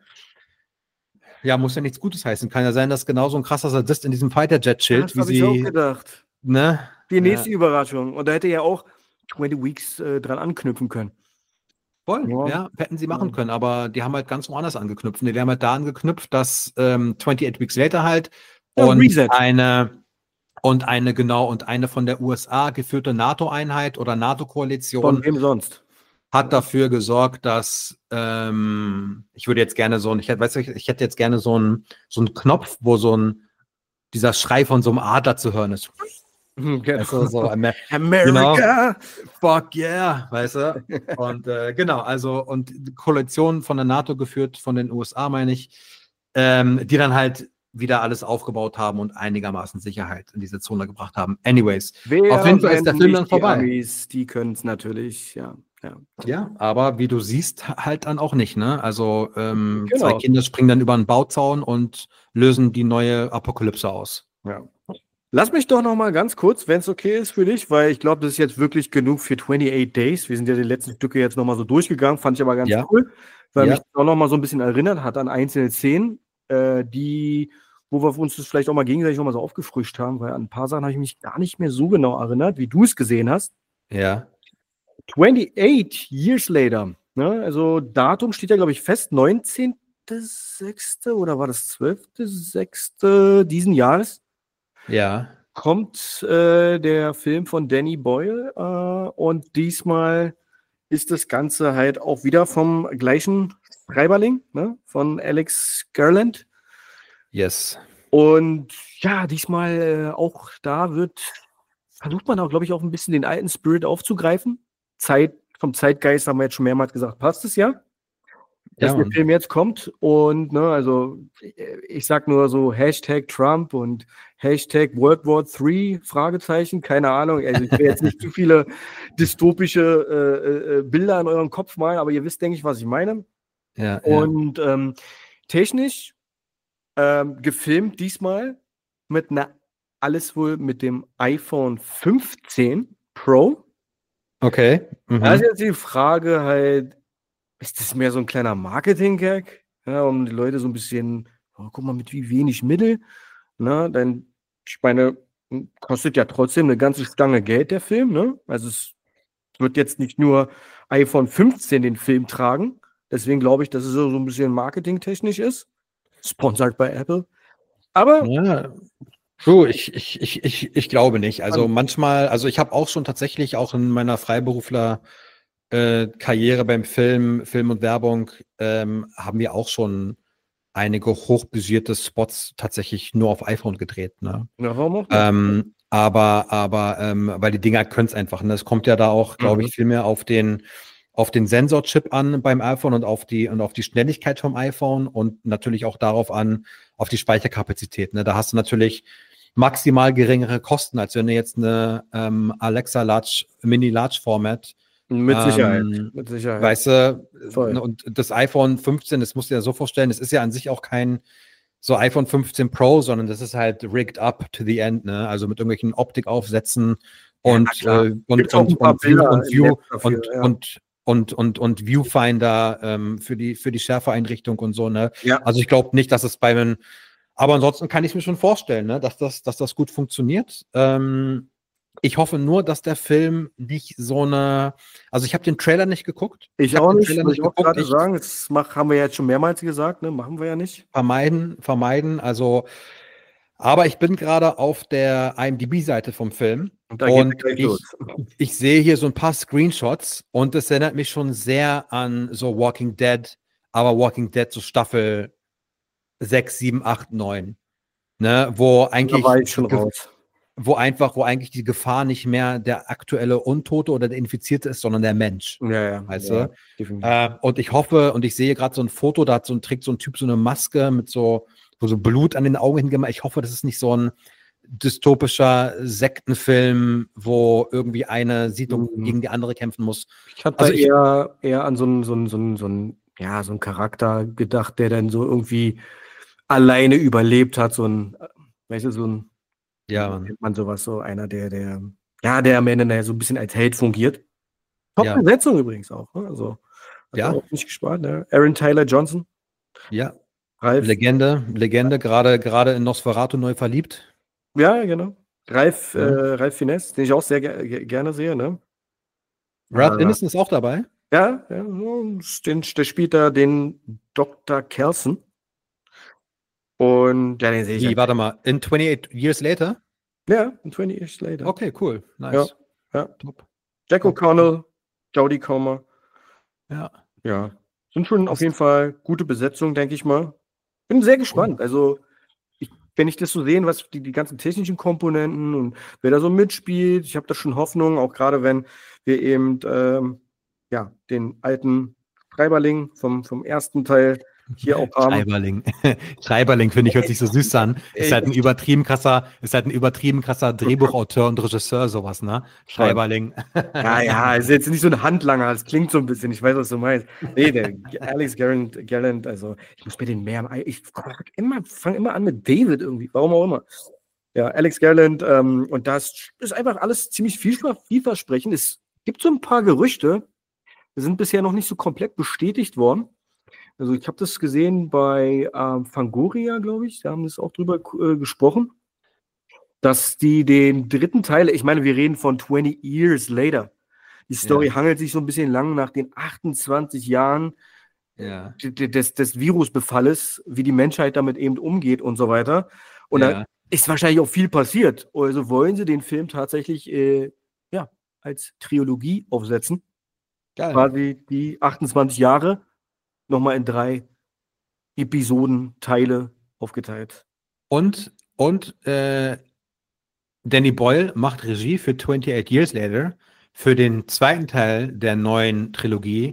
ja, muss ja nichts Gutes heißen. Kann ja sein, dass genauso ein krasser Sadist in diesem Fighterjet chillt, Das wie habe ich auch sie, gedacht. ne? Die Ja. nächste Überraschung. Und da hätte ja auch zwanzig Weeks äh, dran anknüpfen können. Voll, Ja. ja, hätten sie machen Ja. können, aber die haben halt ganz woanders angeknüpft. Die haben halt da angeknüpft, dass ähm, twenty-eight Weeks Later halt Ja, und Reset. eine und eine, genau, und eine von der U S A geführte NATO-Einheit oder Von NATO-Koalition wem sonst? hat dafür gesorgt, dass ähm, ich würde jetzt gerne so ein, ich hätte, weißt du, ich, ich hätte jetzt gerne so einen so einen Knopf, wo so ein dieser Schrei von so einem Adler zu hören ist. Genau. Weißt du, so Amer America! Fuck yeah, weißt du? Und äh, genau, also und die Koalition von der NATO geführt, von den U S A meine ich, ähm, die dann halt wieder alles aufgebaut haben und einigermaßen Sicherheit in diese Zone gebracht haben. Anyways, Wer, auf jeden Fall ist wenn der Film nicht dann die vorbei. Amis, die können es natürlich, ja. ja. Ja, aber wie du siehst, halt dann auch nicht, ne? Also ähm, Genau. zwei Kinder springen dann über einen Bauzaun und lösen die neue Apokalypse aus. Ja. Lass mich doch noch mal ganz kurz, wenn es okay ist für dich, weil ich glaube, das ist jetzt wirklich genug für twenty-eight Days. Wir sind ja die letzten Stücke jetzt noch mal so durchgegangen, fand ich aber ganz Ja. cool, weil Ja. mich auch noch mal so ein bisschen erinnert hat an einzelne Szenen, äh, die, wo wir uns das vielleicht auch mal gegenseitig noch mal so aufgefrischt haben, weil an ein paar Sachen habe ich mich gar nicht mehr so genau erinnert, wie du es gesehen hast. Ja. twenty-eight Years Later, ne? Also Datum steht ja, glaube ich, fest, neunzehnten sechsten oder war das zwölften sechsten diesen Jahres? Ja. Kommt äh, der Film von Danny Boyle äh, und diesmal ist das Ganze halt auch wieder vom gleichen Schreiberling, ne, von Alex Garland. Yes. Und ja, diesmal äh, auch da wird, versucht man auch, glaube ich, auch ein bisschen den alten Spirit aufzugreifen. Zeit, vom Zeitgeist haben wir jetzt schon mehrmals gesagt, passt es ja. dass Ja, der Mann. Film jetzt kommt und, ne, also ich sag nur so Hashtag Trump und Hashtag World War drei, Fragezeichen, keine Ahnung. Also ich will jetzt nicht zu viele dystopische äh, äh, Bilder in eurem Kopf malen, aber ihr wisst, denke ich, was ich meine. Ja, ja. Und ähm, technisch ähm, gefilmt diesmal mit einer, alles wohl mit dem iPhone fünfzehn Pro. Okay. Da ist Mhm. jetzt die Frage halt, ist das mehr so ein kleiner Marketing-Gag, ja, um die Leute so ein bisschen, oh, guck mal, mit wie wenig Mittel, ne, dann, ich meine, kostet ja trotzdem eine ganze Stange Geld, der Film, ne, also es wird jetzt nicht nur iPhone fünfzehn den Film tragen, deswegen glaube ich, dass es so so ein bisschen marketingtechnisch ist, sponsored bei Apple, aber Ja. Du, ich, ich, ich, ich, ich glaube nicht. Also manchmal, also ich habe auch schon tatsächlich auch in meiner Freiberufler äh, Karriere beim Film, Film und Werbung, ähm, haben wir auch schon einige hochbudgetierte Spots tatsächlich nur auf iPhone gedreht, ne? ja, warum auch nicht? Ähm, aber, aber, ähm, weil die Dinger können es einfach. Ne? Es kommt ja da auch, glaube Mhm. ich, viel mehr auf den, auf den Sensorchip an beim iPhone und auf die, und auf die Schnelligkeit vom iPhone und natürlich auch darauf an, auf die Speicherkapazität. Ne? Da hast du natürlich maximal geringere Kosten, als wenn du jetzt eine ähm, Alexa Large, Mini Large Format, Mit Sicherheit, ähm, mit Sicherheit. weißt du, Voll. ne, und das iPhone fünfzehn, das musst du dir so vorstellen, das ist ja an sich auch kein so iPhone fünfzehn Pro, sondern das ist halt rigged up to the end, ne? Also mit irgendwelchen Optikaufsätzen und, klar. äh, und, Gibt's auch ein und, paar und, View, Bilder und, im View, Netz dafür, und, ja. und, und, und, und Viewfinder ähm, für die, für die Schärfeeinrichtung und so, ne? Ja. Also ich glaube nicht, dass es bei einem, aber ansonsten kann ich mir schon vorstellen, ne, dass das, dass das gut funktioniert. Ähm, ich hoffe nur, dass der Film nicht so eine, also ich habe den Trailer nicht geguckt. Ich hab auch den nicht, Trailer wollte ich auch geguckt. gerade Ich sagen, das mach, haben wir jetzt schon mehrmals gesagt, ne? Machen wir ja nicht. vermeiden, vermeiden, also aber ich bin gerade auf der IMDb-Seite vom Film Und da geht und gleich ich, los. ich sehe hier so ein paar Screenshots und es erinnert mich schon sehr an so Walking Dead, aber Walking Dead so Staffel sechs, sieben, acht, neun, ne, wo eigentlich Da war ich schon die Ge- raus. wo einfach, wo eigentlich die Gefahr nicht mehr der aktuelle Untote oder der Infizierte ist, sondern der Mensch. Ja, ja. Weißt ja, du? definitiv. Äh, und ich hoffe, und ich sehe gerade so ein Foto, da hat so ein, trägt so ein Typ so eine Maske mit so, wo so Blut an den Augen hingemacht. Ich hoffe, das ist nicht so ein dystopischer Sektenfilm, wo irgendwie eine Siedlung Mhm. gegen die andere kämpfen muss. Ich hatte Also da ich- eher, eher an so einen, so einen, so einen, so einen, ja, so einen Charakter gedacht, der dann so irgendwie alleine überlebt hat, so ein, äh, weißt du, so ein, Ja, wie Mann. nennt man sowas, so einer, der, der, ja, der am Ende nachher so ein bisschen als Held fungiert. Ja. Top-Besetzung übrigens auch, ne? Also, hat Ja. auch nicht gespart, ne? Aaron Tyler Johnson, Ja, Ralf, Legende, Legende, gerade gerade in Nosferatu neu verliebt. ja, genau. Ralf, Ja. äh, Ralf Fiennes, den ich auch sehr ge ge gerne sehe, ne? Ralph Äh, Ineson ist auch dabei. Ja, ja, so, den, der spielt da den Doktor Kelson. Und ja, den sehe ich. Wie, warte mal, in twenty-eight Years Later? Ja, in twenty Years Later. Okay, cool, nice. Ja. Top. Jack Top. O'Connell, Jodie Comer. Ja. Ja, sind schon auf Das- jeden Fall gute Besetzung, denke ich mal. Bin sehr gespannt. Also, ich, wenn ich das so sehe, was die, die ganzen technischen Komponenten und wer da so mitspielt, ich habe da schon Hoffnung, auch gerade wenn wir eben ähm, ja, den alten Schreiberling vom, vom ersten Teil hier auch haben. Schreiberling. Schreiberling, finde ich, hört sich so süß an. Ist halt ein übertrieben krasser, ist halt ein übertrieben krasser Drehbuchautor und Regisseur, sowas, ne? Schreiberling. Ja, ja, ist jetzt nicht so ein Handlanger, es klingt so ein bisschen, ich weiß, was du meinst. Nee, der Alex Garland, Garland, also ich muss mir den mehr, ich immer, fange immer an mit David irgendwie, warum auch immer. Ja, Alex Garland, ähm, und das ist einfach alles ziemlich vielver- vielversprechend. Es gibt so ein paar Gerüchte, die sind bisher noch nicht so komplett bestätigt worden. Also ich habe das gesehen bei ähm, Fangoria, glaube ich, da haben wir es auch drüber äh, gesprochen, dass die den dritten Teil, ich meine, wir reden von twenty Years Later. Die Story Ja. hangelt sich so ein bisschen lang nach den achtundzwanzig Jahren Ja. d- d- des, des Virusbefalles, wie die Menschheit damit eben umgeht und so weiter. Und da Ja. ist wahrscheinlich auch viel passiert. Also wollen sie den Film tatsächlich äh, ja, als Trilogie aufsetzen. Geil. Quasi die achtundzwanzig Jahre nochmal in drei Episoden, Teile aufgeteilt. Und, und äh, Danny Boyle macht Regie für twenty-eight Years Later, für den zweiten Teil der neuen Trilogie,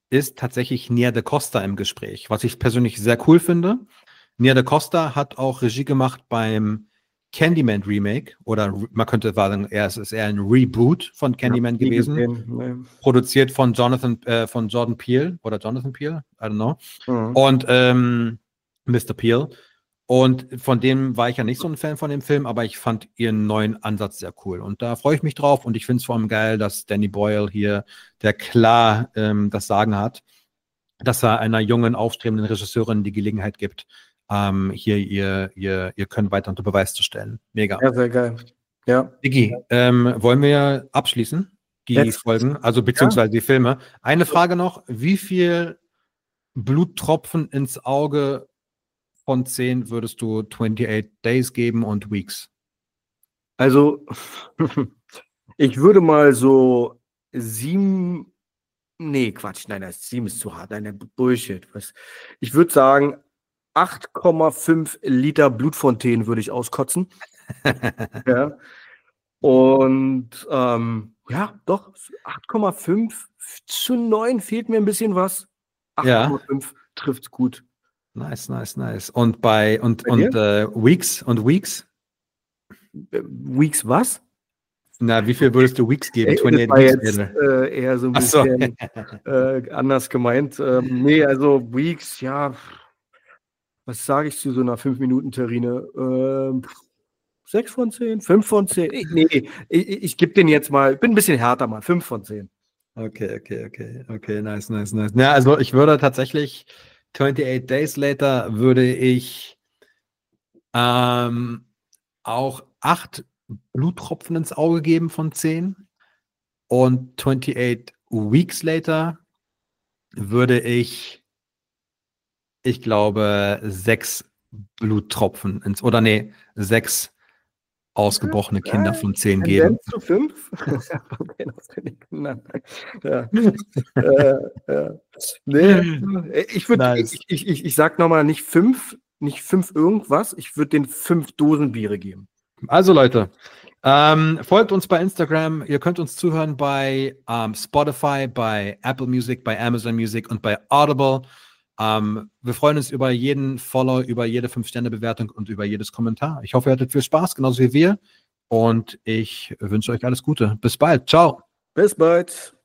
ist tatsächlich Nia da Costa im Gespräch, was ich persönlich sehr cool finde. Nia da Costa hat auch Regie gemacht beim Candyman Remake, oder man könnte sagen, er es ist eher ein Reboot von Candyman Ja, nie gewesen. gesehen, nee. Produziert von Jonathan, äh, von Jordan Peele oder Jonathan Peele, I don't know. Mhm. Und ähm, Mister Peele. Und von dem war ich ja nicht so ein Fan von dem Film, aber ich fand ihren neuen Ansatz sehr cool. Und da freue ich mich drauf. Und ich finde es vor allem geil, dass Danny Boyle hier, der klar ähm, das Sagen hat, dass er einer jungen, aufstrebenden Regisseurin die Gelegenheit gibt, ähm, hier ihr, ihr, ihr Können weiter unter Beweis zu stellen. Mega. Ja, sehr geil. Ja. Digi, ähm, wollen wir abschließen, die Jetzt? Folgen, also beziehungsweise die Filme? Eine Frage noch, wie viel Bluttropfen ins Auge von zehn würdest du achtundachtzig Days geben und Weeks? Also, ich würde mal so sieben, nee, Quatsch, nein, das sieben ist zu hart, nein, nein, Bullshit. Was? Ich würde sagen, acht Komma fünf Liter Blutfontänen würde ich auskotzen. Ja. Und ähm, ja, doch, acht Komma fünf zu neun fehlt mir ein bisschen was. Ja. acht Komma fünf trifft's gut. Nice, nice, nice. Und bei und, Bei und äh, Weeks und Weeks? Äh, Weeks was? Na, wie viel würdest du Weeks geben? Äh, das achtundachtzig war Weeks, jetzt Alter. äh, eher so ein Ach so. bisschen äh, anders gemeint. Ähm, nee, also Weeks, ja, was sage ich zu so einer fünf Minuten Terrine? Ähm, sechs von zehn, fünf von zehn. Ich, nee, ich, ich, ich gebe den jetzt mal, bin ein bisschen härter mal, fünf von zehn. Okay, okay, okay, okay, nice, nice, nice. Ja, also ich würde tatsächlich achtundachtzig Days Later würde ich ähm, auch acht Bluttropfen ins Auge geben von zehn. Und achtundachtzig Weeks Later würde ich, ich glaube, sechs Bluttropfen ins, oder nee, sechs ausgebrochene Kinder von zehn geben. Tendenz zu fünf? Okay, das finde ich genannt. Ja. äh, ja. Nee, ich würde, Nice. ich, ich, ich, ich sag nochmal nicht fünf, nicht fünf irgendwas, ich würde den fünf Dosen Biere geben. Also Leute, ähm, folgt uns bei Instagram, ihr könnt uns zuhören bei ähm, Spotify, bei Apple Music, bei Amazon Music und bei Audible. Ähm, wir freuen uns über jeden Follow, über jede fünf Sterne Bewertung und über jedes Kommentar. Ich hoffe, ihr hattet viel Spaß, genauso wie wir. Und ich wünsche euch alles Gute. Bis bald. Ciao. Bis bald.